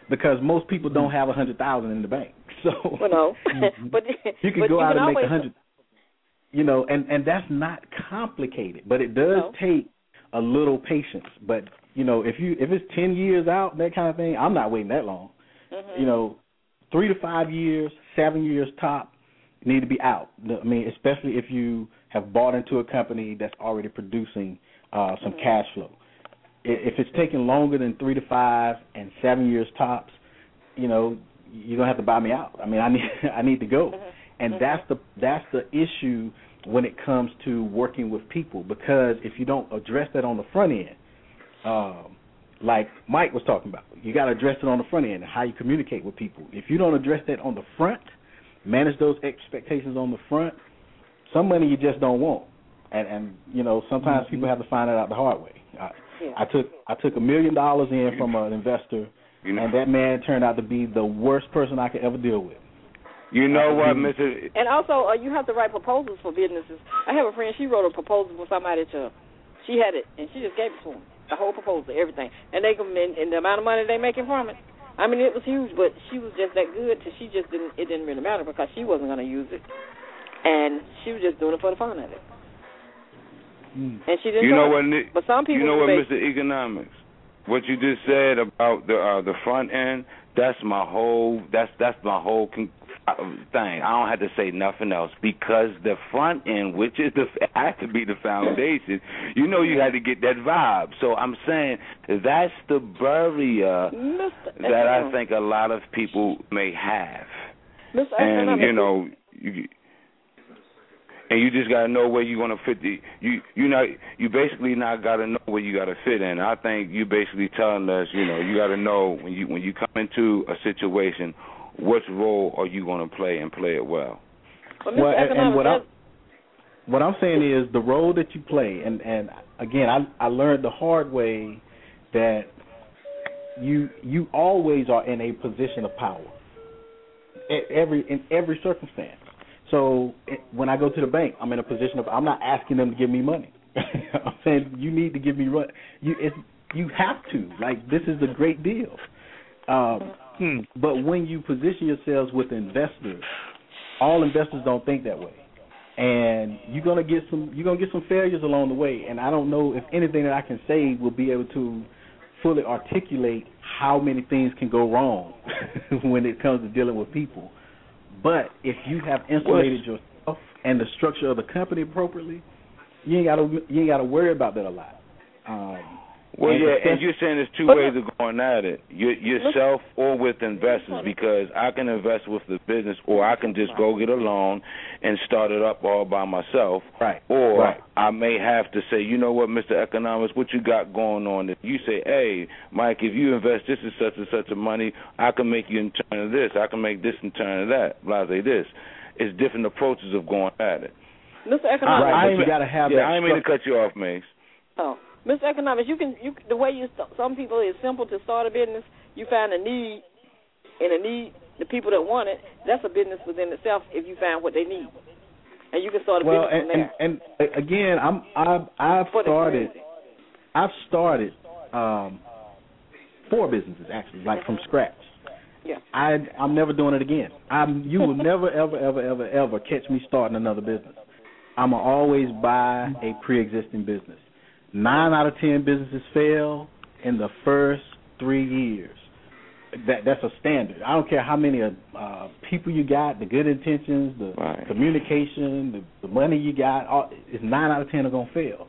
because most people don't have a hundred thousand in the bank. So well, no, but you can but go you out can and make always, a hundred. You know, and and that's not complicated, but it does no. take a little patience. But you know, if you if it's ten years out, that kind of thing, I'm not waiting that long. Mm-hmm. You know, three to five years, seven years top, need to be out. I mean, especially if you have bought into a company that's already producing uh, some mm-hmm. cash flow. If it's taking longer than three to five and seven years tops, you know, you're gonna have to buy me out. I mean, I need I need to go, mm-hmm. and mm-hmm. that's the that's the issue when it comes to working with people, because if you don't address that on the front end, um, like Mike was talking about, you got to address it on the front end, how you communicate with people. If you don't address that on the front, manage those expectations on the front, some money you just don't want, and and you know sometimes mm-hmm. people have to find that out the hard way. I, yeah. I took I took a million dollars in from an investor, you know, and that man turned out to be the worst person I could ever deal with. You know what, Mister And also, uh, you have to write proposals for businesses. I have a friend, she wrote a proposal for somebody to, she had it, and she just gave it to them, the whole proposal, everything. And they come in, and the amount of money they making from it, I mean, it was huge, but she was just that good, so she just didn't, it didn't really matter because she wasn't going to use it. And she was just doing it for the fun of it. Mm. And she didn't you know know what, it. But some people you know what, make, Mister Economics, what you just said about the uh, the front end, that's my whole, that's, that's my whole con- thing. I don't have to say nothing else, because the front end, which is the has to be the foundation, you know, you got to get that vibe. So I'm saying that's the barrier that I think a lot of people may have. Mister And you know, you, and you just gotta know where you're gonna fit. The, you you know you basically not gotta know where you gotta fit in. I think you basically telling us, you know, you gotta know when you when you come into a situation, which role are you going to play and play it well? Well, well and, and what, I, what I'm saying is the role that you play, and, and again, I, I learned the hard way that you you always are in a position of power every in every circumstance. So it, when I go to the bank, I'm in a position of, I'm not asking them to give me money. I'm saying you need to give me run. You it's, you have to. Like, this is a great deal. Um, Hmm. But when you position yourselves with investors, all investors don't think that way, and you're gonna get some you're gonna get some failures along the way. And I don't know if anything that I can say will be able to fully articulate how many things can go wrong when it comes to dealing with people. But if you have insulated What's... yourself and the structure of the company appropriately, you ain't gotta you ain't gotta worry about that a lot. Um, Well, and yeah, and you're saying there's two ways of going at it, you, yourself or with investors, because I can invest with the business, or I can just go get a loan and start it up all by myself. Right. Or right. I may have to say, you know what, Mister Economics, what you got going on? If you say, hey, Mike, if you invest this and such and such of money, I can make you in turn of this. I can make this in turn of that. Blah, say this. It's different approaches of going at it. Mister Economics. Right, but you got to have yeah, that. I ain't mean to cut you off, Mace. Oh. Mister Economics, you can you the way you some people it's simple to start a business. You find a need, and a need the people that want it. That's a business within itself if you find what they need, and you can start a well, business and, from there. And, and again, I'm I've I've started I've started um, four businesses actually, like from scratch. Yeah. I I'm never doing it again. I'm you will never ever ever ever ever catch me starting another business. I'ma always buy a pre-existing business. Nine out of ten businesses fail in the first three years. That that's a standard. I don't care how many uh, people you got, the good intentions, the right. communication, the, the money you got. All, it's nine out of ten are gonna fail.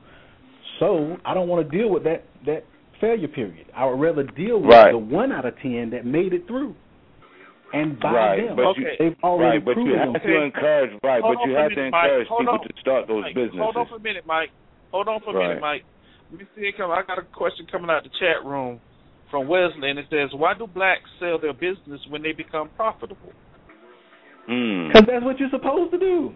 So I don't want to deal with that that failure period. I would rather deal with right. the one out of ten that made it through. And buy right, them. But okay. you, They've already right, but you have them. to encourage. Right, Hold but you have to minute, encourage Mike. people on. to start those Mike, businesses. Hold on for a minute, Mike. Hold on for a right. minute, Mike. Let me see it come. I got a question coming out the chat room from Wesley, and it says, "Why do blacks sell their business when they become profitable?" Because mm. that's what you're supposed to do.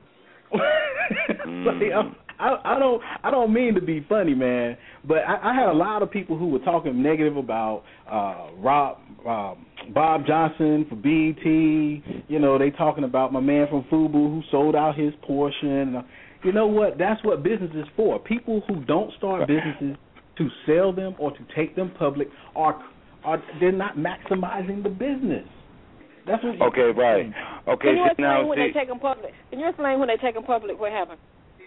mm. like, I, I don't I don't mean to be funny, man, but I, I had a lot of people who were talking negative about uh, Rob uh, Bob Johnson for B E T. You know, they talking about my man from FUBU who sold out his portion. You know what? That's what business is for. People who don't start businesses to sell them or to take them public are are they're not maximizing the business. That's what. Okay, right. Okay, Can you so explain now when see, they take them public? Can you explain when they take them public what happened?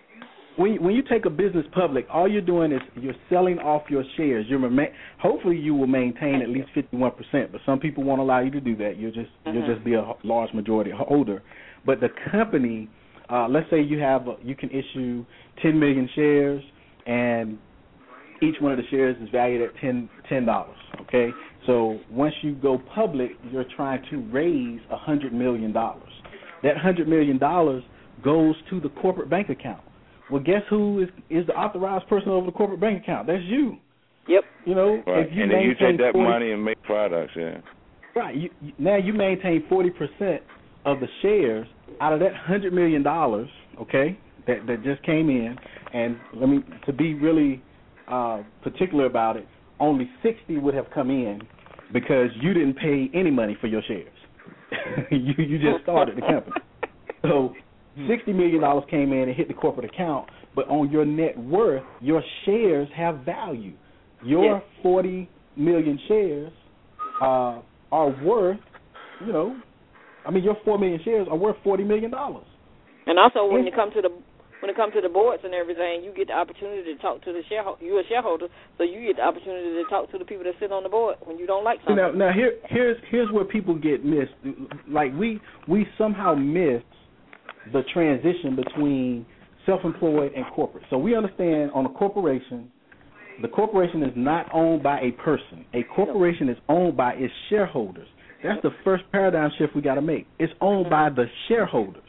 When when you take a business public, all you're doing is you're selling off your shares. You're rema- hopefully you will maintain at least fifty-one percent, but some people won't allow you to do that. You'll just mm-hmm. you'll just be a large majority holder. But the company, uh, let's say you have a, you can issue ten million shares, and each one of the shares is valued at ten ten dollars. Okay, so once you go public, you're trying to raise a hundred million dollars. That hundred million dollars goes to the corporate bank account. Well, guess who is is the authorized person over the corporate bank account? That's you. Yep. You know, right. if you and then you take that forty money and make products, yeah. Right. You, you, now you maintain forty percent of the shares out of that hundred million dollars. Okay, that that just came in, and let me to be really uh, particular about it. Only sixty would have come in because you didn't pay any money for your shares. you you just started the company, so. Sixty million dollars came in and hit the corporate account, but on your net worth, your shares have value. Your yes. forty million shares uh, are worth, you know, I mean, your four million shares are worth forty million dollars. And also, when you come to the when it comes to the boards and everything, you get the opportunity to talk to the shareholder. You're a shareholder, so you get the opportunity to talk to the people that sit on the board when you don't like something. Now, now here, here's here's where people get missed. Like we we somehow miss the transition between self-employed and corporate. So we understand on a corporation, the corporation is not owned by a person. A corporation is owned by its shareholders. That's the first paradigm shift we got to make. It's owned by the shareholders.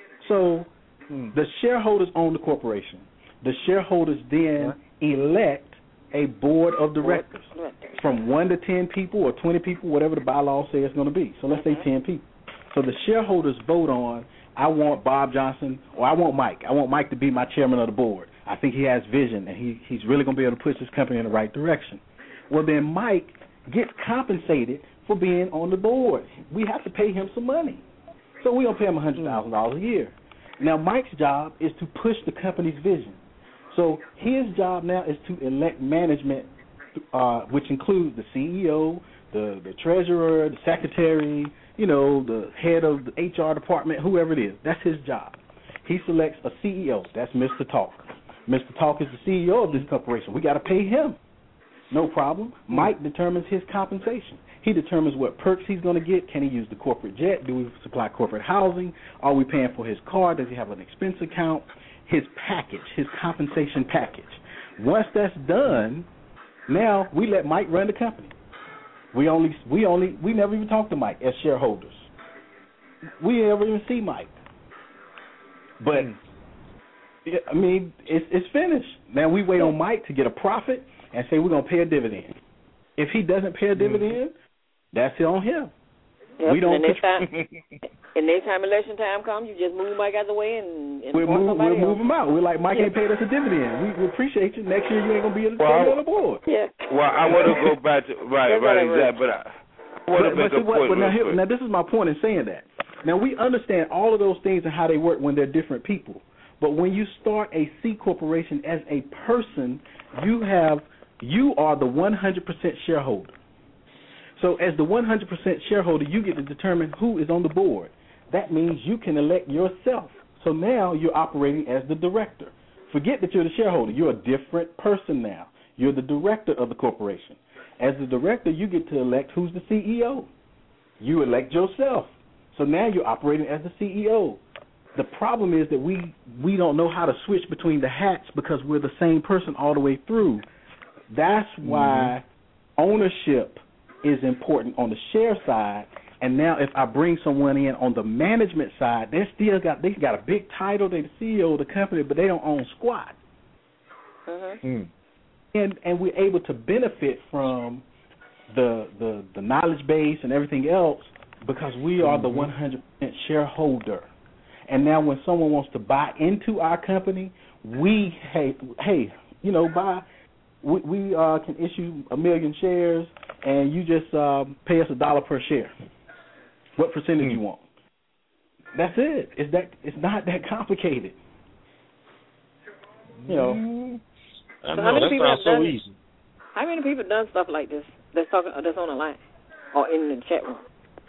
So the shareholders own the corporation. The shareholders then elect a board of directors from one to ten people or twenty people, whatever the bylaws say it's going to be. So let's say ten people. So the shareholders vote on, I want Bob Johnson, or I want Mike. I want Mike to be my chairman of the board. I think he has vision, and he, he's really going to be able to push this company in the right direction. Well, then Mike gets compensated for being on the board. We have to pay him some money. So we're going to pay him one hundred thousand dollars a year. Now, Mike's job is to push the company's vision. So his job now is to elect management, uh, which includes the C E O, the, the treasurer, the secretary, you know, the head of the H R department, whoever it is. That's his job. He selects a C E O. That's Mister Talk. Mister Talk is the C E O of this corporation. We got to pay him. No problem. Mike determines his compensation. He determines what perks he's going to get. Can he use the corporate jet? Do we supply corporate housing? Are we paying for his car? Does he have an expense account? His package, his compensation package. Once that's done, now we let Mike run the company. We only, we only, we never even talk to Mike as shareholders. We never even see Mike. But I mean, it's it's finished. Now we wait on Mike to get a profit and say we're gonna pay a dividend. If he doesn't pay a dividend, that's it on him. Yep. We don't. And next time, and next time election time comes, you just move Mike out of the way and, and we'll move. We'll else. move him out. We're like, Mike ain't paid us a dividend. We, we appreciate you. Next year you ain't gonna be able to well, stay on the board. Yeah. Well, I want to go back to right, That's right, exactly. But I, I want to make a what, point. But now, real here, now, this is my point in saying that. Now we understand all of those things and how they work when they're different people. But when you start a C corporation as a person, you have you are the one hundred percent shareholder. So as the one hundred percent shareholder, you get to determine who is on the board. That means you can elect yourself. So now you're operating as the director. Forget that you're the shareholder. You're a different person now. You're the director of the corporation. As the director, you get to elect who's the C E O. You elect yourself. So now you're operating as the C E O. The problem is that we, we don't know how to switch between the hats because we're the same person all the way through. That's why mm-hmm. ownership is important on the share side. And now if I bring someone in on the management side, they still got they got a big title, they're the C E O of the company, but they don't own squat. Mm-hmm. Mm. And and we're able to benefit from the the, the knowledge base and everything else because we are mm-hmm. the one hundred percent shareholder. And now when someone wants to buy into our company, we, hey, hey you know, buy, we, we uh, can issue a million shares, and you just uh, pay us a dollar per share. What percentage mm-hmm. you want? That's it. It's that. It's not that complicated. You know. I so know that sounds so done, easy. How many people have done stuff like this? that's talking that's on the line or in the chat room?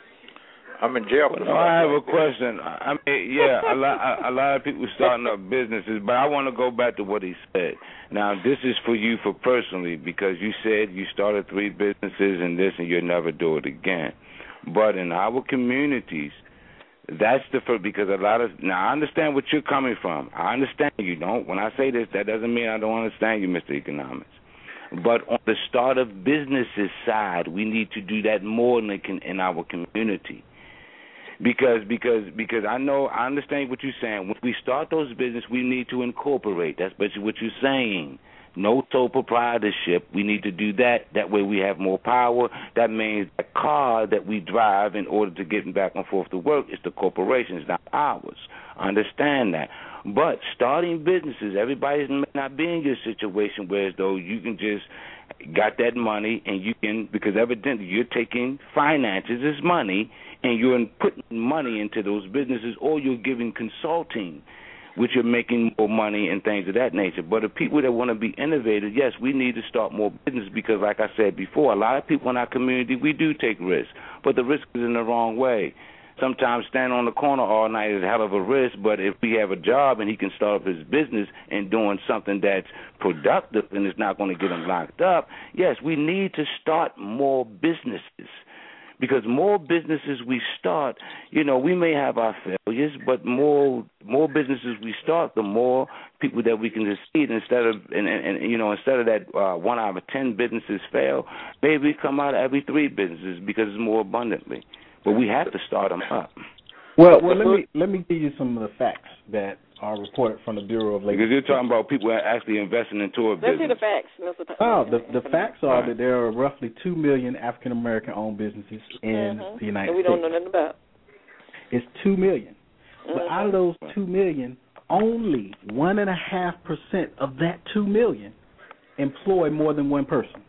I'm in jail. Well, no, I have a question. I mean, yeah, a lot, a, a lot of people starting up businesses, but I want to go back to what he said. Now, this is for you for personally, because you said you started three businesses and this, and you'll never do it again. But in our communities, that's the first, because a lot of, now I understand what you're coming from. I understand you don't. When I say this, that doesn't mean I don't understand you, Mister Economics. But on the start of businesses side, we need to do that more in, the, in our community. Because because because I know I understand what you're saying. When we start those businesses, we need to incorporate. That's basically what you're saying. No sole proprietorship. We need to do that. That way we have more power. That means the car that we drive in order to get back and forth to work is the corporation's, not ours. I understand that. But starting businesses, everybody may not be in your situation where as though you can just got that money and you can, because evidently you're taking finances as money and you're putting money into those businesses, or you're giving consulting, which are making more money and things of that nature. But the people that want to be innovative, yes, we need to start more business because, like I said before, a lot of people in our community, we do take risks, but the risk is in the wrong way. Sometimes standing on the corner all night is a hell of a risk, but if we have a job and he can start up his business and doing something that's productive and it's not going to get him locked up, yes, we need to start more businesses. Because more businesses we start, you know, we may have our failures, but more more businesses we start, the more people that we can succeed. Instead of, and, and, and you know, instead of that uh, one out of ten businesses fail, maybe we come out of every three businesses because it's more abundantly. But we have to start them up. Well, well, let me let me give you some of the facts that are reported from the Bureau of Labor. Because you're talking about people actually investing into a business. Let's hear the facts, Mister P- Oh, the the facts are that there are roughly two million African American owned businesses in mm-hmm. the United and we States. don't know nothing about. It's two million, mm-hmm. but out of those two million, only one and a half percent of that two million employ more than one person.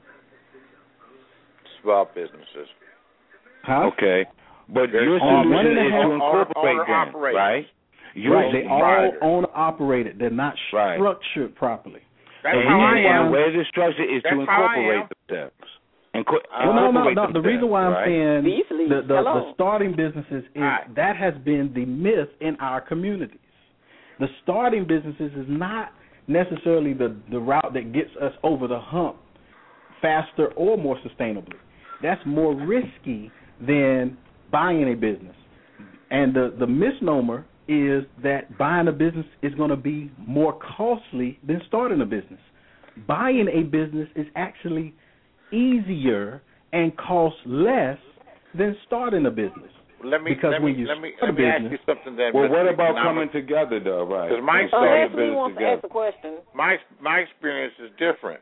Small businesses. Huh? Okay, but There's your um, solution is to incorporate them, right? You're right, they all own operated. They're not right. structured properly. That's and how I am. And where the structure is That's to incorporate themselves. Inco- well, no, no, no. The reason why I'm right? saying the, the, the starting businesses is right. that has been the myth in our communities. The starting businesses is not necessarily the, the route that gets us over the hump faster or more sustainably. That's more risky than buying a business. And the, the misnomer is that buying a business is going to be more costly than starting a business. Buying a business is actually easier and costs less than starting a business. Let me because let when me you let me start let me a ask business, you something then. Well, Mister what about Economics? coming together, though? Right? Because my oh, story, Anthony wants to ask a question. My my experience is different.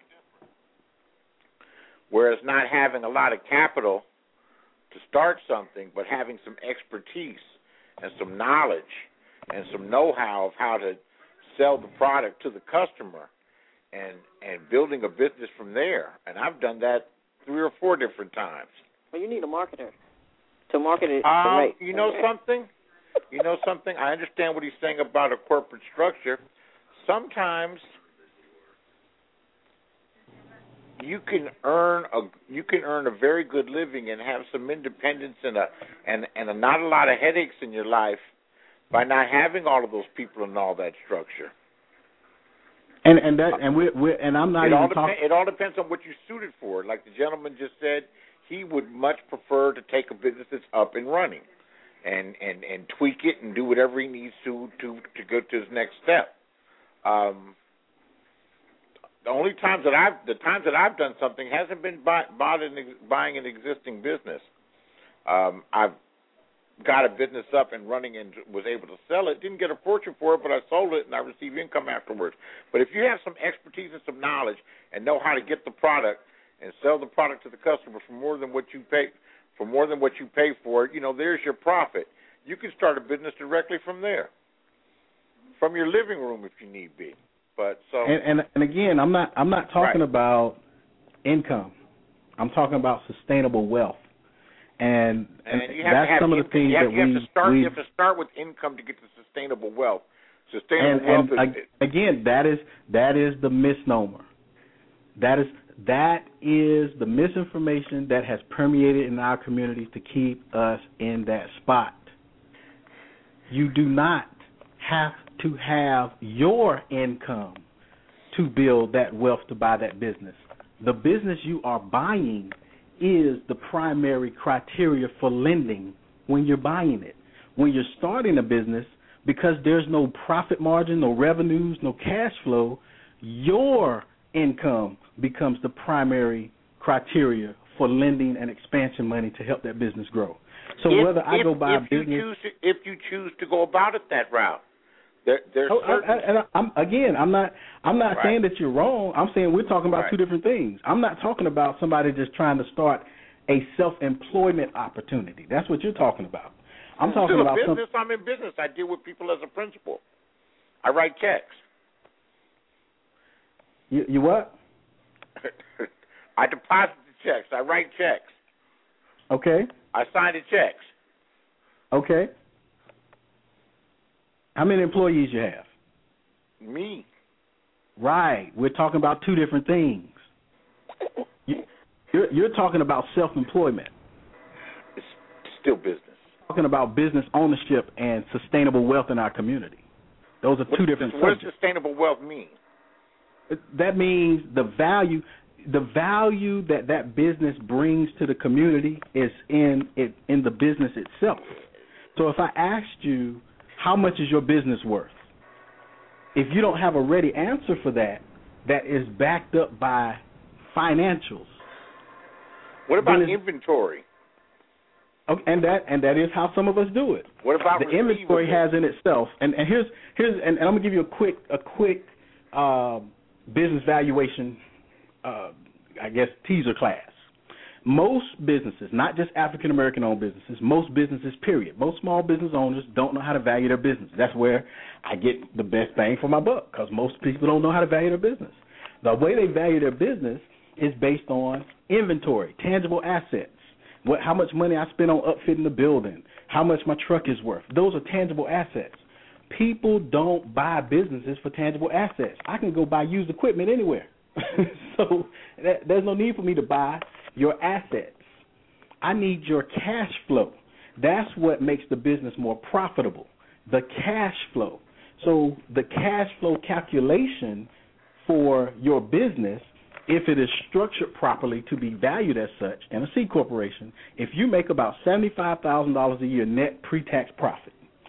Whereas not having a lot of capital to start something, but having some expertise and some knowledge and some know-how of how to sell the product to the customer, and and building a business from there. And I've done that three or four different times. Well, you need a marketer to market it. Um, right. You know something? You know something? I understand what he's saying about a corporate structure. Sometimes you can earn a you can earn a very good living and have some independence and a and and a, not a lot of headaches in your life by not having all of those people and all that structure. And and that and we we and I'm not it even all talking. It all depends on what you're suited for. Like the gentleman just said, he would much prefer to take a business that's up and running, and and and tweak it and do whatever he needs to to to go to his next step. Um, the only times that I've the times that I've done something hasn't been buy, bought an, buying an existing business. Um, I've got a business up and running and was able to sell it. Didn't get a fortune for it, but I sold it and I received income afterwards. But if you have some expertise and some knowledge and know how to get the product and sell the product to the customer for more than what you pay for more than what you pay for it, you know, there's your profit. You can start a business directly from there, from your living room if you need be. But so and and, and again, I'm not I'm not talking right. about income. I'm talking about sustainable wealth. And, and, and you have that's to have some of income. the things you have, that you have we to start. we, You have to start with income to get to sustainable wealth. Sustainable and, wealth and is again that is that is the misnomer. That is that is the misinformation that has permeated in our communities to keep us in that spot. You do not have to have your income to build that wealth to buy that business. The business you are buying is the primary criteria for lending when you're buying it. When you're starting a business, because there's no profit margin, no revenues, no cash flow, your income becomes the primary criteria for lending and expansion money to help that business grow. So if, whether I if, go buy if a business, you choose to, if you choose to go about it that route, there, there's oh, certain. I, I, and I, I'm, again, I'm not, I'm not right. saying that you're wrong. I'm saying we're talking about right. two different things. I'm not talking about somebody just trying to start a self-employment opportunity. That's what you're talking about. I'm I'm talking still about a business. some, I'm in business. I deal with people as a principal. I write checks. You, you what? I deposit the checks. I write checks. Okay. I sign the checks. Okay. How many employees you have? Me. Right. We're talking about two different things. You, you're, you're talking about self-employment. It's still business. Talking about business ownership and sustainable wealth in our community. Those are what, two different what subjects. What does sustainable wealth mean? That means the value, the value that that business brings to the community is in it in the business itself. So if I asked you, how much is your business worth? If you don't have a ready answer for that, that is backed up by financials. What about inventory? Okay, and that and that is how some of us do it. What about the inventory has in itself? And, and here's here's and, and I'm gonna give you a quick a quick uh, business valuation, uh, I guess teaser class. Most businesses, not just African American owned businesses, most businesses, period. Most small business owners don't know how to value their business. That's where I get the best bang for my buck, because most people don't know how to value their business. The way they value their business is based on inventory, tangible assets. What, how much money I spend on upfitting the building, how much my truck is worth. Those are tangible assets. People don't buy businesses for tangible assets. I can go buy used equipment anywhere. so that, there's no need for me to buy your assets. I need your cash flow. That's what makes the business more profitable, the cash flow. So the cash flow calculation for your business, if it is structured properly to be valued as such in a C corporation, if you make about seventy-five thousand dollars a year net pre-tax profit,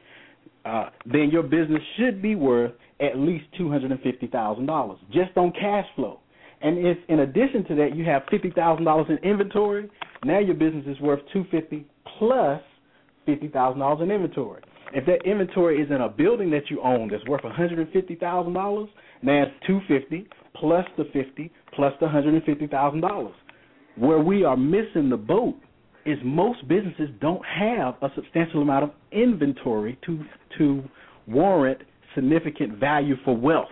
uh, then your business should be worth at least two hundred fifty thousand dollars just on cash flow. And if in addition to that you have fifty thousand dollars in inventory, now your business is worth two hundred fifty thousand dollars plus fifty thousand dollars in inventory. If that inventory is in a building that you own that's worth one hundred fifty thousand dollars, now it's two hundred fifty thousand dollars plus the fifty plus the one hundred fifty thousand dollars. Where we are missing the boat is most businesses don't have a substantial amount of inventory to to warrant significant value for wealth.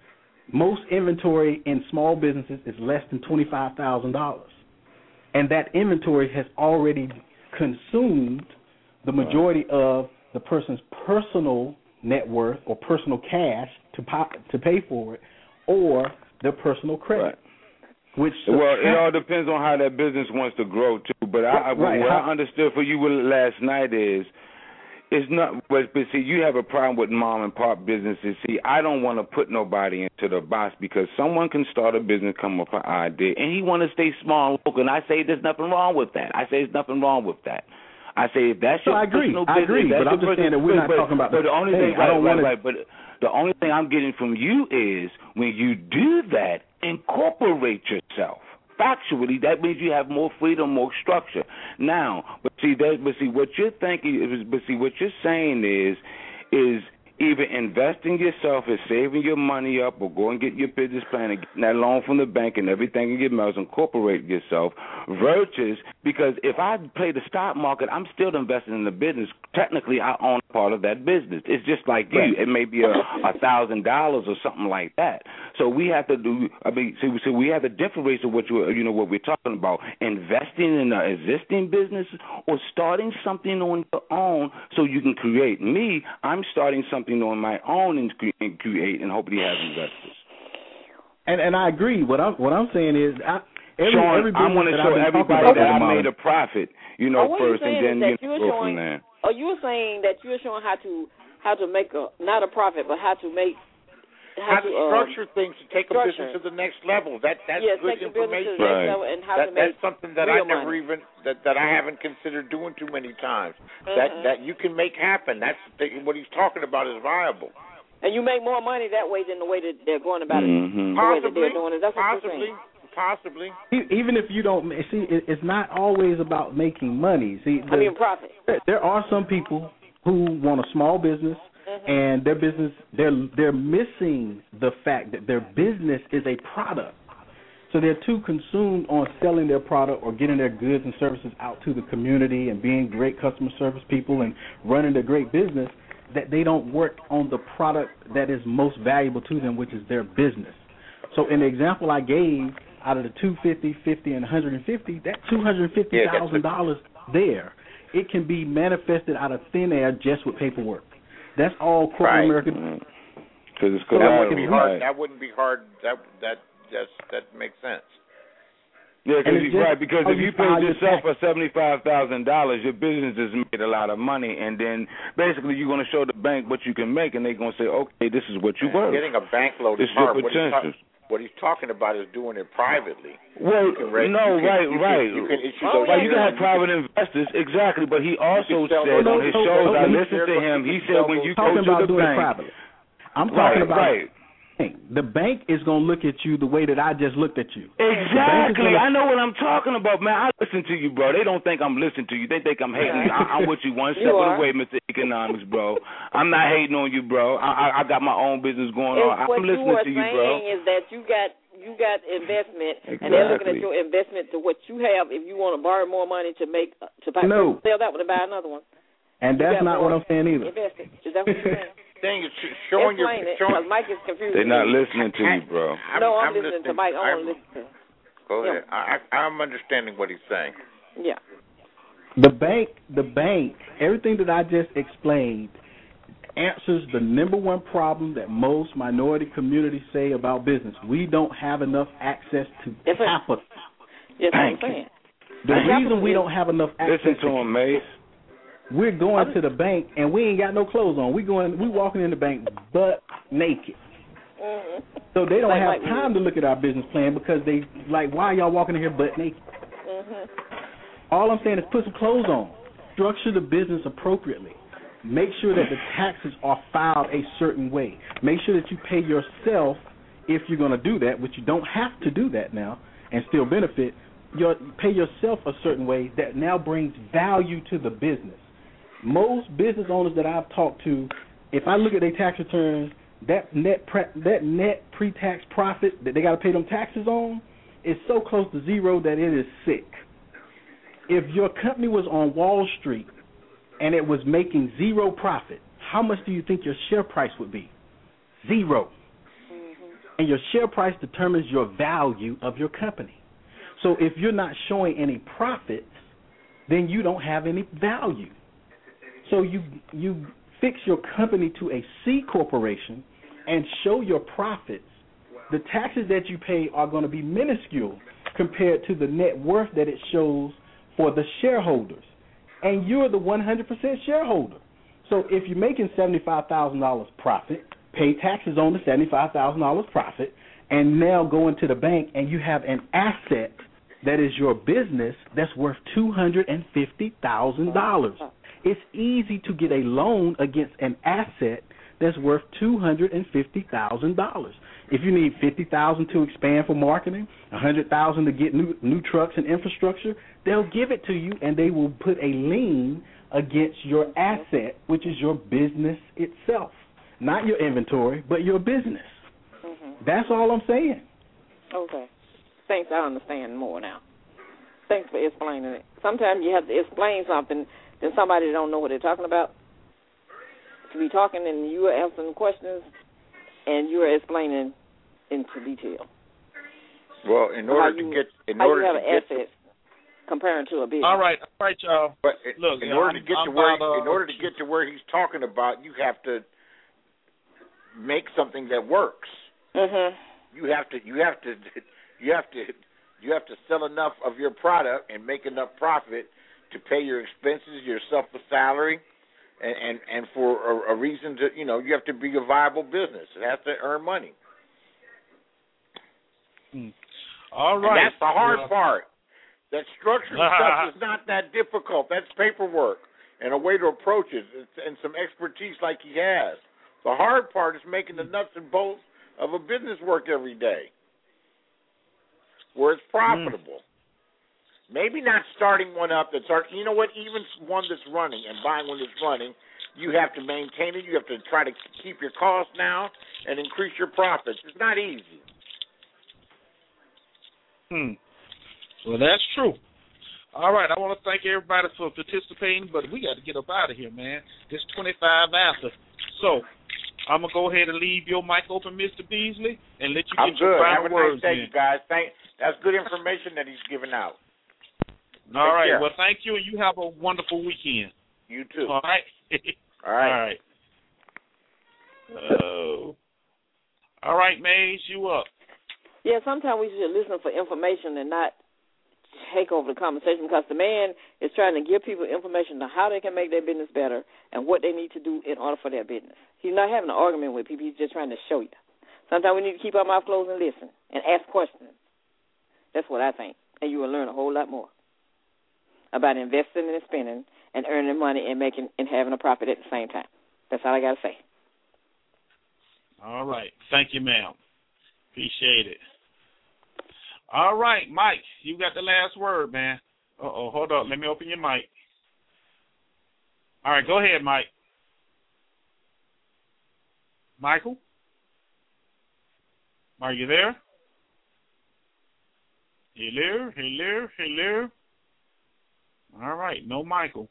Most inventory in small businesses is less than twenty-five thousand dollars. And that inventory has already consumed the majority of the person's personal net worth or personal cash to pop, to pay for it, or their personal credit. Right. Which well, it all depends on how that business wants to grow too. But I, right. what I understood for you last night is, it's not. But, but see, you have a problem with mom and pop businesses. See, I don't want to put nobody into the box, because someone can start a business, come up with an idea, and he want to stay small and local. And I say there's nothing wrong with that. I say there's nothing wrong with that. I say if that's your no, I agree. personal I business, agree, that's but I'm just saying that we're not but, talking about but the, the only hey, thing. Right, I don't right, want right, but the only thing I'm getting from you is when you do that, incorporate yourself. Factually, that means you have more freedom, more structure. Now, but see, that, but see, what you're thinking is, but see, what you're saying is, is either investing yourself is saving your money up, or go and get your business plan and getting that loan from the bank and everything in your mouth, incorporate yourself, versus, because if I play the stock market, I'm still investing in the business. Technically, I own a part of that business. It's just like you. It may be a a thousand dollars or something like that. So we have to do. I mean, so, so we have to differentiate what you you know what we're talking about: investing in an existing business or starting something on your own so you can create. Me, I'm starting something on my own and, cre- and create, and hopefully have investors. And and I agree. What I'm what I'm saying is, I, every, Sean, every I want to show everybody that I made a profit, you know, oh, first, and then you go go showing, from there. Oh, you were saying that you're showing how to how to make a not a profit, but how to make how, how to, to structure uh, things to take structure. a business to the next level. That that's yes, good take information. The right. Level and how that, to make that's something that I never money. even that, that I haven't considered doing too many times. Mm-hmm. That that you can make happen. That's the, what he's talking about is viable. And you make more money that way than the way that they're going about mm-hmm. it. The Possibly, way that they're doing it. That's what possibly, possibly. Even if you don't see, it's not always about making money. See, the, I mean profit. There are some people who want a small business, mm-hmm. and their business they're they're missing the fact that their business is a product. So they're too consumed on selling their product or getting their goods and services out to the community and being great customer service people and running a great business that they don't work on the product that is most valuable to them, which is their business. So in the example I gave, out of the two hundred fifty, fifty, and one hundred fifty, that two hundred fifty thousand dollars there, it can be manifested out of thin air just with paperwork. That's all corporate right. America. Because it's so that wouldn't be hard. Right. That wouldn't be hard. That that that's, that makes sense. Yeah, cause you, just, right. Because oh, if you, you paid yourself for seventy-five thousand dollars, your business has made a lot of money, and then basically you're going to show the bank what you can make, and they're going to say, okay, this is what you worth. Getting a bank loan this is hard. Your potential. What he's talking about is doing it privately. Well, raise, no, can, right, you right. Can, you can issue oh, those right, you can have private investors, exactly. But he also said on his shows, I listened to him. He said when you go to the bank, I'm talking right, about. Right. The bank is going to look at you the way that I just looked at you. Exactly. Gonna... I know what I'm talking about, man. I listen to you, bro. They don't think I'm listening to you. They think I'm hating you. I, I'm with you one step of the way, Mister Economics, bro. I'm not hating on you, bro. I, I, I got my own business going it's on. I'm listening to you, bro. What you are saying is that you got you got investment, exactly. and they're looking at your investment to what you have. If you want to borrow more money to make to buy, no. sell that one to buy another one. And that's not what I'm saying either. Invest it. Is that what you're saying? Thing is showing your it, showing, Mike is confused. They're not listening to you, bro. I'm, no, I'm, I'm listening, listening to Mike. I I'm, want to listen to him. Go yeah. ahead. I, I'm understanding what he's saying. Yeah. The bank, the bank, everything that I just explained answers the number one problem that most minority communities say about business. We don't have enough access to yes, capital. Yes, I'm saying. The reason we don't have enough access Listen to him, mate. We're going to the bank and we ain't got no clothes on. We going, we walking in the bank butt naked. Mm-hmm. So they don't like, have like time me. to look at our business plan because they like, why are y'all walking in here butt naked? Mm-hmm. All I'm saying is put some clothes on. Structure the business appropriately. Make sure that the taxes are filed a certain way. Make sure that you pay yourself if you're going to do that, which you don't have to do that now and still benefit. Your, pay yourself a certain way that now brings value to the business. Most business owners that I've talked to, if I look at their tax returns, that net pre- that net pre-tax profit that they got to pay them taxes on is so close to zero that it is sick. If your company was on Wall Street and it was making zero profit, how much do you think your share price would be? Zero. Mm-hmm. And your share price determines your value of your company. So if you're not showing any profits, then you don't have any value. So you you fix your company to a C corporation and show your profits. The taxes that you pay are going to be minuscule compared to the net worth that it shows for the shareholders. And you're the one hundred percent shareholder. So if you're making seventy-five thousand dollars profit, pay taxes on the seventy-five thousand dollars profit, and now go into the bank and you have an asset that is your business that's worth two hundred fifty thousand dollars. It's easy to get a loan against an asset that's worth two hundred fifty thousand dollars. If you need fifty thousand dollars to expand for marketing, one hundred thousand dollars to get new new trucks and infrastructure, they'll give it to you and they will put a lien against your asset, which is your business itself. Not your inventory, but your business. Mm-hmm. That's all I'm saying. Okay. Thanks, I understand more now. Thanks for explaining it. Sometimes you have to explain something then somebody don't know what they're talking about. To be talking and you are answering questions and you are explaining into detail. Well, in order you, to get, in how order you have to an get, asset comparing to a business. All right, all right, y'all. But look, in yeah, order I'm, to get I'm to where, about, uh, in order to get to where he's talking about, you have to make something that works. Mhm. you have to you have to you have to you have to sell enough of your product and make enough profit to pay your expenses, yourself a salary, and and, and for a, a reason to, you know, you have to be a viable business. It has to earn money. Hmm. All right. And that's the hard well, part. That structuring stuff is not that difficult. That's paperwork and a way to approach it, and some expertise like he has. The hard part is making the nuts and bolts of a business work every day, where it's profitable. Mm. Maybe not starting one up that's, you know what, even one that's running and buying one that's running, you have to maintain it. You have to try to keep your costs down and increase your profits. It's not easy. Hmm. Well, that's true. All right, I want to thank everybody for participating, but we got to get up out of here, man. It's twenty-five after. So I'm going to go ahead and leave your mic open, Mister Beasley, and let you get I'm your good. final Have a words nice day, in. you guys. Thank, that's good information that he's giving out. All Take right, care. well, thank you, and you have a wonderful weekend. You too. All right? All right. All right. Uh, all right, Maze, you up. Yeah, sometimes we should listen for information and not take over the conversation, because the man is trying to give people information on how they can make their business better and what they need to do in order for their business. He's not having an argument with people. He's just trying to show you. Sometimes we need to keep our mouth closed and listen and ask questions. That's what I think. And you will learn a whole lot more about investing and spending and earning money and making and having a profit at the same time. That's all I got to say. All right. Thank you, ma'am. Appreciate it. All right, Mike, you got the last word, man. Uh-oh, hold on. Let me open your mic. All right, go ahead, Mike. Michael? Are you there? Hello, hello, hello. All right, no Michael.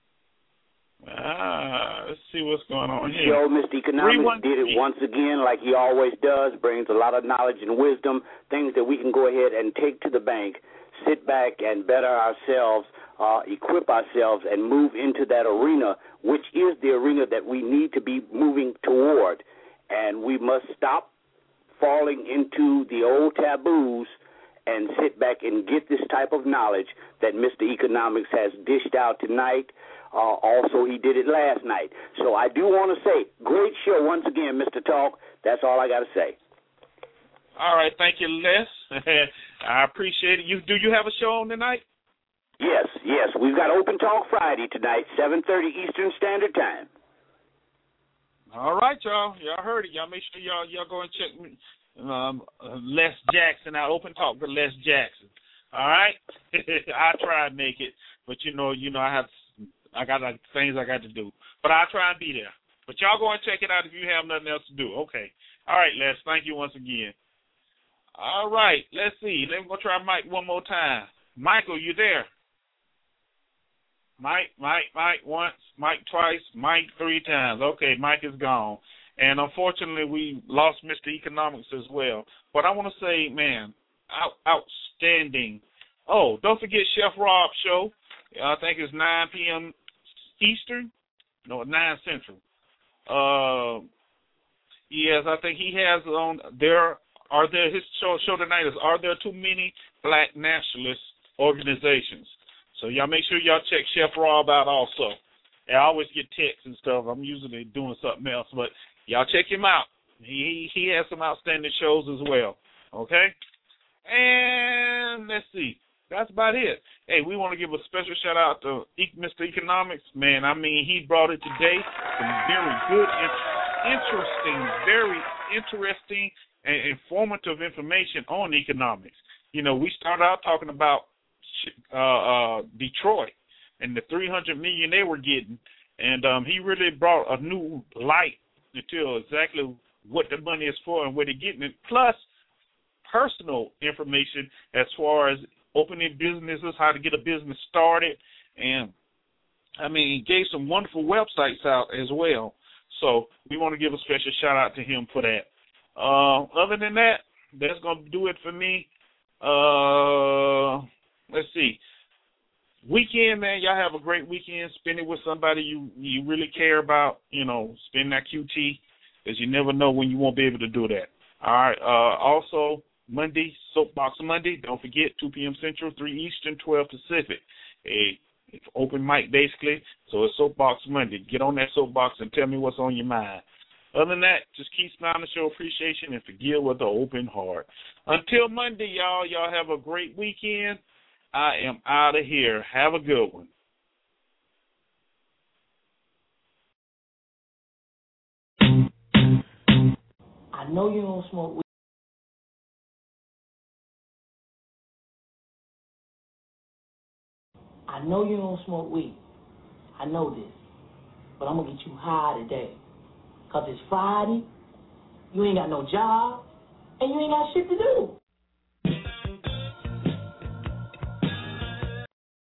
Ah, let's see what's going on here. Show Mister Economics did it once again, like he always does, brings a lot of knowledge and wisdom, things that we can go ahead and take to the bank, sit back and better ourselves, uh, equip ourselves, and move into that arena, which is the arena that we need to be moving toward. And we must stop falling into the old taboos and sit back and get this type of knowledge that Mister Economics has dished out tonight. Uh, also, he did it last night. So I do want to say, great show once again, Mister Talk. That's all I got to say. All right, thank you, Les. I appreciate it. You do you have a show on tonight? Yes, yes. We've got Open Talk Friday tonight, seven thirty Eastern Standard Time. All right, y'all. Y'all heard it. Y'all make sure y'all y'all go and check um, Les Jackson out. Open Talk with Les Jackson. All right. I try and make it, but you know, you know, I have. I got like, things I got to do. But I'll try and be there. But y'all go and check it out if you have nothing else to do. Okay. All right, Les. Thank you once again. All right. Let's see. Let me go try Mike one more time. Michael, you there? Mike, Mike, Mike once, Mike twice, Mike three times. Okay, Mike is gone. And unfortunately, we lost Mister Economics as well. But I want to say, man, out, outstanding. Oh, don't forget Chef Rob's show. I think it's nine p.m. Eastern. No, nine Central. Uh, yes, I think he has on there. Are there his show show tonight is Are There Too Many Black Nationalist Organizations? So y'all make sure y'all check Chef Rob out also. I always get texts and stuff. I'm usually doing something else, but y'all check him out. He he has some outstanding shows as well. Okay, and let's see. That's about it. Hey, we want to give a special shout-out to Mister Economics. Man, I mean, he brought it today. Some very good, interesting, very interesting and informative information on economics. You know, we started out talking about uh, uh, Detroit and the three hundred million dollars they were getting, and um, he really brought a new light to exactly what the money is for and where they're getting it, plus personal information as far as opening businesses, how to get a business started, and, I mean, he gave some wonderful websites out as well. So we want to give a special shout-out to him for that. Uh, other than that, that's going to do it for me. Uh, let's see. Weekend, man, y'all have a great weekend. Spend it with somebody you, you really care about. You know, spend that Q T, because you never know when you won't be able to do that. All right. Uh, also, Monday, Soapbox Monday. Don't forget, two p.m. Central, three Eastern, twelve Pacific. A it's open mic, basically. So it's Soapbox Monday. Get on that soapbox and tell me what's on your mind. Other than that, just keep smiling, show appreciation, and forgive with an open heart. Until Monday, y'all, y'all have a great weekend. I am out of here. Have a good one. I know you don't smoke weed. I know you don't smoke weed. I know this. But I'm going to get you high today. Because it's Friday, you ain't got no job, and you ain't got shit to do.